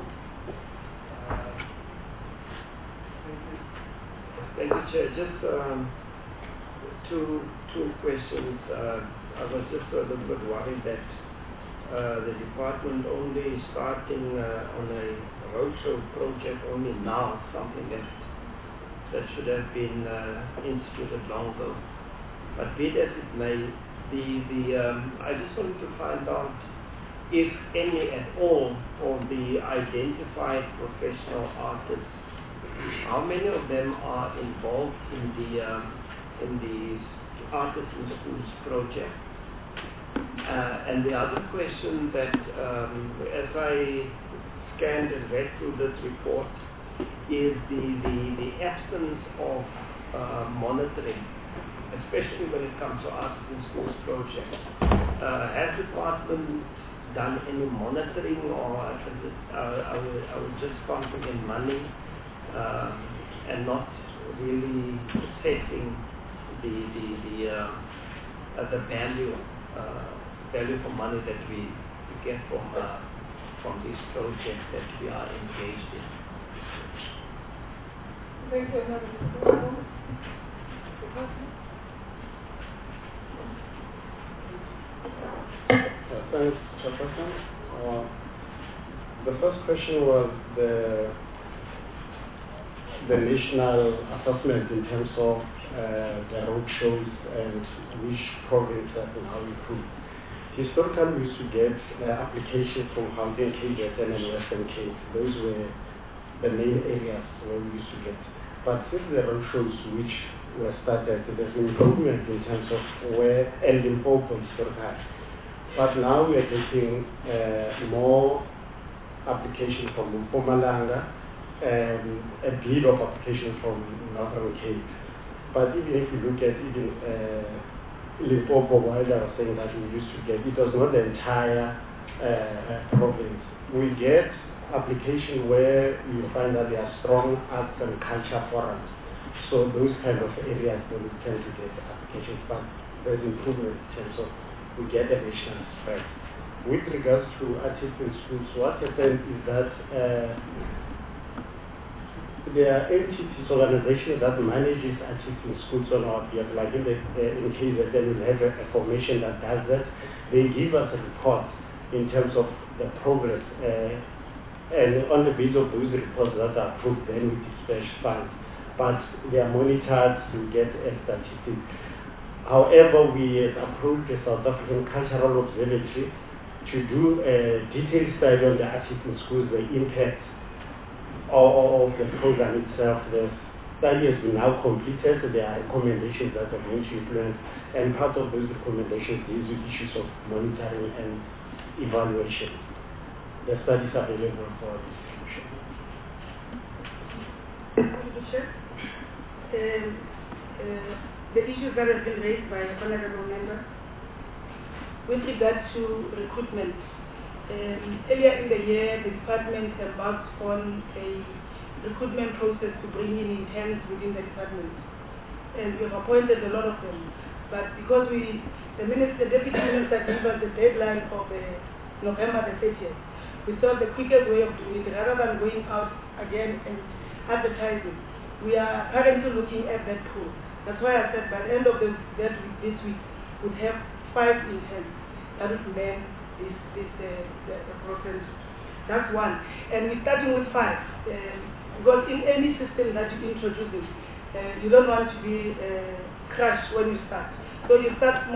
Speaker 4: Thank you, Chair. Just um, two two questions. Uh, I was just a little bit worried that uh, the department only starting uh, on a roadshow project only now, something that that should have been uh, instituted long ago. But be it as it may, the the um, I just wanted to find out if any at all of the identified professional artists, how many of them are involved in the um, in the Artists in Schools project? Uh, and the other question that, um, as I scanned and read through this report, is the, the, the absence of uh, monitoring, especially when it comes to Artists in Schools project. Uh, has the department done any monitoring, or is it, uh, I, will, I will just pumping in money um, and not really assessing the the the, uh, uh, the value uh, value for money that we, we get from uh, from these projects that we are engaged in?
Speaker 1: Thank you.
Speaker 10: Uh, thanks, Chairperson. Uh, the first question was the the national assessment in terms of uh, the road shows and which provinces and how improved. Historically, we used to get uh, applications from Gauteng, K Z N, and Western Cape. Those were the main areas where we used to get. But since the road shows which were started, there's improvement in terms of where and Limpopo historically. But now we are getting uh, more applications from Mpumalanga and a bit of applications from Northern Cape. But even if you look at even uh, Limpopo, while I was saying that we used to get, it was not the entire uh, province. We get applications where you find that there are strong arts and culture forums. So those kind of areas where we tend to get applications, but there's improvement in terms of we get a national spread. With regards to artists in schools, what happens is that uh, there are entities, organizations that manages artists in schools on our behalf, like in, the, uh, in case that they will have a, a formation that does that. They give us a report in terms of the progress, uh, and on the basis of those reports that are approved, then we dispatch funds. But they are monitored to get a statistic. However, we have approved the South African Cultural Observatory to do a detailed study on the artists in schools, the impact of the program itself. The study has been now completed. There are recommendations that are going to implement, and part of those recommendations deals with issues of monitoring and evaluation. The study is available for distribution.
Speaker 11: Um, uh, the issues that have been raised by honorable members with regard to recruitment. Um, earlier in the year, the department embarked on a recruitment process to bring in interns within the department. And we have appointed a lot of them. But because we, the minister, the deputy minister gave us the deadline of uh, November the thirtieth, we thought the quickest way of doing it, rather than going out again and advertising, we are currently looking at that pool. That's why I said by the end of the, that week, this week, we'll have five interns that would man this, this uh, the, the process. That's one. And we're starting with five. Uh, because in any system that you introduce, uh, you don't want to be uh, crushed when you start. So you start small,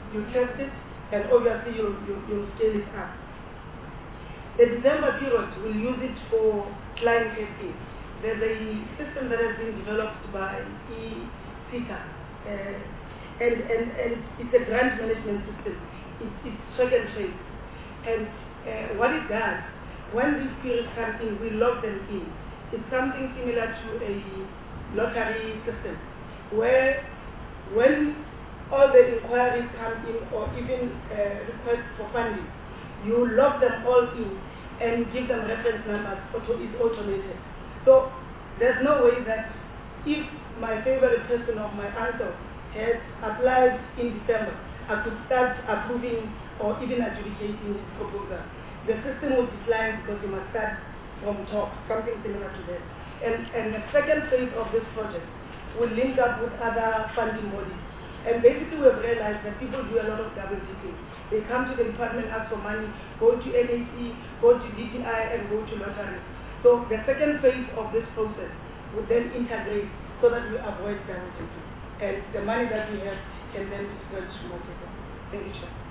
Speaker 11: you test it, and obviously you you you scale it up. The December period, we'll use it for client testing. There's a system that has been developed by eSeeker, uh, and, and, and it's a grant management system. It's, it's track and trace. And uh, what it does, when these periods come in, we log them in. It's something similar to a lottery system, where when all the inquiries come in, or even uh, requests for funding, you log them all in and give them reference numbers. Auto, it's automated. So there's no way that if my favorite person of my uncle has applied in December, I could start approving or even adjudicating his proposal. The system will decline because you must start from top, something similar to that. And, and the second phase of this project will link up with other funding bodies. And basically we have realized that people do a lot of double dipping. They come to the department, ask for money, go to N A C, go to D T I, and go to lottery. So the second phase of this process would then integrate so that we avoid double dipping. And the money that we have can then be spread to more people. Thank you, Chair.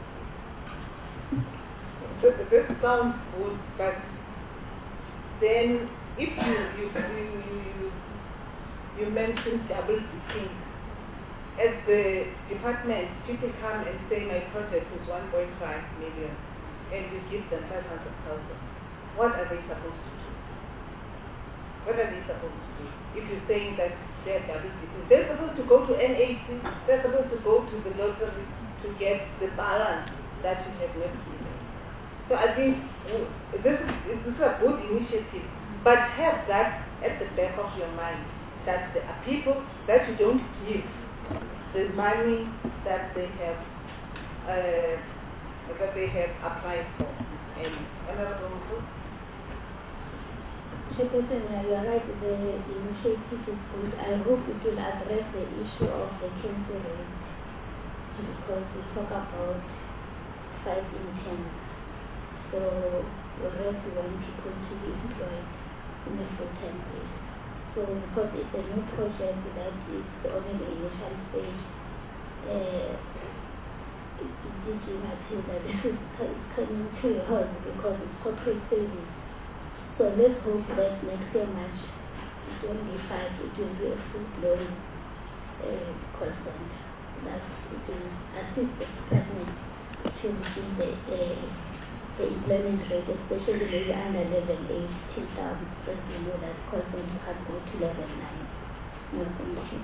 Speaker 1: So this sounds good, but then if you you you you, you mentioned double dipping, as the department, people come and say my project is one point five million, and you give them five hundred thousand. What are they supposed to do? What are they supposed to do? If you're saying that they're double dipping, they're supposed to go to N A C, they're supposed to go to the lottery to get the balance that you have left in them. So I think this is, this is a good initiative, but have that at the back of your mind, that there are people that you don't give the money that they have uh, that they have applied for. And Honorable
Speaker 12: Chairperson, you are right, the initiative is good. I hope it will address the issue of the cancer rate, because we talk about five in ten. So the rest we want people to be employed in a full-time base. So because it's a new project that is only the initial stage, uh, it's teaching us here that this is coming to us because it's corporate savings. So let's hope that next year March it won't be five, it will be a full-blown uh, consent. That it will assist the department to reduce the, uh, the employment rate, especially maybe under level eight till down, because we know that consent can go to level nine. No, thank you.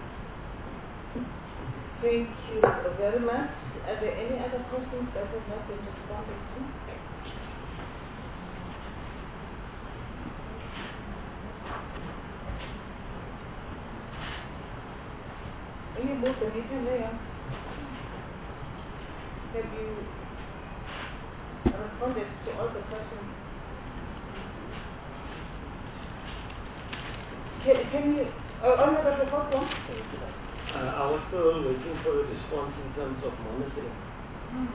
Speaker 1: Thank you very much. Are there any other questions that have not been responded to? When you move the meeting there, have you responded to all the questions? Can, can you, uh, Honorable Hawthorne?
Speaker 4: Uh, I was still waiting for a response in terms of monitoring.
Speaker 1: Hmm.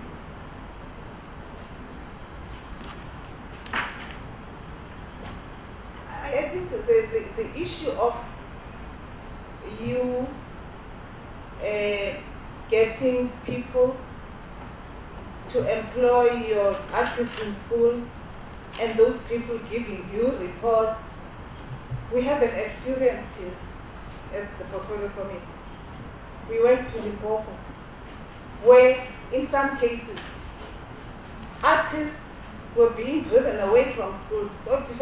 Speaker 1: I, I think the, the, the issue of you uh, getting people to employ your artists in school and those people giving you reports, we have an experience here as the portfolio committee. We went to Limpopo, where in some cases artists were being driven away from schools.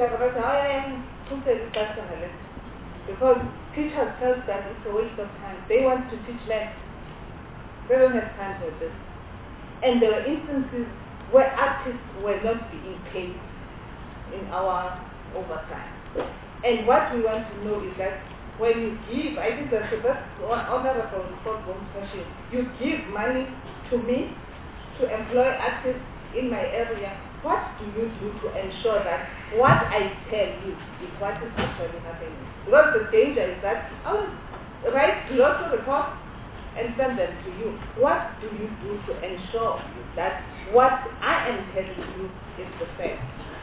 Speaker 1: Because teachers felt that it's a waste of time. They want to teach math. They don't have time for this. And there were instances where artists were not being paid in our overtime. And what we want to know is that when you give, I think that's the best honorable question, you give money to me to employ artists in my area, what do you do to ensure that what I tell you is what is actually happening? Because the danger is that I will write lots of reports and send them to you. What do you do to ensure that what I am telling you is the same?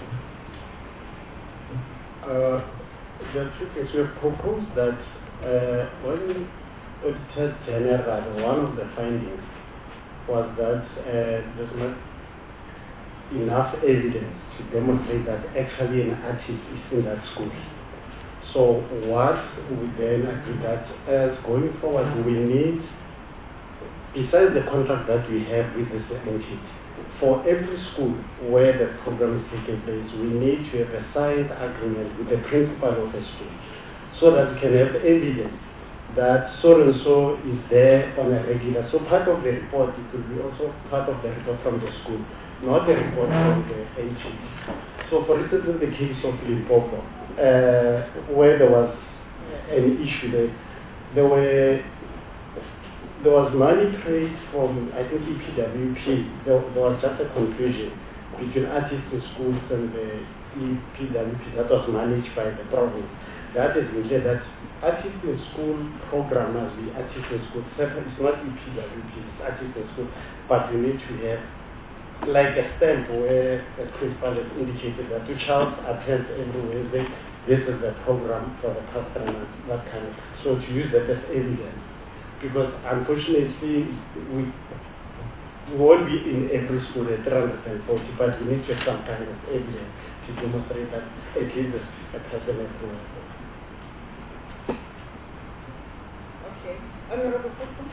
Speaker 10: Uh, the truth is, we have proposed that uh, when Auditor General, one of the findings was that uh, there's not enough evidence to demonstrate that actually an artist is in that school. So what we then agreed that as going forward we need, besides the contract that we have with this entity, for every school where the program is taking place, we need to have a signed agreement with the principal of the school so that we can have evidence that so and so is there on a regular. So part of the report, it will be also part of the report from the school, not a report from the entity. So for instance, in the case of Limpopo, uh, where there was an issue there, there were there was money traced from, I think, E P W P. There, there was just a confusion between artists in schools and the E P W P that was managed by the province. That is really that artists in school program must be artists in school. It's not E P W P, it's artists in school. But we need to have like a stamp where the principal has indicated that the child attends every Wednesday. This is the program for the customer, that kind of. So to use that as evidence. Because unfortunately, we, we won't be in every school at three hundred forty, but we need to have some kind of evidence to demonstrate that at least a person everywhere.
Speaker 1: Okay. Honorable Person?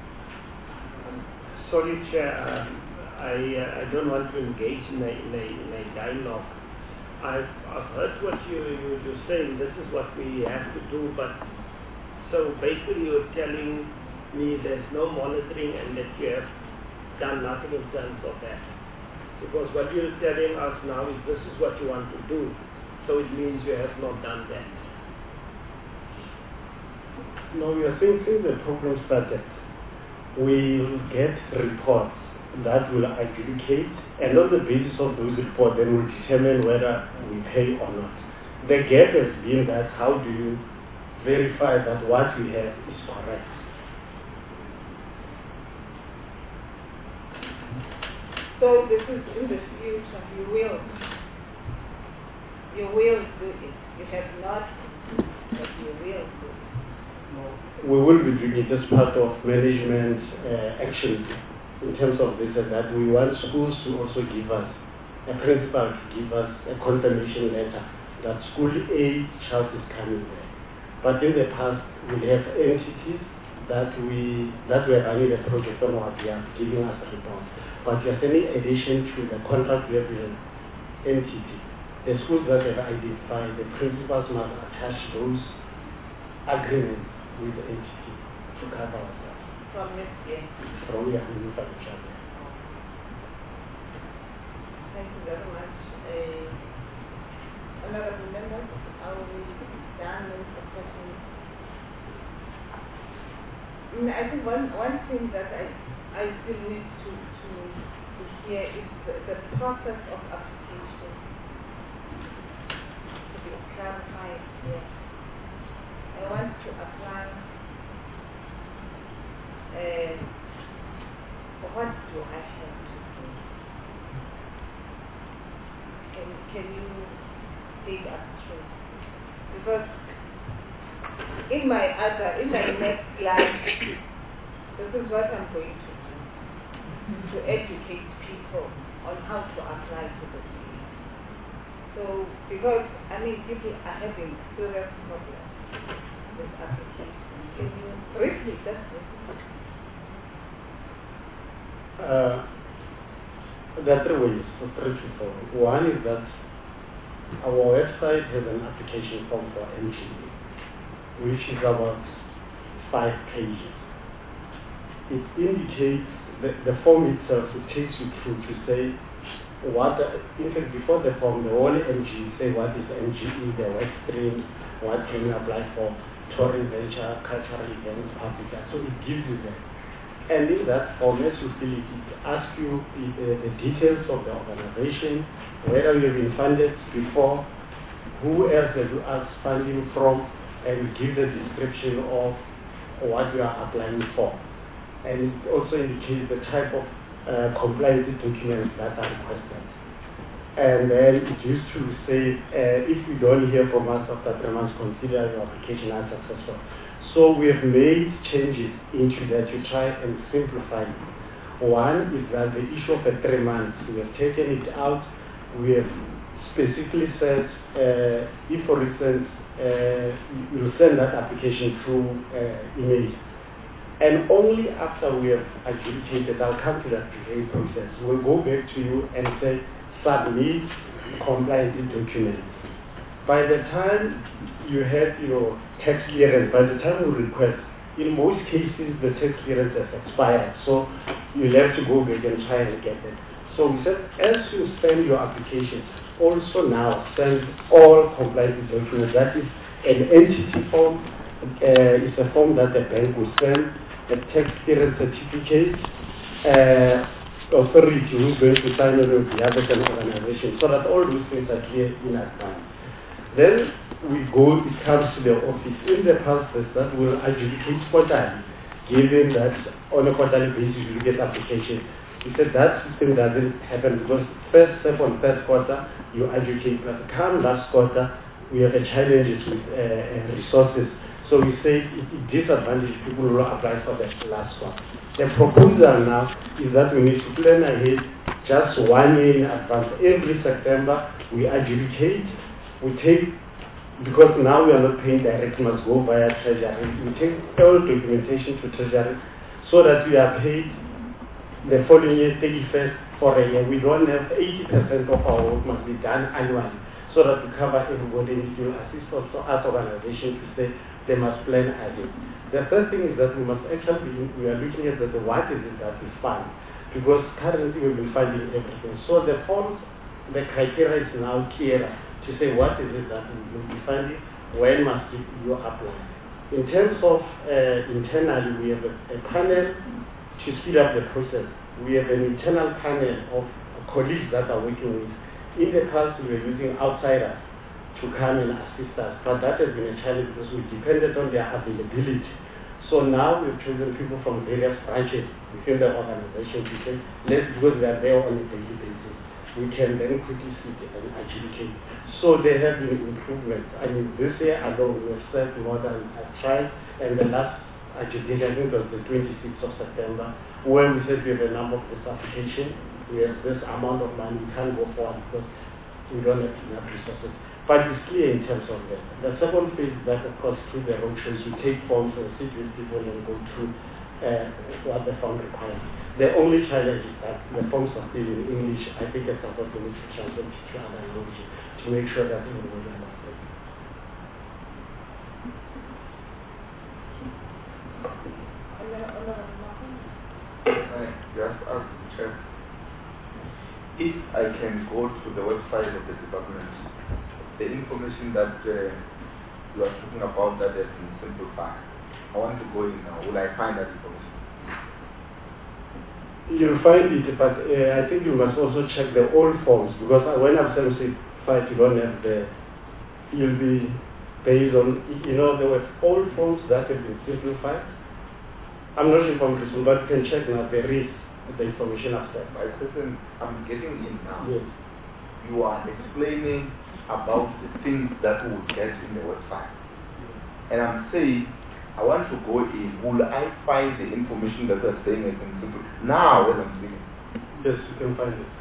Speaker 4: Sorry, Chair. Uh, I, uh, I don't want to engage in a, in a, in a dialogue. I've, I've heard what you, you, you're saying. This is what we have to do. But so basically you're telling me there's no monitoring and that you have done nothing in terms of that. Because what you're telling us now is this is what you want to do. So it means you have not done that.
Speaker 10: No, we are saying since the program started, we will get reports that will adjudicate, and on the basis of those reports, then we'll determine whether we pay or not. The gap has been that how do you verify that what we have is correct?
Speaker 1: So this is in the future, you will, you will do it. You have not, but you will do it.
Speaker 10: We will be doing it as part of management uh, action in terms of this, and that we want schools to also give us, a principal to give us a confirmation letter that school A child is coming there. But in the past, we have entities that we that were running the project on our behalf, giving us reports. But if any addition to the contract we have with an entity, the schools that have identified, the principals must attach those agreements with the entity to cover ourselves.
Speaker 1: From next year.
Speaker 10: From your infrastructure.
Speaker 1: Thank you very much. Uh, honorable members, are we done with the questions? Mm, I think one, one thing that I, I still need to, to, to hear is the, the process of application to be clarified here. I want to apply. Uh, what do I have to do? Can, can you take us through? Because in my other, in my next slide, this is what I'm going to do, to educate people on how to apply to the scheme. So, because, I mean, people are having serious problems with application. Can you briefly just briefly?
Speaker 10: Uh, there are three ways, or three to four. One is that our website has an application form for M G E, which is about five pages. It indicates, the, the form itself, it takes you through to say what, the, in fact before the form, the whole M G E, say what is M G E, the work streams, what can you apply for, tourism, venture, cultural events, public art. So it gives you that. And in that form, as you fill it, it asks you the, the details of the organization, whether you have been funded before, who else have you asked funding from, and give the description of what you are applying for. And it also indicates the type of uh, compliance documents that are requested. And then it used to say, uh, if you don't hear from us after three months, consider your application unsuccessful. So we have made changes into that to try and simplify it. One is that the issue of the three months, we have taken it out. We have specifically said, uh, if for instance, uh, you send that application through uh, email, and only after we have adjudicated, I'll come to that delay process, we'll go back to you and say, submit compliant documents. By the time you have your tax clearance, by the time we request, in most cases the tax clearance has expired, so you'll have to go back and try and get it. So we said, as you send your application, also now send all compliant documents. That is an entity form. Uh, it's a form that the bank will send, a tax clearance certificate, uh, authority who's going to sign it with the other organization, so that all those things are clear in advance. Then we go, it comes to the office. In the process that will adjudicate quarterly, given that on a quarterly basis you get application. We said that system doesn't happen because first, second, third quarter you adjudicate, but come last quarter we have a challenges with uh, resources. So we say it, it disadvantages people who apply for the last one. The proposal now is that we need to plan ahead just one year in advance. Every September we adjudicate, we take, because now we are not paying direct, must go via Treasury. We take all documentation to Treasury so that we are paid the following year, thirty-first for a year. We don't have eighty percent of our work must be done annually so that we cover everybody. It will assist also us organizations to say they must plan ahead. The third thing is that we must actually, we are looking at that what is it that we fund, because currently we've been funding everything. So the forms, the criteria is now clearer to say what is it that we will be funding, when must you apply. In terms of uh, internally, we have a, a panel to speed up the process. We have an internal panel of colleagues that are working with. In the past, we were using outsiders to come and assist us, but that has been a challenge because we depended on their availability. So now we've chosen people from various branches within the organization to say, let's, because they are there on a daily basis, we can then quickly sit and adjudicate. So there have been improvements. I mean, this year alone, we have served more than a trial, and the last adjudication, I think it was the twenty-sixth of September, where we said we have a number of this application, we have this amount of money, we can't go forward because we don't have enough resources. But it's clear in terms of that. The second phase is that, of course, through the roadshows, you take forms and sit with people and go through uh, what the form requires. The only challenge is that the forms are still in English. I think it's about the need to translate to other languages to make sure that everybody understands.
Speaker 2: Just ask the chair. If I can go to the website of the department, the information that uh, you are talking about that has been simplified, I want to go in now. Will I find that information?
Speaker 10: You'll find it, but uh, I think you must also check the old forms, because when I've simplified, you don't have the, you'll be based on, you know, there were old forms that have been simplified. I'm not sure if I'm listening, but you can check now, there is the information after.
Speaker 2: My question, I'm getting in now.
Speaker 10: Yes.
Speaker 2: You are explaining about the things that we will get in the website. And I'm saying, I want to go in. Will I find the information that you're saying is simple? Now, when I'm speaking.
Speaker 10: Yes, you can find it.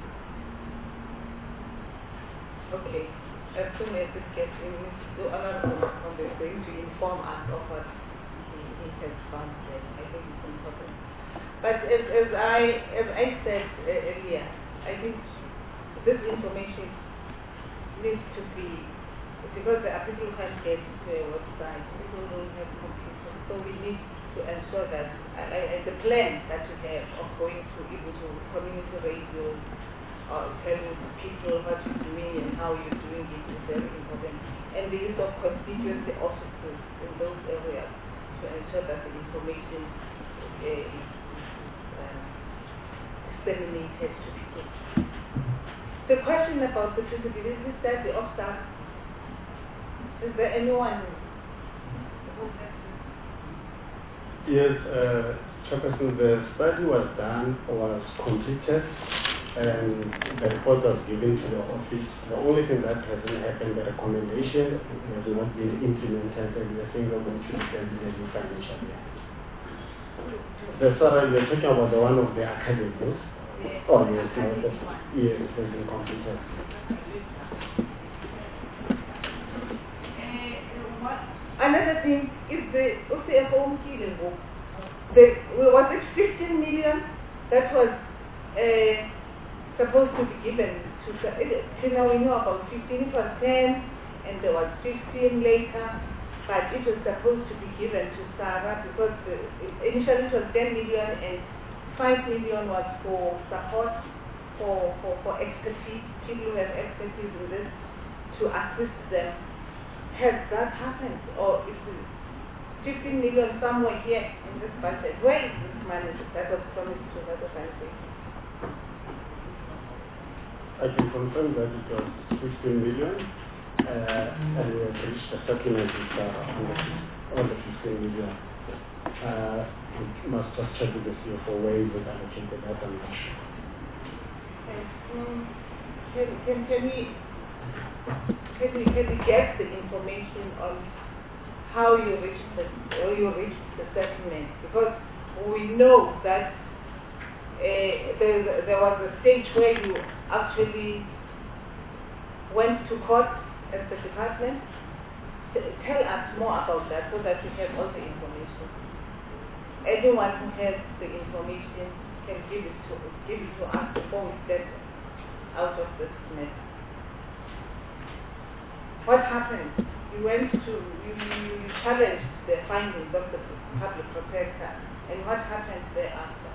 Speaker 1: Okay. As soon as it gets in, the honorable is going to inform us of what he has found there. I think it's important. But as, as I as I said uh, earlier, I think this information needs to be, because the people can't get to a website, people don't have computers, so we need to ensure that uh, the plan that we have of going to even to community radio or telling people what you're doing and how you're doing it is very important. And the use of constituency offices in those areas to ensure that the information uh, is uh, disseminated to people. The question about the feasibility is that the obstacle. Is there anyone who has this?
Speaker 10: Yes, uh, Chairperson, the study was done, was completed, and the report was given to the office. The only thing that hasn't happened, the recommendation has not been implemented, and we are saying we're going to extend the new financial year. The Sarah, you're talking about the one of the academics? Yes. Oh, yes, no, that's, yes, it's been completed.
Speaker 1: Another thing is the O C F O killing book. The, was it fifteen million that was uh, supposed to be given to, you know, we know about fifteen, it was ten, and there was fifteen later, but it was supposed to be given to Sarah because the, initially it was ten million and five million was for support, for, for, for expertise, people who have expertise in this, to assist them. Has that happened? Or is it fifteen million somewhere here in this budget? Where is this money that was promised to the country?
Speaker 10: I can confirm that it was fifteen million, uh, and we have reached a settlement with uh, on the fifteen million. Uh, we must just check with the C F O where is it allocated, that I'm not sure.
Speaker 1: Um, can, can, can we Can we, can we get the information on how you reached the, or you reached the settlement? Because we know that uh, there, there was a stage where you actually went to court as the department. T- tell us more about that so that we have all the information. Anyone who has the information can give it to, give it to us before we step out of this mess. What happened? You went to, you, you challenged the findings of the public protector, and what happened thereafter?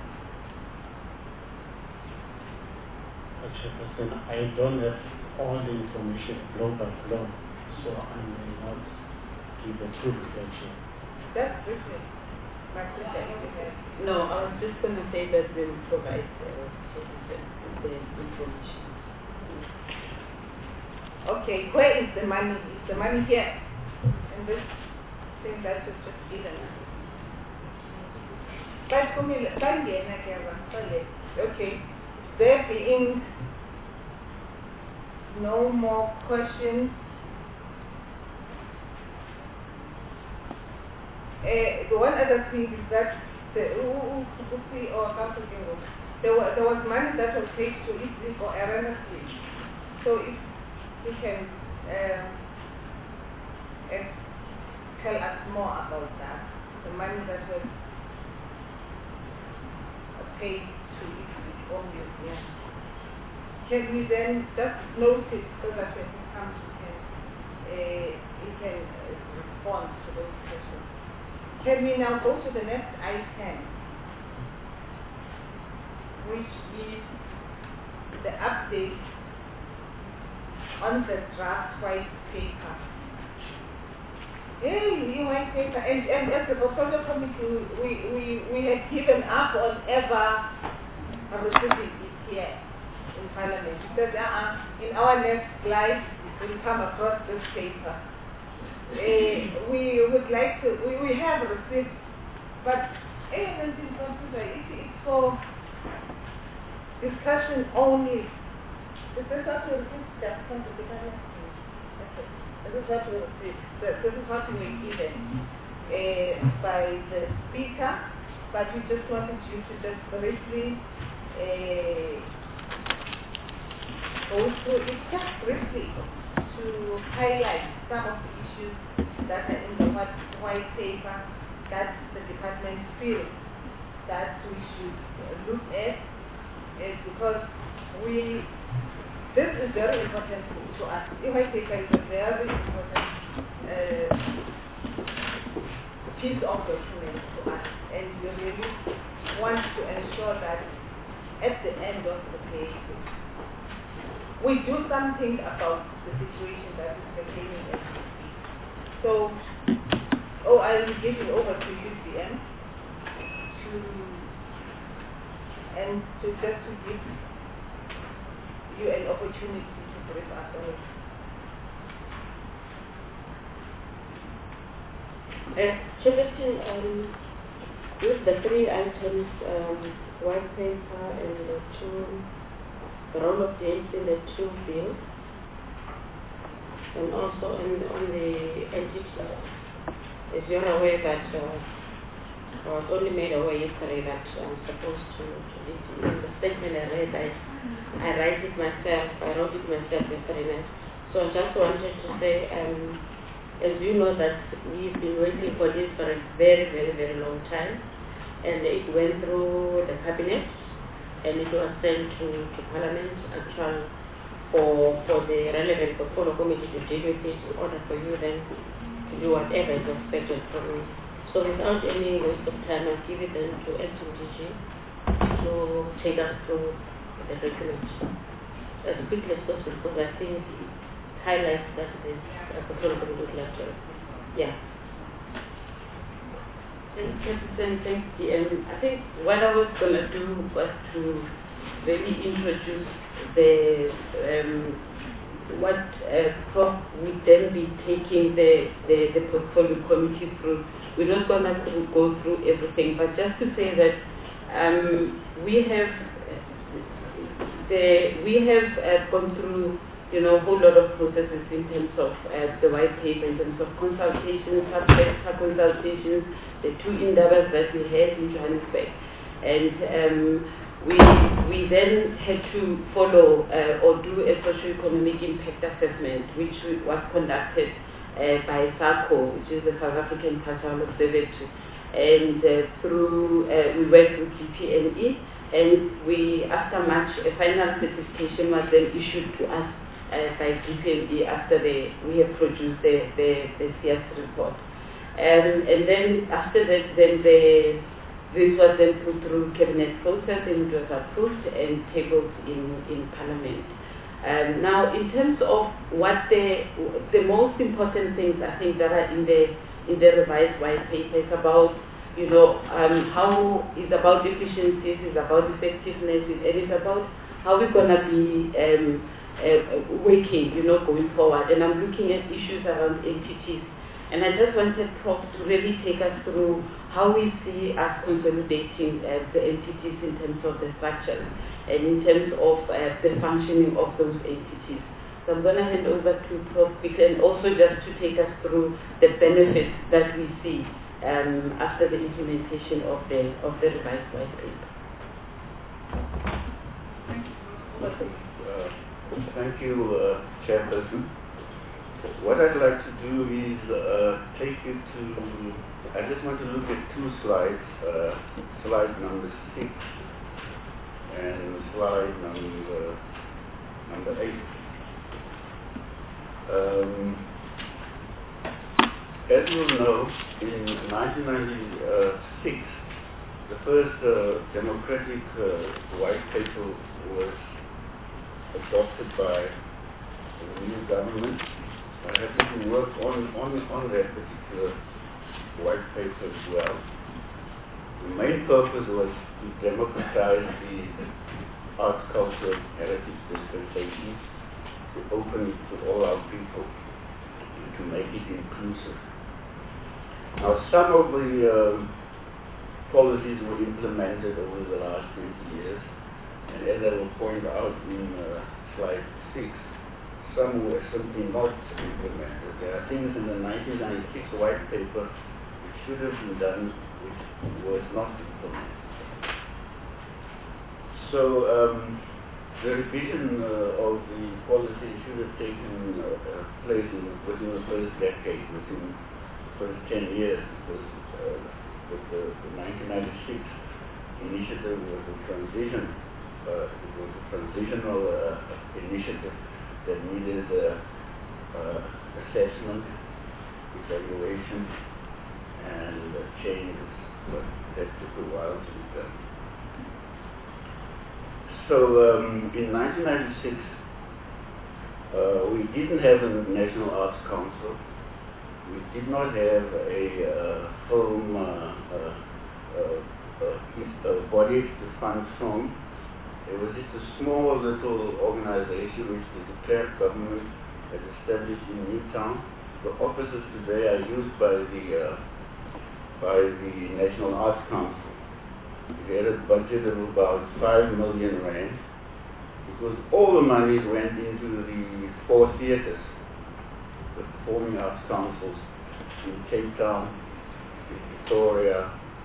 Speaker 10: Chairperson, I don't have all the information blow by blow, so I may not give a true reflection.
Speaker 1: That's different. My question.
Speaker 6: No, I was just going to say that we'll provide uh, the information.
Speaker 1: Okay, where is the money? Is the money here? And this thing that was just given. But for me, okay, there being no more questions, uh, the one other thing is that the or there was, there was money that was paid to Italy for Arena Street. So if you can um, uh, tell us more about that, the money that was paid to Italy for museum. Can we then just note it so that when he comes we can, uh, he can uh, respond to those questions? Can we now go to the next item, which is the update on the draft white paper. Hey, the white paper, and, and as the portfolio committee, we, we, we had given up on ever receiving it here in Parliament. Because uh, in our next life, we'll come across this paper. Uh, we would like to, we, we have received, but uh, it's, it's for discussion only. This is what we received, this is what we received, this is what we were given uh, by the speaker, but we just wanted you to just briefly uh, go through it, just briefly, to highlight some of the issues that are in the white paper that the department feels that we should look at, uh, because we, this is very important to us. The white paper is a very important uh, piece of document to us, and we really want to ensure that at the end of the day, we do something about the situation that is pertaining to us. So, oh, I will give it over to U C M to, and to just to give you an opportunity to brief us on it.
Speaker 5: Uh, Chairperson, um, with the three items, um, white paper and the two, the role of the A N C in the two bills, and also in, on the entity, as you're aware that uh, I was only made aware yesterday that I'm supposed to, to leave. In the statement I read, I, I write it myself, I wrote it myself yesterday night. So I just wanted to say, um, as you know that we've been waiting for this for a very, very, very long time. And it went through the cabinet and it was sent to, to Parliament actually for, for the relevant portfolio committee to deal with it in order for you then to do whatever is expected from you. So without any waste of time, I'll give it then to Acting D G to take us through the document as quickly as possible because I think it highlights that this uh, portfolio committee would like to, yeah.
Speaker 6: Thank you, thank you. Um, I think what I was going to do was to really introduce the um, what uh, Prof would then be taking the, the, the portfolio committee through. We're not going to go through everything, but just to say that um, we have the we have uh, gone through you know, a whole lot of processes in terms of uh, the white paper, in terms of consultations, sub-sector consultations, the two indabas that we had in Johannesburg. And um, we we then had to follow uh, or do a socio-economic impact assessment, which was conducted uh, by SACO, which is the South African Cultural Observatory. And uh, through, uh, we worked with G P N E, and we, after March, a final certification was then issued to us Uh, by G P N E after the, we have produced the, the, the C S report. Um, and then after that, then the, this was then put through cabinet process and it was approved and tabled in, in Parliament. Um, now, in terms of what the, the most important things I think that are in the, in the revised white paper is about, you know, um, how it's about efficiencies, it's about effectiveness, and it's about how we're going to be um, Uh, working, you know, going forward. And I'm looking at issues around entities. And I just wanted Prof to really take us through how we see us consolidating uh, the entities in terms of the structure and in terms of uh, the functioning of those entities. So I'm going to hand over to Prof and also just to take us through the benefits that we see um, after the implementation of the of the revised white paper.
Speaker 13: Uh, Thank you, uh, Chairperson. What I'd like to do is uh, take you to, I just want to look at two slides, uh, slide number six and slide number, number eight. Um, as you know, in nineteen ninety-six, the first uh, democratic uh, white paper was adopted by the new government. I had to work on, on, on that particular white paper as well. The main purpose was to democratize the arts, culture, heritage dispensations, to open it to all our people, and to make it inclusive. Now, some of the um, policies were implemented over the last twenty years. And as I will point out in uh, slide six, some were simply not implemented. There are things in the nineteen ninety-six white paper which should have been done, which was not implemented. So um, the revision uh, of the policy should have taken uh, place in, within the first decade, within the first ten years, because uh, with the, the nineteen ninety-six initiative was a transition. Uh, it was a transitional uh, initiative that needed uh, uh, assessment, evaluation, and uh, changes, but that took a while to be done. So um, in nineteen ninety-six, uh, we didn't have a National Arts Council. We did not have a uh, film uh, uh, uh, uh, body to fund film. It was just a small little organization which the de Klerk government had established in Newtown. The offices today are used by the uh, by the National Arts Council. We had a budget of about five million rand because all the money went into the four theatres, the Performing Arts Councils in Cape Town, in Victoria,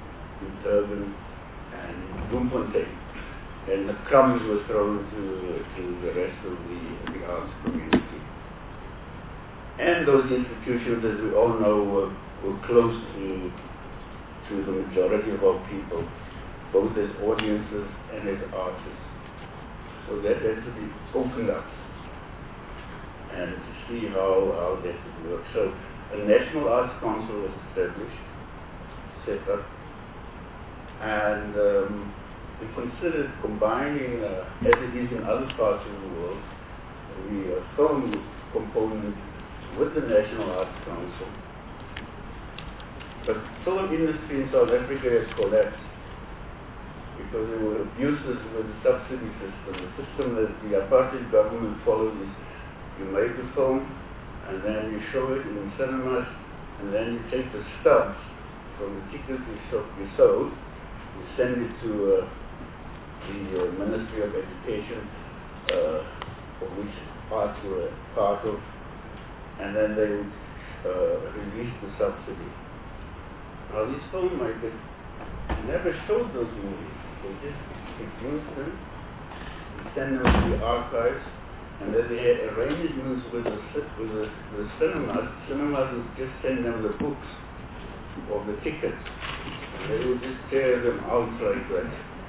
Speaker 13: in Durban and in Bloemfontein. And the crumbs were thrown to, to the rest of the, the arts community. And those institutions, as we all know, were, were close to, to the majority of our people, both as audiences and as artists. So that had to be opened up and to see how, how that would work. So a National Arts Council was established, set up, and um, we considered combining, uh, as it is in other parts of the world, the uh, film component with the National Arts Council. But the film industry in South Africa has collapsed because there were abuses with the subsidy system. The system that the apartheid government followed is you make a film and then you show it in cinemas and then you take the stubs from the tickets you, show, you sold, you send it to uh, the uh, Ministry of Education, uh, of which arts were part of, and then they would uh, release the subsidy. Now these filmmakers never showed those movies. They just produced them, send them to the archives, and then they had arrangements with the, with the, with the cinemas. Cinemas would just send them the books of the tickets, and they would just tear them out like that,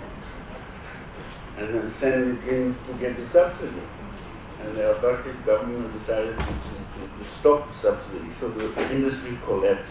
Speaker 13: and then send it in to get the subsidy. And the apartheid government decided to, to, to stop the subsidy, so the industry collapsed.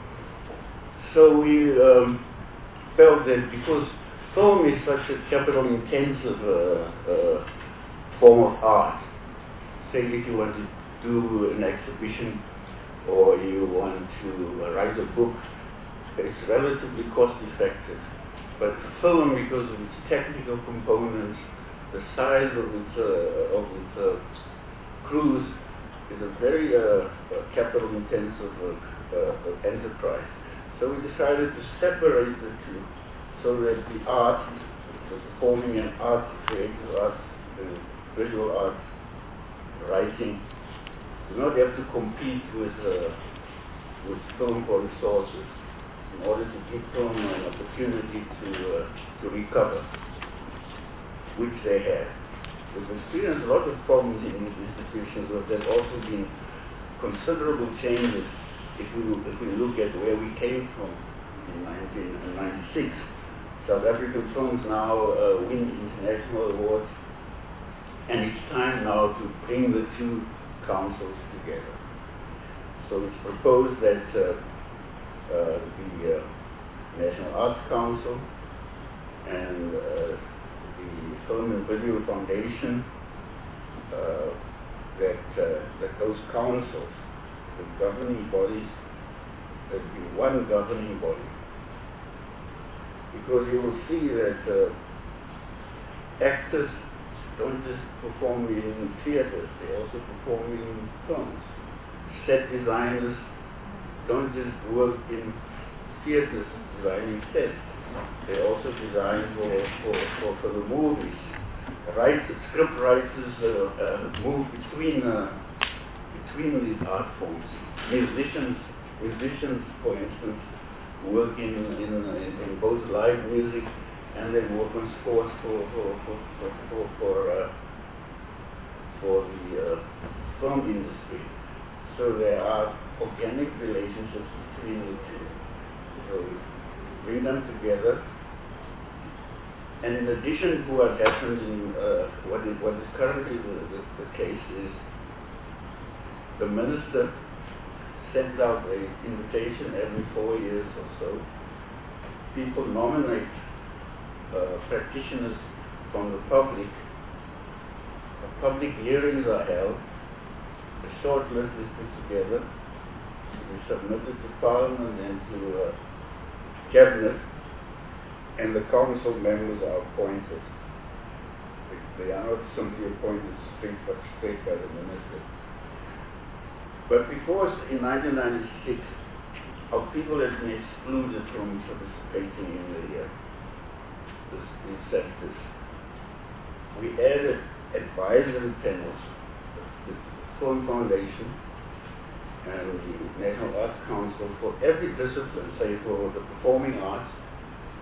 Speaker 13: So we um, felt that because film is such a capital-intensive uh, uh, form of art, say if you want to do an exhibition or you want to uh, write a book, it's relatively cost-effective. But film, because of its technical components, the size of its, uh, of its uh, crews, is a very uh, uh, capital-intensive uh, uh, enterprise. So we decided to separate the two, so that the art, the performing and art, creative art, the visual art, writing, do not have to compete with uh, with film for resources in order to give film an opportunity to uh, to recover, which they have. We've experienced a lot of problems in these institutions, but there have also been considerable changes if we if we look at where we came from in nineteen ninety-six. South African films now uh, win international awards, and it's time now to bring the two councils together. So it's proposed that uh, uh, the uh, National Arts Council and uh, the Film and Video Foundation, uh, that uh, that those councils, the governing bodies, there be one governing body. Because you will see that uh, actors don't just perform in theaters, they also perform in films. Set designers don't just work in theaters designing sets, they also design for, for, for, for the movies. Write, script writers uh, uh, move between uh, between these art forms. Musicians, musicians, for instance, work in, in, in, in both live music and they work on sports for for for for for, for, uh, for the uh, film industry. So there are organic relationships between the two. So we bring them together. And in addition to what happens in uh, what is what is currently the, the, the case is the minister sends out an invitation every four years or so. People nominate uh, practitioners from the public. The public hearings are held. A short list is put together. It is submitted to Parliament and to uh, Cabinet, and the council members are appointed. They, they are not simply appointed straight, but straight by the minister. But before in nineteen ninety-six, our people had been excluded from participating in the uh, this, these sectors. We added advisory panels, the Film Foundation and the National Arts Council for every discipline, say for the performing arts,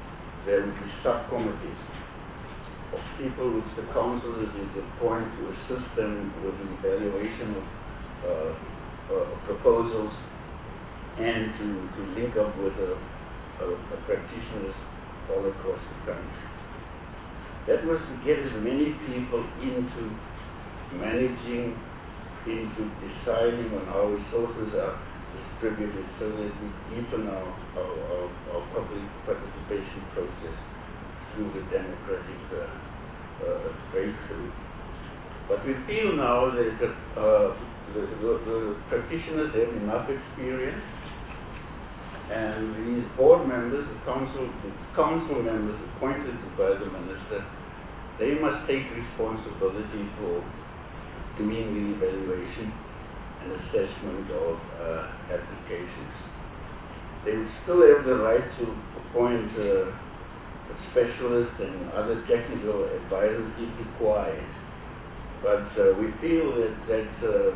Speaker 13: there will be subcommittees of people which the council is appointed to assist them with the evaluation of uh, uh, proposals and to, to link up with uh, uh, practitioners all across the country. That was to get as many people into managing, into deciding on how resources are distributed so that we deepen our, our, our, our public participation process through the democratic uh, uh, breakthrough. But we feel now that the, uh, the, the, the practitioners have enough experience, and these board members, the council, the council members appointed by the minister, they must take responsibility for doing the evaluation and assessment of uh, applications. They would still have the right to appoint uh, specialists and other technical advisors if required. But uh, we feel that that, uh,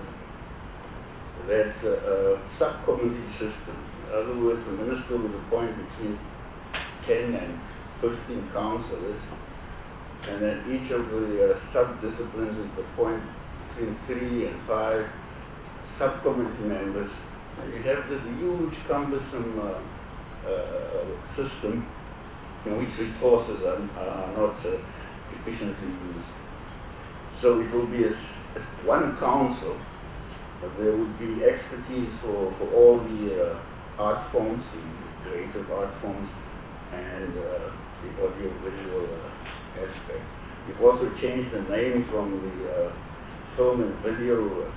Speaker 13: that uh, uh, subcommittee system, in other words, the minister would appoint between ten and fifteen councillors, and then each of the uh, sub-disciplines would appoint between three and five subcommittee members. And you have this huge, cumbersome uh, uh, system in which resources are, are not uh, efficiently used. So it will be a, a one council, but there would be expertise for, for all the uh, art forms, the creative art forms, and uh, the audio-visual uh, aspect. We've also changed the name from the uh, Film and Video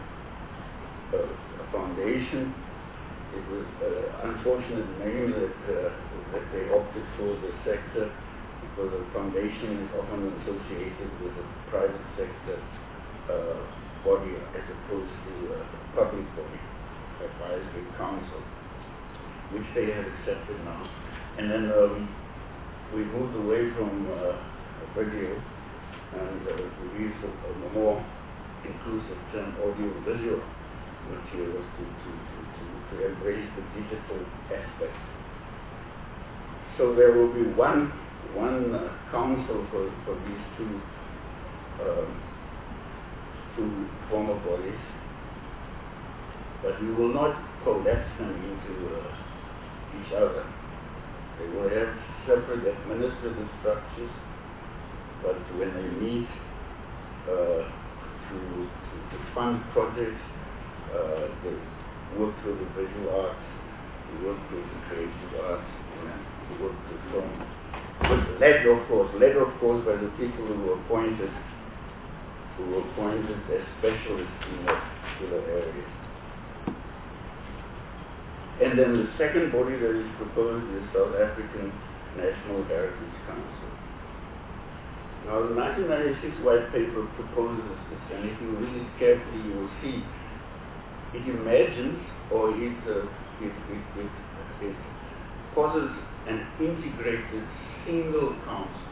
Speaker 13: uh, uh, Foundation. It was an uh, unfortunate name that, uh, that they opted for the sector, because a foundation is often associated with a private sector uh, body as opposed to a public body, advisory council, which they have accepted now. And then um, we moved away from uh, video and uh, we used a, a more inclusive term, audio-visual materials to, to, to, to, to embrace the digital aspect. So there will be one one uh, council for, for these two um, two former bodies, but we will not collapse them into uh, each other. They will have separate administrative structures, but when they meet uh, to, to, to fund projects, uh, they work through the visual arts, they work through the creative arts, and they work through film. But led, of course, led, of course, by the people who were appointed, who were appointed as specialists in that particular area. And then the second body that is proposed is South African National Heritage Council. Now, the nineteen ninety-six white paper proposes this, and if you read it carefully, you will see it imagines, or it, uh, it, it, it, it posits an integrated single council,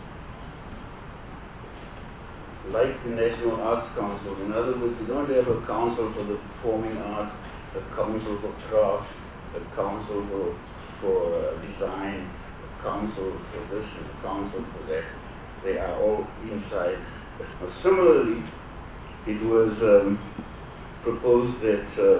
Speaker 13: like the National Arts Council. In other words, you don't have a council for the performing arts, a council for crafts, a council for, for uh, design, a council for this, and a council for that. They are all inside. Now, similarly, it was um, proposed that uh,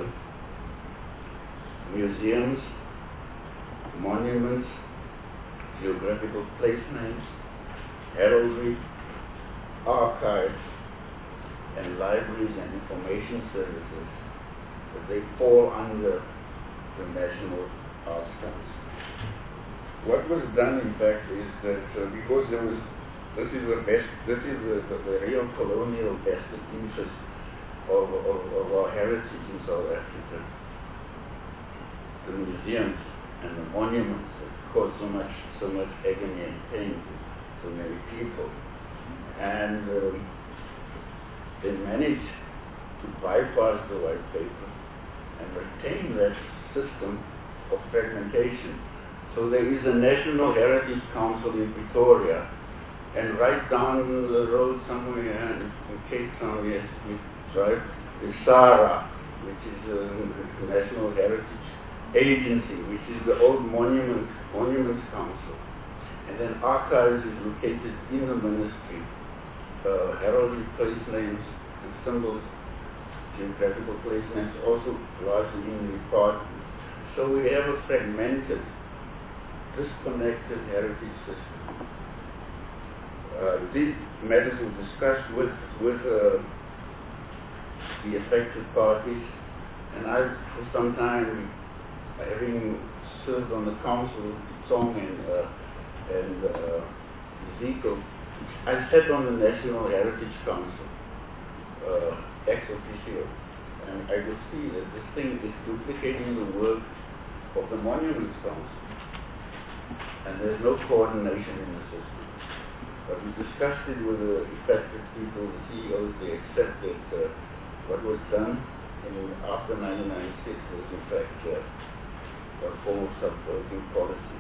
Speaker 13: museums, monuments, geographical place names, heraldry, archives, and libraries and information services, that they fall under the National Arts Council. What was done, in fact, is that uh, because there was, this is the best, this is the, the, the real colonial vested interest of, of, of our heritage in South Africa, the museums and the monuments that caused so much, so much agony and pain to so many people, and um, they managed to bypass the white paper and retain that system of fragmentation. So there is a National Heritage Council in Pretoria, and right down the road somewhere in Cape Town, yes, we drive, is SARA, which is a National Heritage Agency, which is the old Monument Monuments Council. And And then archives is located in the ministry. Uh, heraldry place names and symbols, geographical place names, also largely in the department. So we have a fragmented, disconnected heritage system. Uh, these matters were discussed with, with uh, the affected parties, and I, for some time, having served on the council of Tsong and, uh, and uh, Ezekiel, I sat on the National Heritage Council, uh, ex officio, and I could see that this thing is duplicating the work of the Monuments Council, and there's no coordination in the system. But we discussed it with the affected people, the C E Os. They accepted uh, what was done in, after nineteen ninety-six was in fact uh, a form of subverting policy.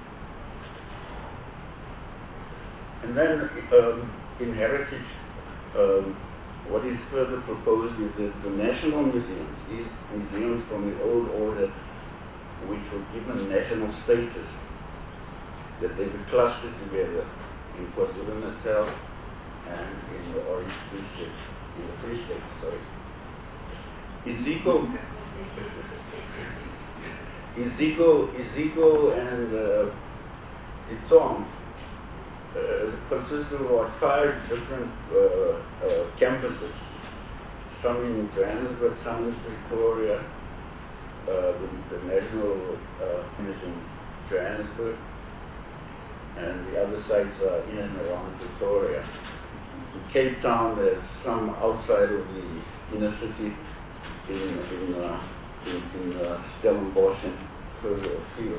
Speaker 13: And then um, in heritage, um, what is further proposed is that the national museums, these museums from the old order, which were given national status, that they be clustered together in KwaZulu-Natal and in the Orange Free State, in the Free State, sorry. Ezekiel, Ezekiel, Ezekiel and uh, Itsong uh, consist of about five different uh, uh, campuses, some in Johannesburg, some in Pretoria, uh, the, the National uh, Museum Johannesburg, and the other sites are in and around Pretoria. In Cape Town, there's some outside of the inner city in in uh, in, in uh, Stellenbosch and further afield.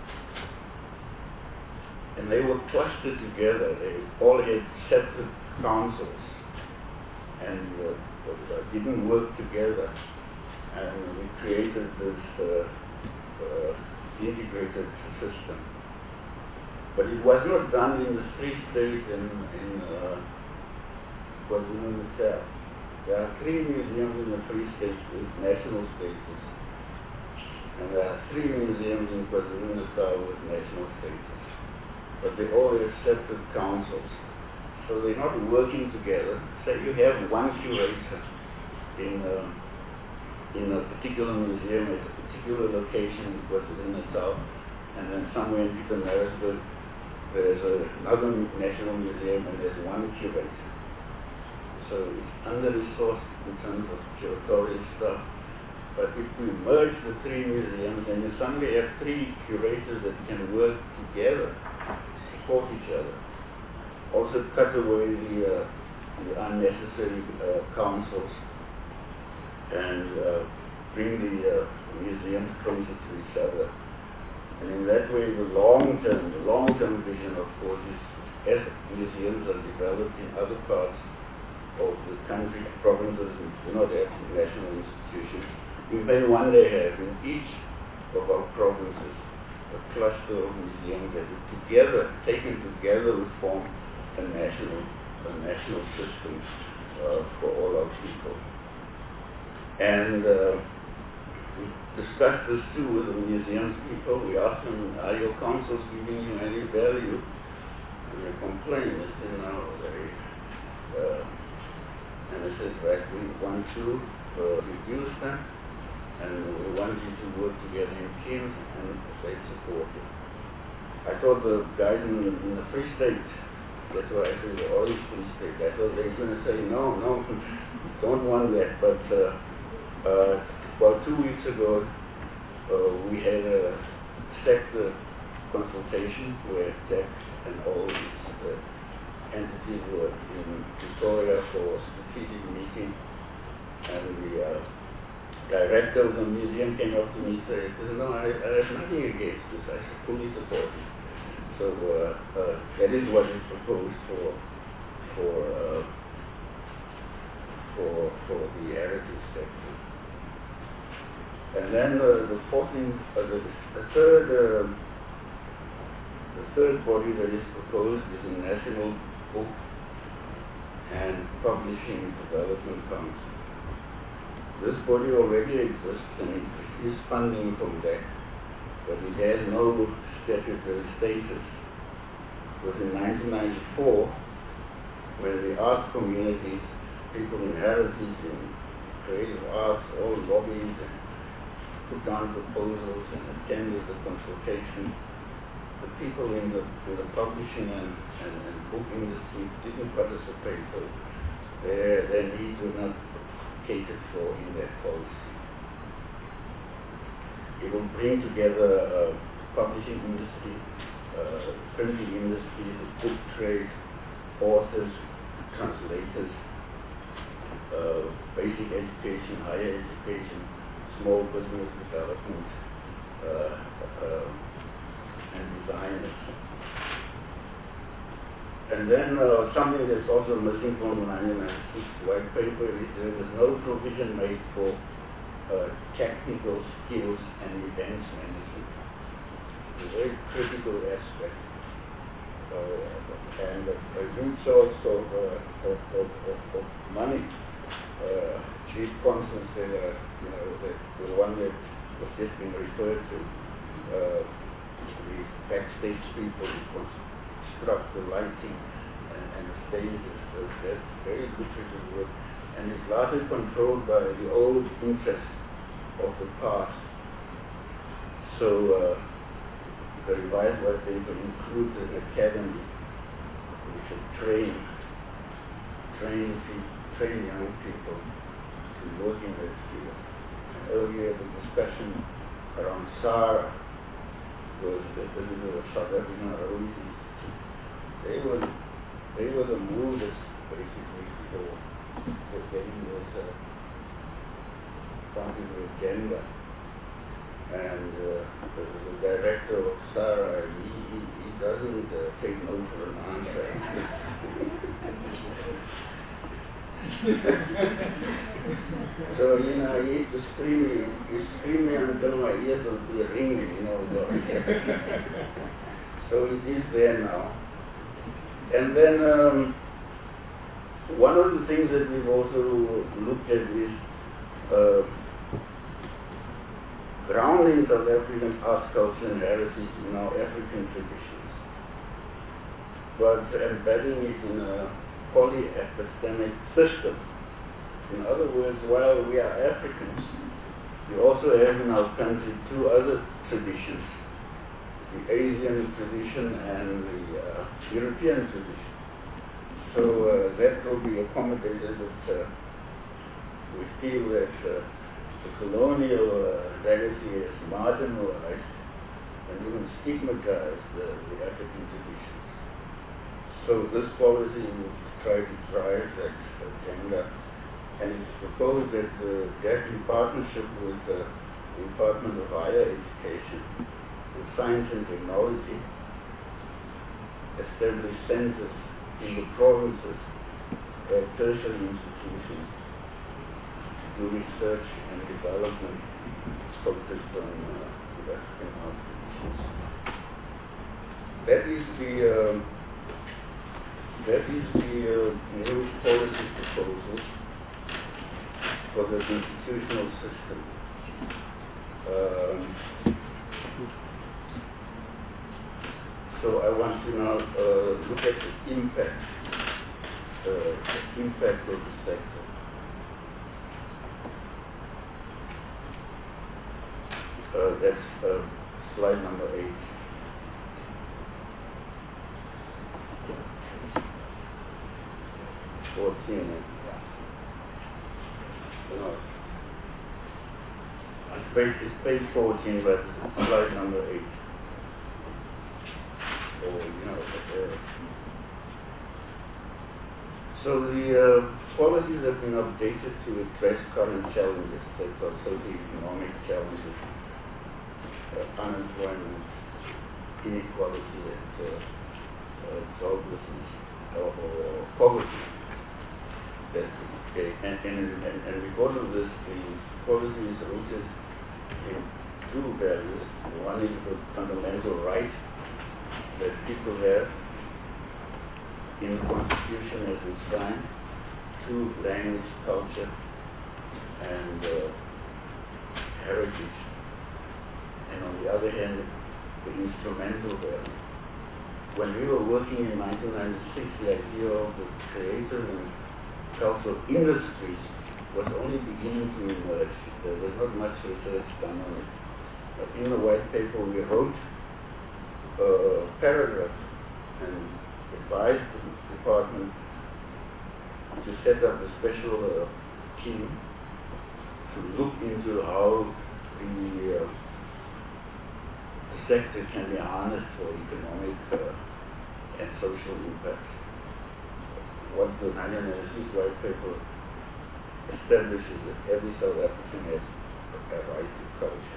Speaker 13: And they were clustered together. They all had separate councils and uh, uh, didn't work together. And we created this uh, uh, integrated system. But it was not done in the Free State in, in uh, KwaZulu-Natal. There are three museums in the Free State with national status. And there are three museums in KwaZulu-Natal with national status. But they all have separate councils. So they're not working together. Say you have one curator in a, in a particular museum at a particular location in KwaZulu-Natal, and then somewhere in Pietermaritzburg there's a, another national museum and there's one curator. So it's under-resourced in terms of curatorial stuff. But if we merge the three museums, then you suddenly have three curators that can work together, support each other. Also cut away the, uh, the unnecessary uh, councils and uh, bring the uh, museums closer to each other. And in that way, the long-term, the long-term vision, of course, is as museums are developed in other parts of the country, provinces, and do not have national institutions, we may one day have in each of our provinces a cluster of museums that together, taken together, would form a national, a national system uh, for all our people. And uh, we discussed this too with the museums people. We asked them, are your councils giving you any value? And they complained. They said, no, they, uh, and they said, right, we want to uh, reduce them, and we want you to work together in teams, and they support it. I thought the guys in the, in the Free State, that's why I said the Orange Free State, I thought they were going to say, no, no, don't want that, but uh, uh, about two weeks ago, uh, we had a sector consultation where Jack and all these uh, entities were in Pretoria for a strategic meeting, and the uh, director of the museum came up to me and said, no, I, I have nothing against this, I fully support it. So uh, uh, that is what is proposed for for uh, for for the heritage sector. And then uh, the fourteenth, uh, the, the third, uh, the third body that is proposed is the National Book and Publishing Development Council. This body already exists and it receives funding from that, but it has no statutory status. was in nineteen ninety-four, when the art communities, people in heritage and creative arts, all lobbied and put down proposals and attended the consultation. The people in the, in the publishing and, and, and book industry didn't participate, so their, their needs were not catered for in that policy. It will bring together uh, publishing industry, uh, printing industry, the book trade, authors, translators, uh, basic education, higher education, small business development, uh, uh, and designers. And then uh, something that's also missing from the nineteen ninety-six white paper is there was no provision made for uh, technical skills and events management. It's a very critical aspect. Uh, and a, a huge source of, uh, of, of, of, of money. Uh, Chief Constance, uh, you know, the, the one that was just being referred to, uh, the backstage people who construct the lighting and, and the stages. So that's very lucrative work, and it's largely controlled by the old interests of the past. So uh, the revised white paper includes an academy which should train, train, train young people to work in that field. And earlier the discussion around SARA was the visitor of South African Rhodes Institute. They were, they were the movers basically for, for getting this uh, starting the agenda. And uh, the, the director of SARA, he, he, he doesn't uh, take no for an answer. So, you know, he used to scream, he's screaming until my ears will be ringing, you know. So it is there now. And then um, one of the things that we've also looked at is uh, grounding South African arts, culture and heritage in our African traditions, but embedding it in a polyepistemic system. In other words, while we are Africans, we also have in our country two other traditions, the Asian tradition and the uh, European tradition. So uh, that will be accommodated with, uh, we feel that uh, the colonial uh, legacy is marginalized and even stigmatized uh, the African traditions. So this policy will try to drive that agenda, and it's proposed that uh, that in partnership with the Department of Higher Education, with Science and Technology, establish centers in the provinces at tertiary institutions to do research and development focused on uh, the African art traditions. That is the um, that is the uh, new policy proposal for the institutional system. Um, so I want to now uh, look at the impact, uh, the impact of the sector. Uh, that's uh, slide number eight. fourteen. No. It's page, it's page fourteen, but slide number eight. Oh, you know, uh, so the uh, policies have been updated to address current challenges, that are socio-economic challenges, uh, unemployment, inequality, and uh, uh, joblessness, or, or poverty. That, okay, and, and, and, and because of this, the policy is rooted in two values. One is the fundamental right that people have in the Constitution as enshrined, to language, culture, and uh, heritage. And on the other hand, the instrumental value when we were working in nineteen ninety-six, the idea of the creative and cultural industries was only beginning to emerge. There was not much research done on it. But in the white paper, we wrote a paragraph and advised the department to set up a special uh, team to look into how the, uh, the sector can be harnessed for economic uh, and social impact. What the nineteen ninety-six white paper establishes that every South African has a right to culture.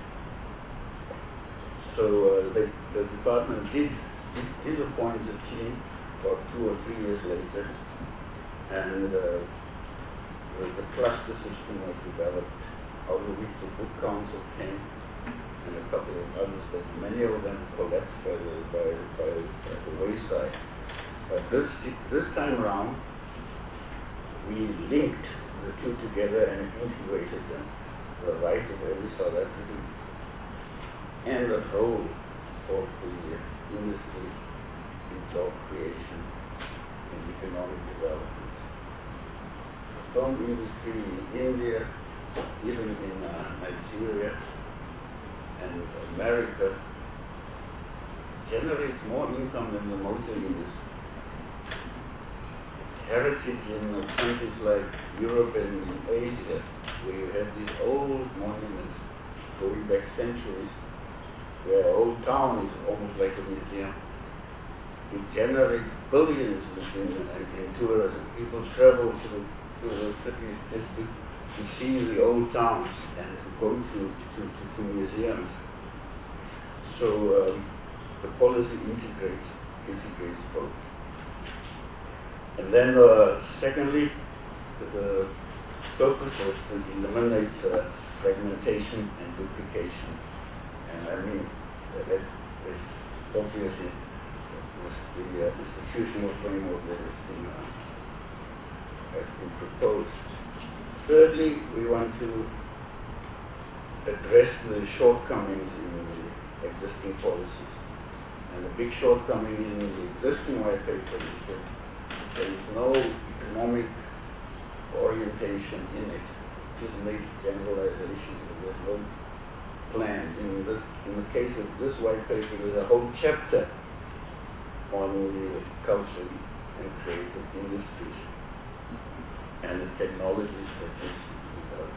Speaker 13: So uh, the, the department did, did, did appoint a team about two or three years later, and uh, the, the cluster system was developed, out of which the Book Council came, and a couple of others, but many of them collapsed by the, by, by, by the wayside. But this, this time around, we linked the two together and integrated them, the right of every South African and the role of the industry in job creation and economic development. The film industry in India, even in uh, Nigeria and America, generates more income than the motor industry. Heritage in uh, countries like Europe and in Asia, where you have these old monuments going back centuries, where a whole town is almost like a museum. It generates billions in, in tourism. People travel to, to the cities just to, to see the old towns and to go to, to, to, to museums. So um, the policy integrates, integrates both. And then uh, secondly, the, the purpose was to eliminate uh, fragmentation and duplication. And I mean, uh, that is obviously was the uh, institutional framework that has been, uh, has been proposed. Thirdly, we want to address the shortcomings in the existing policies. And the big shortcoming in the existing white paper is that there is no economic orientation in it. It just makes generalizations. There's no plan. In, this, in the case of this white paper, there's a whole chapter on the culture and creative industries and the technologies that this develop.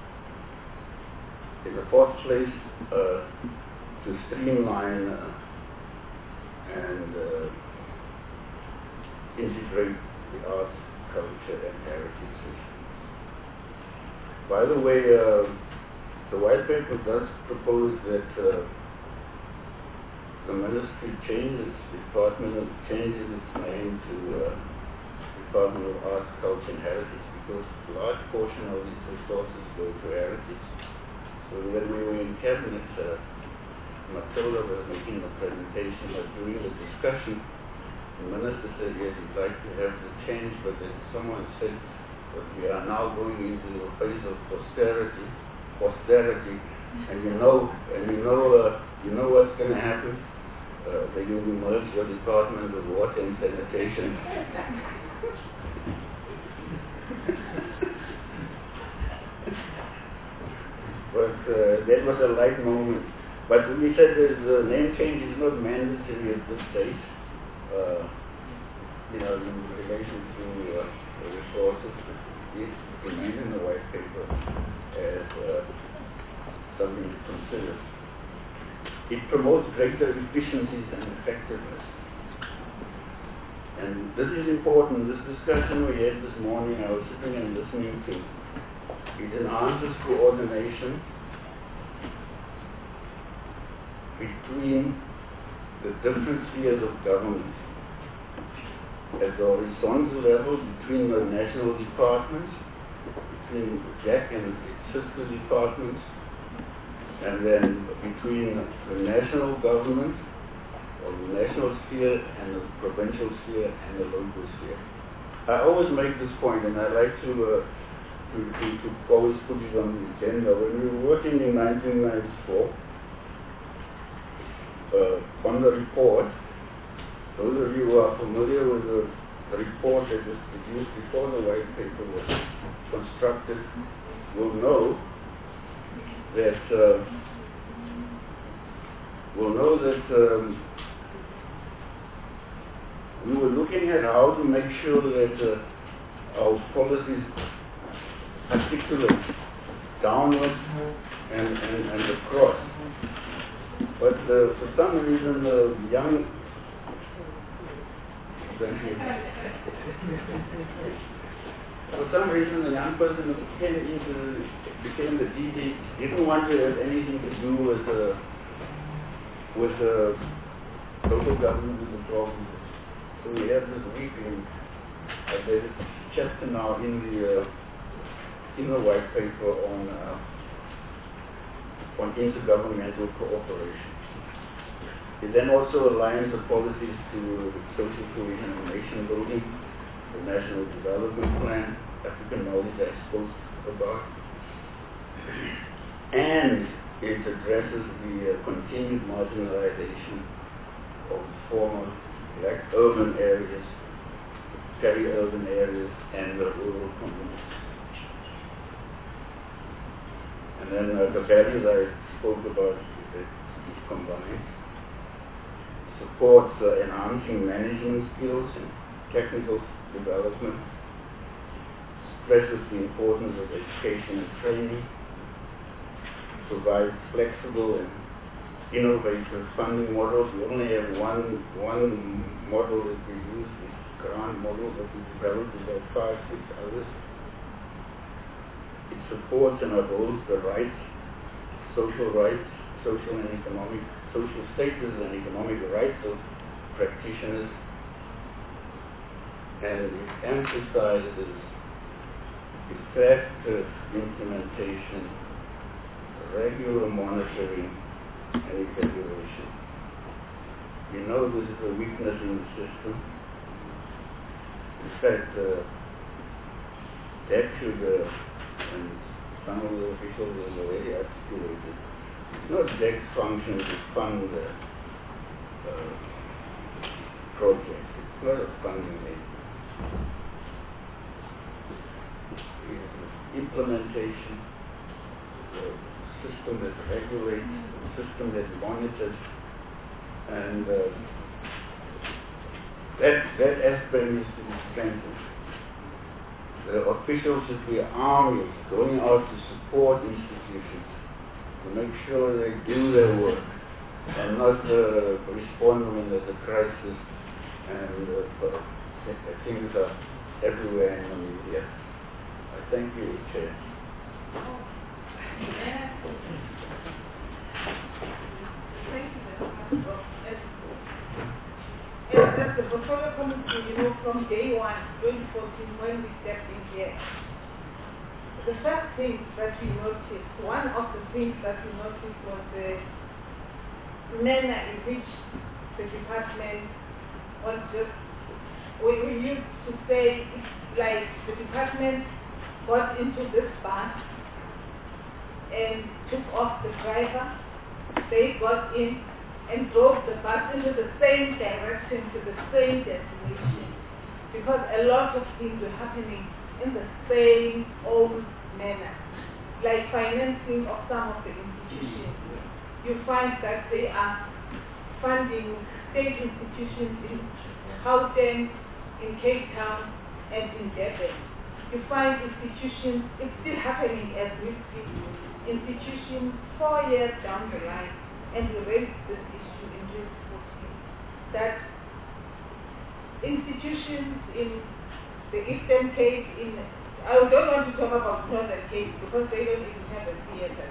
Speaker 13: In the fourth place, uh, to streamline uh, and uh, integrate the arts, culture, and heritage systems. By the way, uh, the white paper does propose that uh, the ministry changes its department, changes its name to uh, Department of Arts, Culture, and Heritage, because a large portion of these resources go to heritage. So when we were in cabinet, uh, Matilda was making the presentation, but during the discussion, the minister said, yes, he'd like to have the change, but then someone said that we are now going into a phase of austerity, austerity, and you know, and you know, uh, you know what's going to happen. Uh, they will merge your department with water and sanitation. But uh, that was a light moment. But we said the name change is not mandatory at this stage. Uh, you know, in relation to uh, the resources, it remains in the white paper as uh, something to consider. It promotes greater efficiencies and effectiveness. And this is important. This discussion we had this morning, I was sitting and listening to. It enhances coordination between the different spheres of government. At the horizontal level, between the national departments, between J A C and its sister departments, and then between the national government, or the national sphere, and the provincial sphere, and the local sphere. I always make this point, and I like to, uh, to, to, to always put it on the agenda. When we were working in nineteen ninety-four, uh, on the report, those of you who are familiar with the, the report that was produced before the white paper was constructed will know that uh, will know that um, we were looking at how to make sure that uh, our policies articulate downward and, and, and across. But uh, for some reason, the young for some reason, the young person who came into became the D D didn't want to have anything to do with uh, with uh, local government and the provinces. So we have this weekly, uh, there's a chapter now in the uh, in the white paper on uh, on intergovernmental cooperation. It then also aligns the policies to social cohesion and nation building, the National Development Plan, African knowledge I spoke about, and it addresses the uh, continued marginalization of former black urban areas, peri-urban areas, and the rural communities. And then uh, the values I spoke about that is combined. Supports uh, enhancing management skills and technical development. Stresses the importance of education and training. Provides flexible and innovative funding models. We only have one one model that we use, the grant model, but we developed about five, six others. It supports and upholds the rights, social rights, social and economic, social status and economic rights of practitioners, and it emphasizes effective implementation, regular monitoring, and evaluation. You know this is a weakness in the system. In fact, uh, that should, uh, and some of the officials have already articulated, it's not D E C's function to fund uh, uh, projects. It's not a funding agency. It's implementation, a system that regulates, a system that monitors, and uh, that, that aspect needs to be strengthened. The officials should be armies going out to support institutions, to make sure they do their work and not uh, respond when there's a crisis and uh, things are everywhere in the media. I thank you, Chair.
Speaker 11: Thank you very much. As the portfolio committee, you know, from day one, twenty fourteen, when we stepped in here, the first thing that we noticed, one of the things that we noticed was the manner in which the department was just, we, we used to say, it's like the department got into this bus and took off the driver, they got in and drove the bus into the same direction, to the same destination, because a lot of things were happening in the same old manner, like financing of some of the institutions. You find that they are funding state institutions in Gauteng, in Cape Town, and in Durban. You find institutions, it's still happening as we speak, institutions four years down the line, and we raised this issue in twenty fourteen, that institutions in the Eastern Cape, in I don't want to talk about Northern Cape because they don't even have a theater.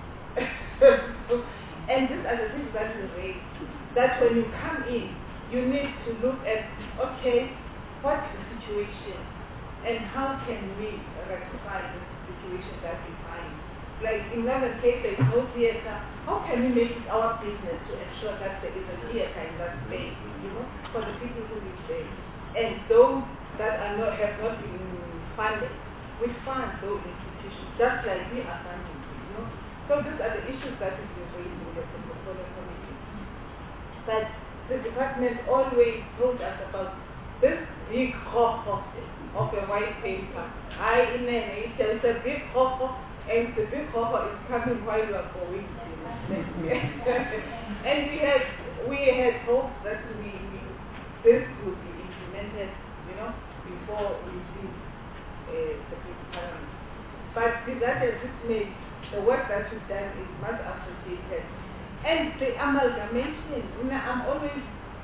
Speaker 11: And these are the things that we raise, that when you come in, you need to look at, okay, what's the situation and how can we rectify this situation that we find? Like in Northern Cape, there is no theater. How can we make it our business to ensure that there is a theater in that space, you know, for the people who live there? And those that are not, have not been funded, we fund those institutions, just like we are funding, you know. So these are the issues that we've been raising in the portfolio committee. But the department always told us about this big hoho of a white paper. I in a it's a big hoho, and the big hoho is coming while you are going next year. And we had we had hoped that we, we this would be implemented, you know, before we leave uh, the big parliament. But that has just made the work that we've done is much appreciated. And the amalgamation, you know, I'm always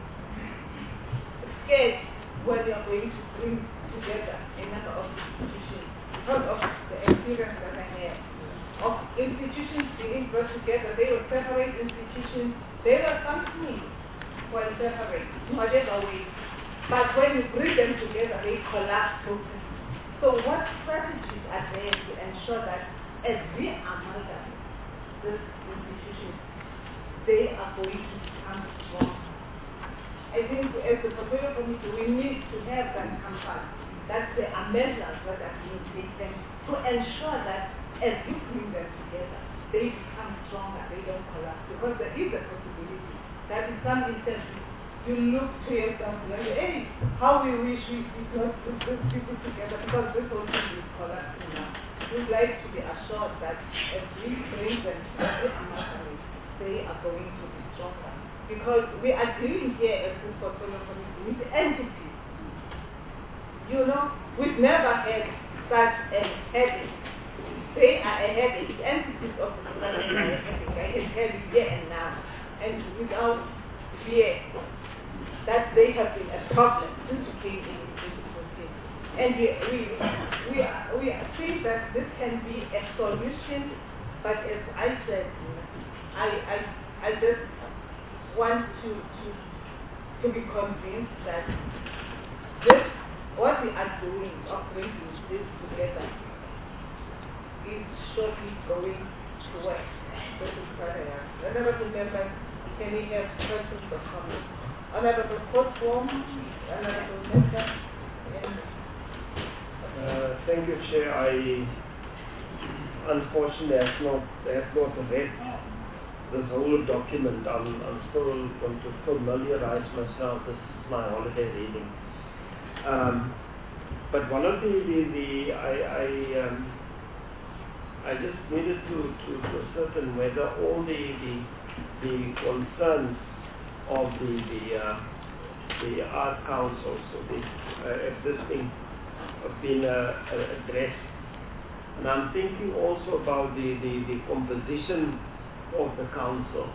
Speaker 11: scared when you're going to bring together a number of institutions because of the experience that I have of institutions being brought together. They were separate institutions, they were functioning while separate, whatever way. But when you bring them together, they collapse totally. So what strategies are there to ensure that as we amalgamate these institutions, they are going to become strong? I think as the portfolio committee, we need to have that compass. That's the amendments that are being taken to ensure that as you bring them together, they become stronger, they don't collapse. Because there is a possibility that in some instances, you look to yourself and say, hey, how we wish we did not put those people together because this whole thing is collapsing now. We'd like to be assured that as we bring them together, they are going to be stronger. Because we are dealing here as this portfolio committee with entities. You know, we've never had such a headache. They are a headache. Entities of the society are a headache. I can tell you here and now. And without fear that they have been a problem since we came in twenty fourteen. And we, we, we, are, we think that this can be a solution, but as I said, I, I, I just want to, to, to be convinced that this, what we are doing of bringing this together is shortly going to work. This is what I am. Honorable members, can we have questions or comments? Honorable Courtform, Honorable Member.
Speaker 4: Uh, thank you, Chair. I unfortunately have not, have not read this whole document. I'm, I'm still going to familiarize myself. This is my holiday reading. Um, but one of the, the, the I, I, um, I just needed to, to, to ascertain whether all the, the, the concerns of the, the, uh, the art councils, so the uh, existing, have been uh, addressed. And I'm thinking also about the, the, the composition of the council.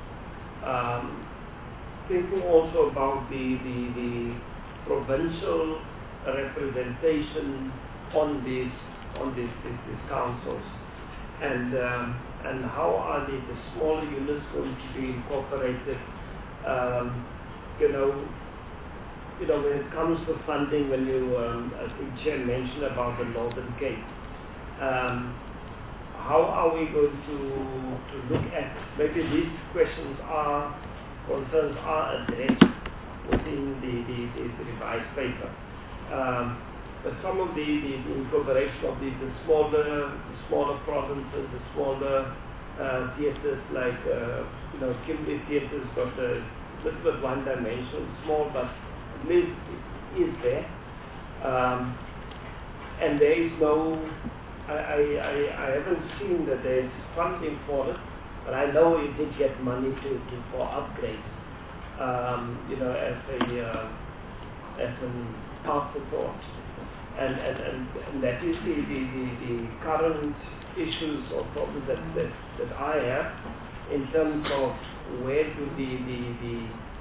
Speaker 4: Um, thinking also about the, the, the provincial representation on these on these, these, these councils, and um, and how are the, the smaller units going to be incorporated? Um, you know, you know when it comes to funding, when you um, I think Chair mentioned about the Northern Cape. Um, How are we going to to look at, maybe these questions are, concerns are addressed within the, the, the, the revised paper. Um, but some of the, the, the incorporation of the, the smaller the smaller provinces, the smaller uh, theatres like, uh, you know, Kimberley Theatre's got a little bit one dimension, small, but at least it is there. Um, and there is no I, I, I haven't seen that there's funding for it, but I know it did get money to, to for upgrades, um, you know, as a uh, as an afterthought, and and, and, and that is the, the, the, the current issues or problems that, that, that I have in terms of where do the the, the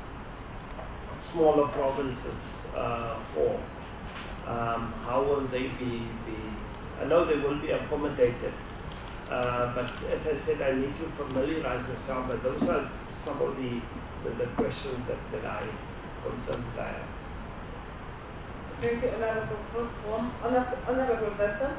Speaker 4: smaller provinces uh, fall, um, how will they be be I know they will be accommodated, uh, but as I said, I need to familiarize myself, but those are some of the, the, the questions that, that I, concerns that I have.
Speaker 11: Thank you, Honorable Courtform. Honorable Professor.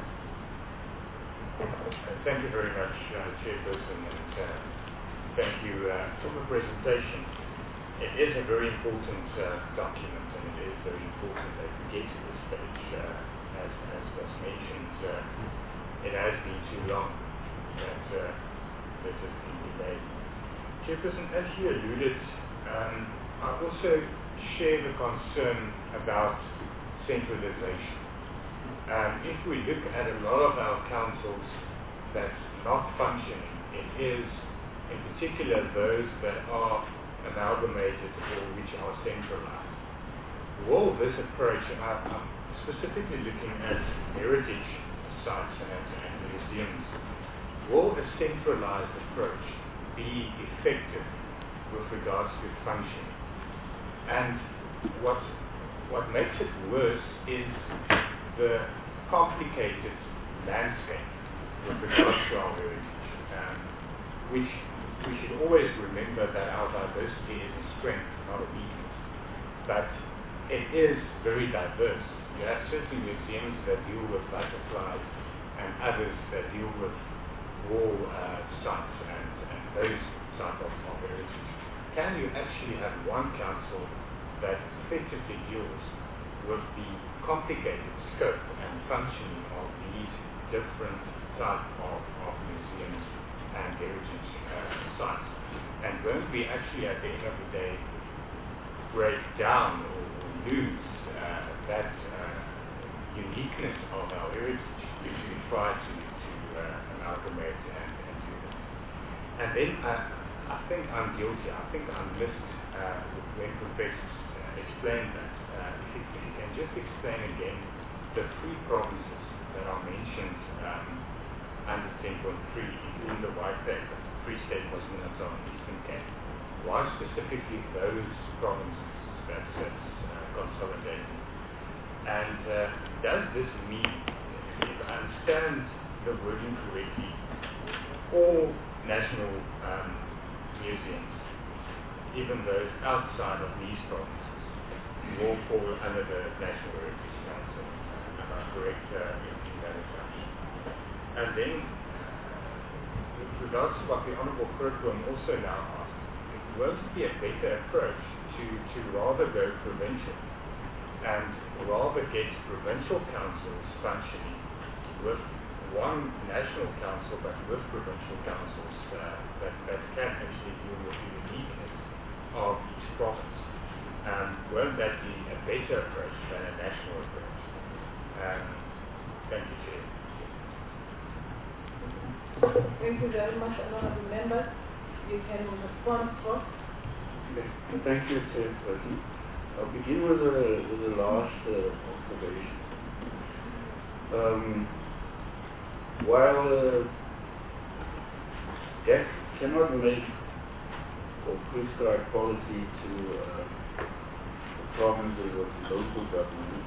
Speaker 3: Thank you very much, uh, Chairperson, and uh, thank you uh, for the presentation. It is a very important uh, document, and it is very important that we get to this stage. Uh, As, as was mentioned, uh, it has been too long that uh, this has been delayed. Chairperson, as you alluded, um, I also share the concern about centralization. Um, if we look at a lot of our councils that's not functioning, it is in particular those that are amalgamated or which are centralized. Will this approach, and I, I'm specifically looking at heritage sites and, and museums, will a centralized approach be effective with regards to functioning? And what what makes it worse is the complicated landscape with regards to our heritage, um, which we should always remember that our diversity is a strength, not a weakness. But it is very diverse. You have certain museums that deal with butterflies and others that deal with wall uh, sites and, and those type of, of heritage. Can you actually have one council that effectively deals with the complicated scope and functioning of these different type of, of museums and heritage uh, sites? And won't we actually at the end of the day break down or, or lose uh, that uh, uniqueness of our heritage if we try to, to uh, amalgamate and, and do that? And then uh, I think I'm guilty. I think I missed uh, when professors uh, explained that. Uh, if, you, if you can just explain again the three provinces that are mentioned um, under ten point three in the white paper, Free State, KwaZulu-Natal, and Eastern Cape. Why specifically those provinces that that's uh, consolidated? And uh, does this mean, if I understand the wording correctly, all national um, museums, even those outside of these provinces, will fall under the National Heritage Council? Am I correct uh, in, in that assumption? And then, with regards to what the Honourable Kirkland also now asked, won't it be a better approach to, to rather go provincial and rather get provincial councils functioning with one national council but with provincial councils uh, that, that can actually deal with the uniqueness of each province? Um, won't that be a better approach than a national approach? Um, thank you, Chair.
Speaker 11: Thank you very much, honorable members. You can respond first.
Speaker 13: Okay. Thank you, Chairperson. I'll begin with the, with the last uh, observation. Um, while uh, that cannot make or prescribe policy to uh, the provinces or the local government,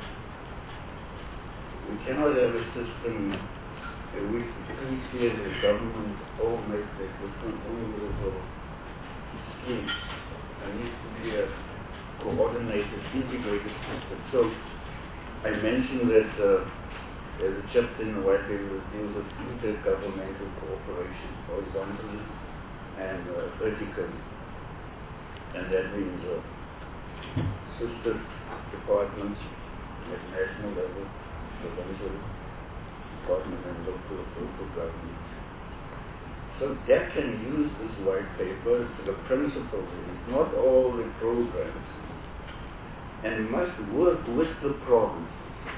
Speaker 13: we cannot have a system in which the three tiers of government all make their different individual schemes. There needs to be a coordinated, integrated system. So I mentioned that uh, there's a chapter in the white paper that deals with intergovernmental cooperation, horizontally and uh, vertically. And that means uh, sister departments at national level, provincial department and local, local government. So that can use this white paper to the principles. It's not all the programs. And must work with the province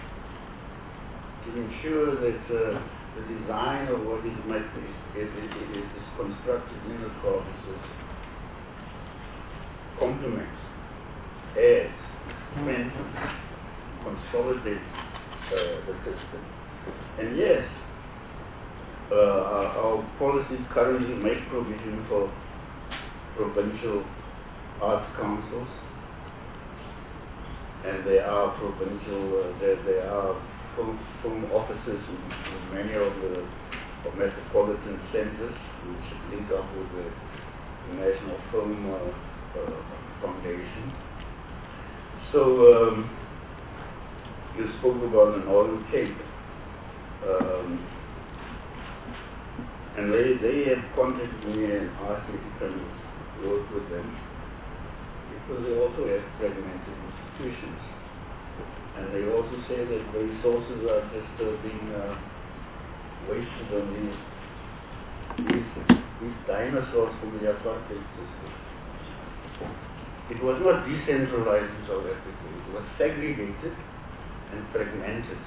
Speaker 13: to ensure that uh, the design of what is meant is, is, is, is constructed in the provinces complements, adds, strengthens, consolidates uh, the system. And yes, uh, our, our policies currently make provision for provincial arts councils, and there are provincial, uh, there, there are film, film offices in, in many of the of metropolitan centers, which link up with the, the National Film uh, uh, Foundation. So um, you spoke about the Northern Cape. Um, and they, they have contacted me and asked me to come work with them because they also have fragmented institutions. And they also say that the resources are just uh, being uh, wasted on these, these, these dinosaurs from the apartheid system. it was not decentralized in South Africa. It was segregated and fragmented.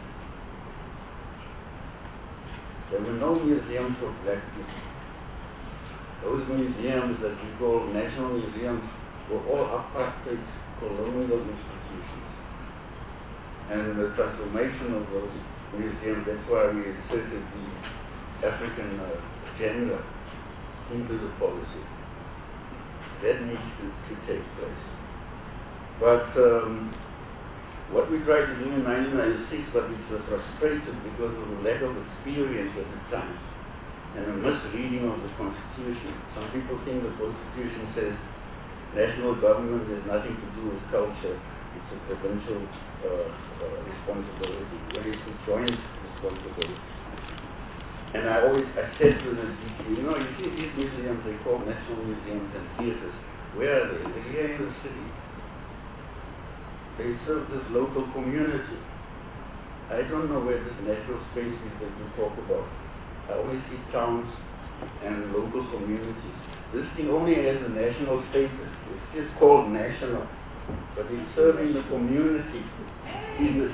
Speaker 13: There were no museums for black people. Those museums that we call national museums were all apartheid colonial institutions. And the transformation of those museums, that's why we inserted the African uh, agenda into the policy. That needs to, to take place. But um, what we tried to do in nineteen ninety-six, but it was frustrated because of the lack of experience at the time and a misreading of the Constitution. Some people think the Constitution says national government has nothing to do with culture. It's a provincial uh, uh, responsibility. Well, it's a joint responsibility. And I always, I said to the D P, you know, you see these museums, they call national museums and theaters. Where are they? They're here in the city. They serve this local community. I don't know where this natural space is that you talk about. I always see towns and local communities. This thing only has a national status. It's just called national. But it's serving the community. In the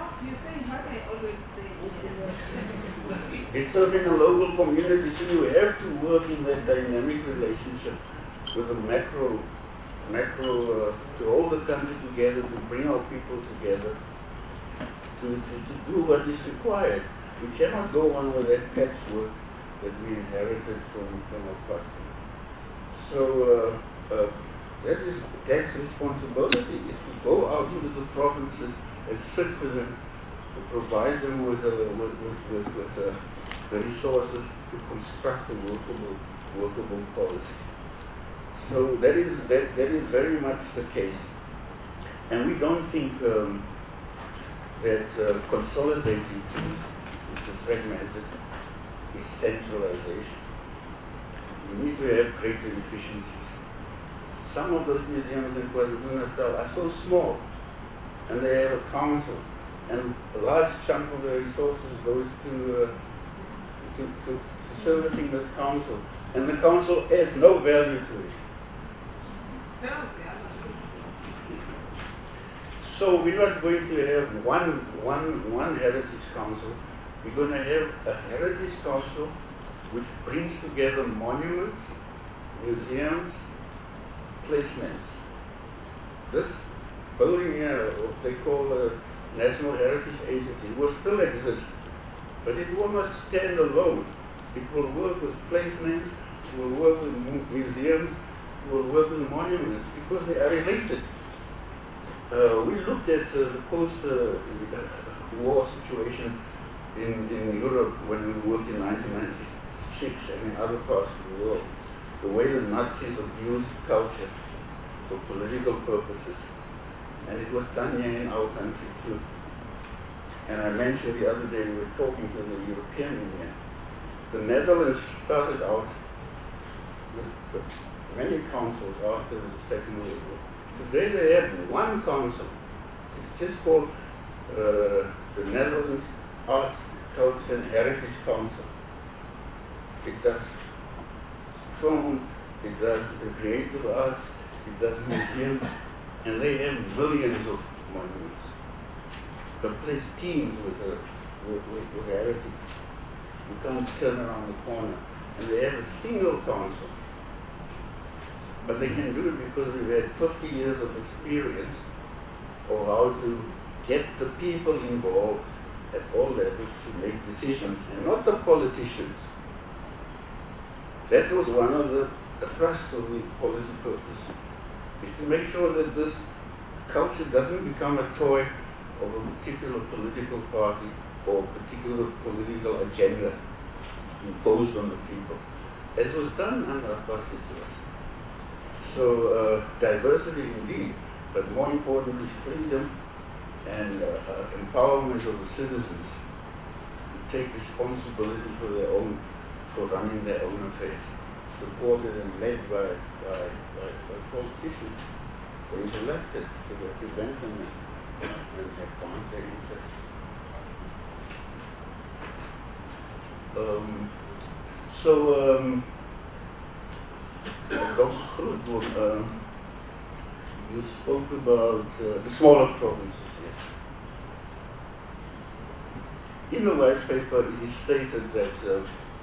Speaker 13: It's serving a local community, so you have to work in that dynamic relationship with a macro, macro uh, to hold the country together, to bring our people together, to, to, to do what is required. We cannot go on with that patchwork that we inherited from, from our past. So uh, uh, that is tax responsibility, is to go out into the provinces and sit with them, to provide them with, uh, with, with, with, with uh, the resources to construct a workable, workable policy. So that is that, that is very much the case, and we don't think um, that uh, consolidating things, which is fragmented, is centralization. We need to have greater efficiencies. Some of those museums in KwaZulu-Natal are so small, and they have a council, and a large chunk of the resources goes to uh, to, to, to servicing this council, and the council adds no value to it. So we're not going to have one one one heritage council. We're going to have a heritage council which brings together monuments, museums, placements. This building here, what they call a National Heritage Agency, will still exist, but it will not stand alone. It will work with placements, it will work with mu museums, it will work with monuments, because they are related. Uh, we looked at uh, the post-war uh, situation in, in Europe when we worked in nineteen ninety-six and in other parts of the world. The way the Nazis abused culture for political purposes. And it was done here in our country too. And I mentioned the other day we were talking to the European Union. The Netherlands started out with many councils after the Second World War. Today they have one council. It's just called uh, the Netherlands Arts, Culture and Heritage Council. It does film, it does the creative arts, it does museums, and they have millions of monuments. Complete teams with, a, with, with, with heritage. You can't turn around the corner. And they have a single council. But they can do it because we've had fifty years of experience of how to get the people involved at all levels to make decisions, and not the politicians. That was one of the, the thrusts of the policy purpose, is to make sure that this culture doesn't become a toy of a particular political party or a particular political agenda imposed on the people, as was done under apartheid. So uh, diversity indeed, but more importantly freedom and uh, uh, empowerment of the citizens to take responsibility for their own, for running their own affairs, supported and led by, by, by, by politicians who are elected to represent them and, and advance their interests. Um, so, um, Doctor Groot, um, you spoke about uh, the smaller provinces, yes. In the white paper, it is stated that uh,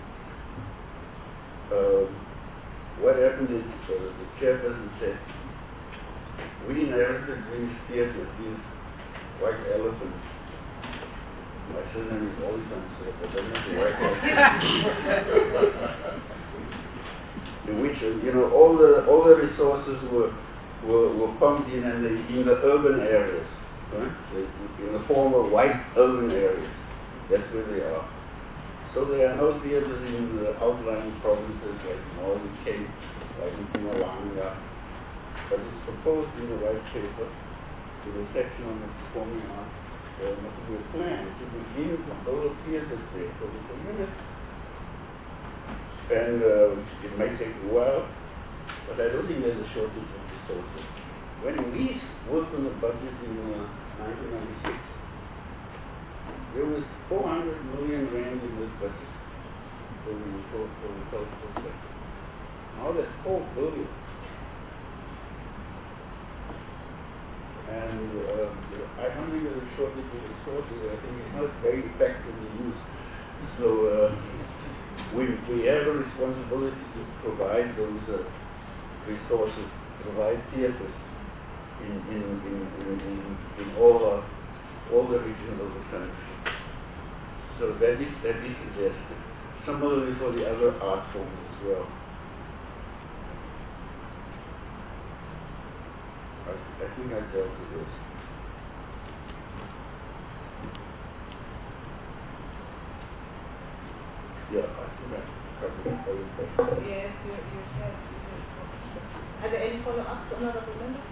Speaker 13: uh, what happened is uh, the chairperson said, we inherited these theatres, these white elephants. My surname is always unsaid, but I'm not the white elephant. In which, uh, you know, all the all the resources were were, were pumped in, and they, in the urban areas, right? In the former white urban areas. That's where they are. So there are no theatres in the outlying provinces like Northern Cape, like in Mpumalanga. But it's proposed in the white paper, in the section on the performing arts, there must be a plan to begin to build theatres there for the community. And uh, it may take a while, but I don't think there's a shortage of resources. When we worked on the budget in uh, nineteen ninety-six, there was four hundred million rand in this budget for the, for, for the cultural sector. Now there's four billion. And uh, I don't think there's a shortage of resources. I think it's not very effectively used. So uh, we, we have a responsibility to provide those uh, resources, provide theatres in, in, in, in, in, in all, uh, all the regions of the country. So that is, that is suggested. Similarly for the other art forms as well. I, I think I dealt with this. Yeah, I think I covered everything.
Speaker 1: Yes, you, you have. Are there any follow-ups, honorable member?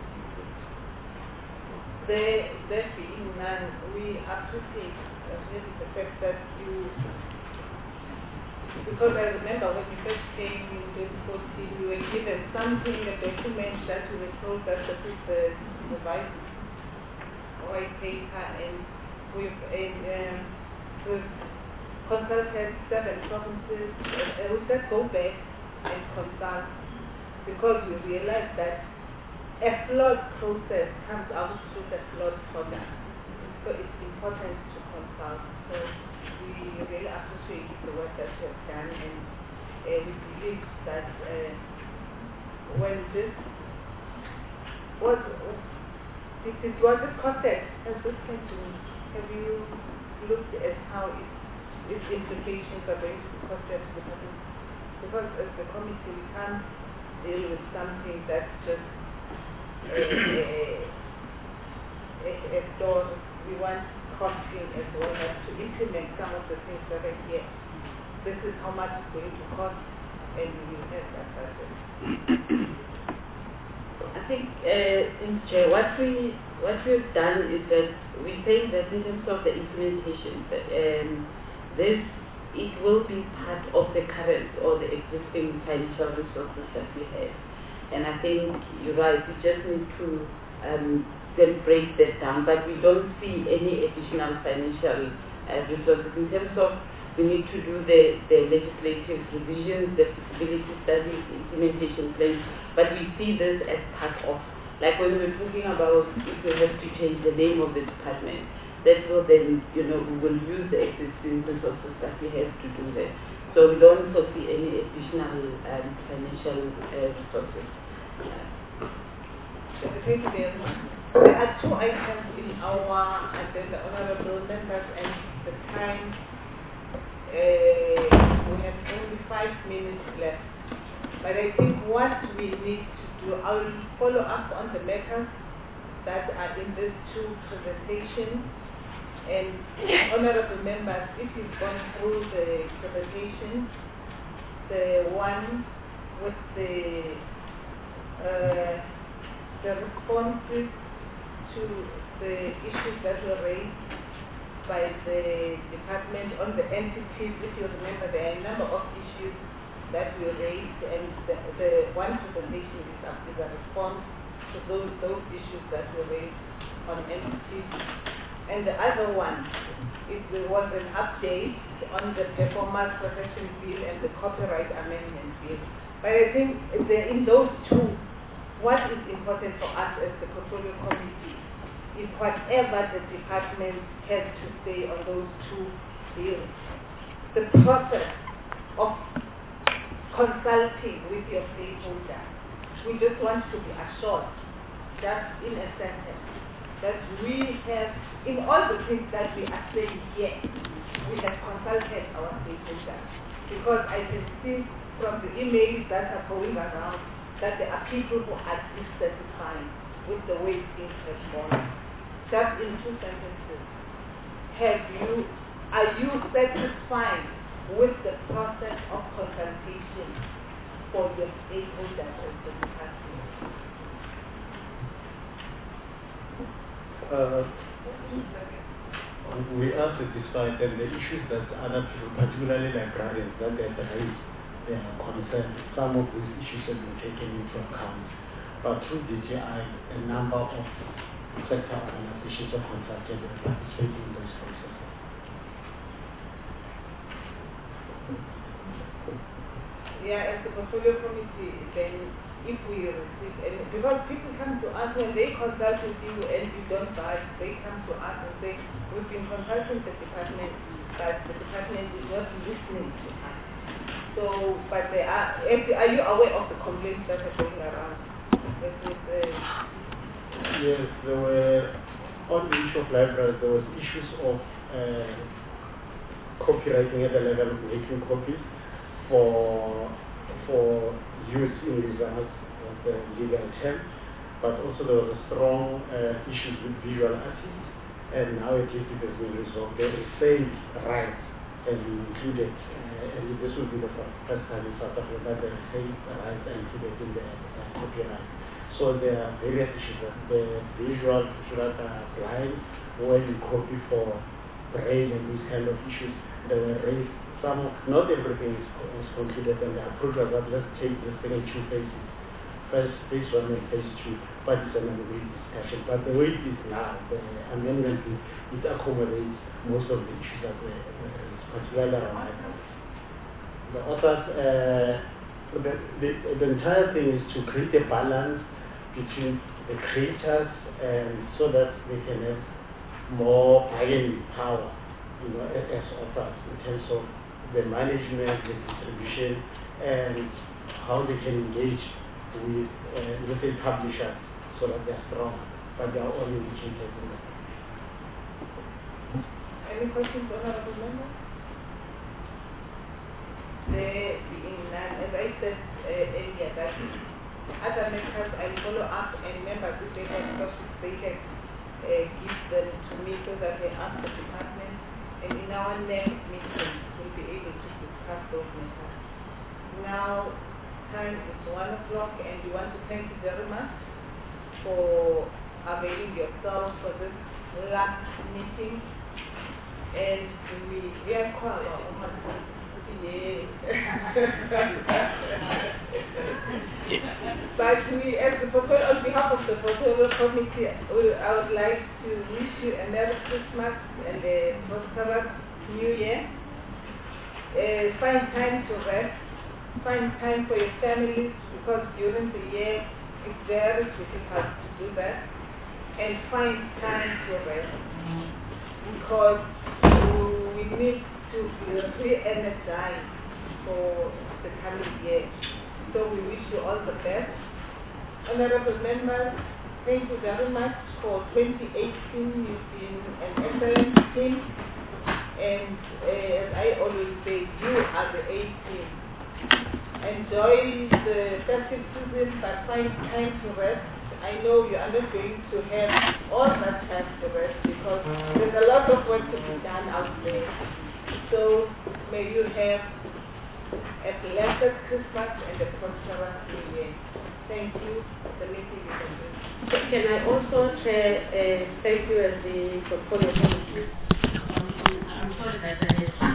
Speaker 1: There, there being none, we appreciate uh, really the fact that you, because I remember when you first came in twenty fourteen, you were given something, a document that you were told that this is the, the white, white paper, and we've, and, um, we've consulted seven provinces, and uh, we just go back and consult, because we realize that a flawed process comes out through the flawed product. So it's important to consult. So we really appreciate the work that you have done, and uh, we believe that uh, when this was, this is what it costed consistently, have you looked at how it, its implications are going to be costed to the public? Because as the committee, we can't deal with something that's just a, a, a store. We want costing as well as to implement some of the things that are here. This is how much it's going to cost, and we will have that budget.
Speaker 6: I think, uh, Chair, what we what we've done is that we think that in terms of the implementation, um, this it will be part of the current or the existing financial resources that we have. And I think you're right, we just need to um, then break that down, but we don't see any additional financial uh, resources. In terms of, we need to do the, the legislative revisions, the feasibility studies, implementation plans, but we see this as part of, like when we were talking about if we have to change the name of the department, that will then, you know, we will use the existing resources that we have to do that. So we don't foresee any additional um, financial uh, resources.
Speaker 1: Thank you very much. There are two items in our agenda, honorable members, and the time, uh, we have only five minutes left. But I think what we need to do, I will follow up on the matters that are in these two presentations. And honorable members, if you've gone through the presentation, the one with the uh, the responses to the issues that were raised by the department on the entities, if you remember, there are a number of issues that were raised, and the, the one presentation is a, is a response to those, those issues that were raised on entities. And the other one, is there was an update on the performance protection bill and the copyright amendment bill. But I think the, in those two,
Speaker 11: what is important for us as the portfolio committee is whatever the department has to say on those two bills. The process of consulting with your stakeholders. We just want to be assured that in a sentence that we have, in all the things that we are saying here, we have consulted our stakeholders. Because I can see from the emails that are going around that there are people who are dissatisfied with the way things have gone. Just in two sentences, have you, are you satisfied with the process of consultation for your stakeholders as the department?
Speaker 10: Uh, we are satisfied, and the issues that other people, particularly librarians, that they have raised, they are concerned. Some of these issues have been taken into account. But through D T I, a number of sector organizations are consulted and participating in those processes.
Speaker 11: Yeah, as the portfolio committee, then if we receive any, because people come to us when they consult with you and you don't buy, they come to us and say, we've been consulting the department, but the department is not listening to us. So, but they are, are you aware of the complaints that are going around? With, with, uh,
Speaker 10: yes, there were, on the issue of libraries, there was issues of uh, copywriting at the level of making copies for for use in results of the legal term, but also there was a strong uh, issues with visual artists, and now at least it has been resolved. There is same rights has been included, uh, and this will be the first time in South Africa that the same rights are included in the uh, copyright. So there are various issues. The visual, visual uh, blind, where you copy for braille and these kind of issues, they were raised. Some, not everything is, is concluded, and the approach was that let's take this thing in two phases. First, phase one and phase two, but it's an ongoing discussion. But the way it is now, the amendment, it, it accommodates most of the issues that were raised, particularly around libraries. The authors, uh, the, the, the entire thing is to create a balance between the creators and so that they can have more bargaining power, you know, as authors in terms of the management, the distribution, and how they can engage with, uh, with the publishers so that they are strong, but they are all indicated in the
Speaker 11: Any questions, Honorable Member? The, in, uh, as I said uh, earlier, that other members I follow up, and members if they have questions, they can uh, give them to me so that they ask the department, and in our next meeting we'll be able to discuss those matters. Now, time is one o'clock, and we want to thank you very much for availing yourselves for this last meeting. And we, we are quite yeah. But we, as the portfolio, on behalf of the portfolio committee, we, I would like to wish you a Merry Christmas and a prosperous New Year. Uh, find time to rest. Find time for your families, because during the year it's very difficult to do that. And find time to rest, because we need to be re-energized for the coming year. So we wish you all the best. Honorable members, thank you very much for twenty eighteen. You've been an excellent team. And uh, as I always say, you are the A team. Enjoy the festive season, but find time to rest. I know you are not going to have all that time to rest, because there's a lot of work to be done out there. So may you have a blessed Christmas and a prosperous New Year. Thank you. The meeting is adjourned.
Speaker 5: Can I also share, uh, thank you as the portfolio committee? I'm sorry that I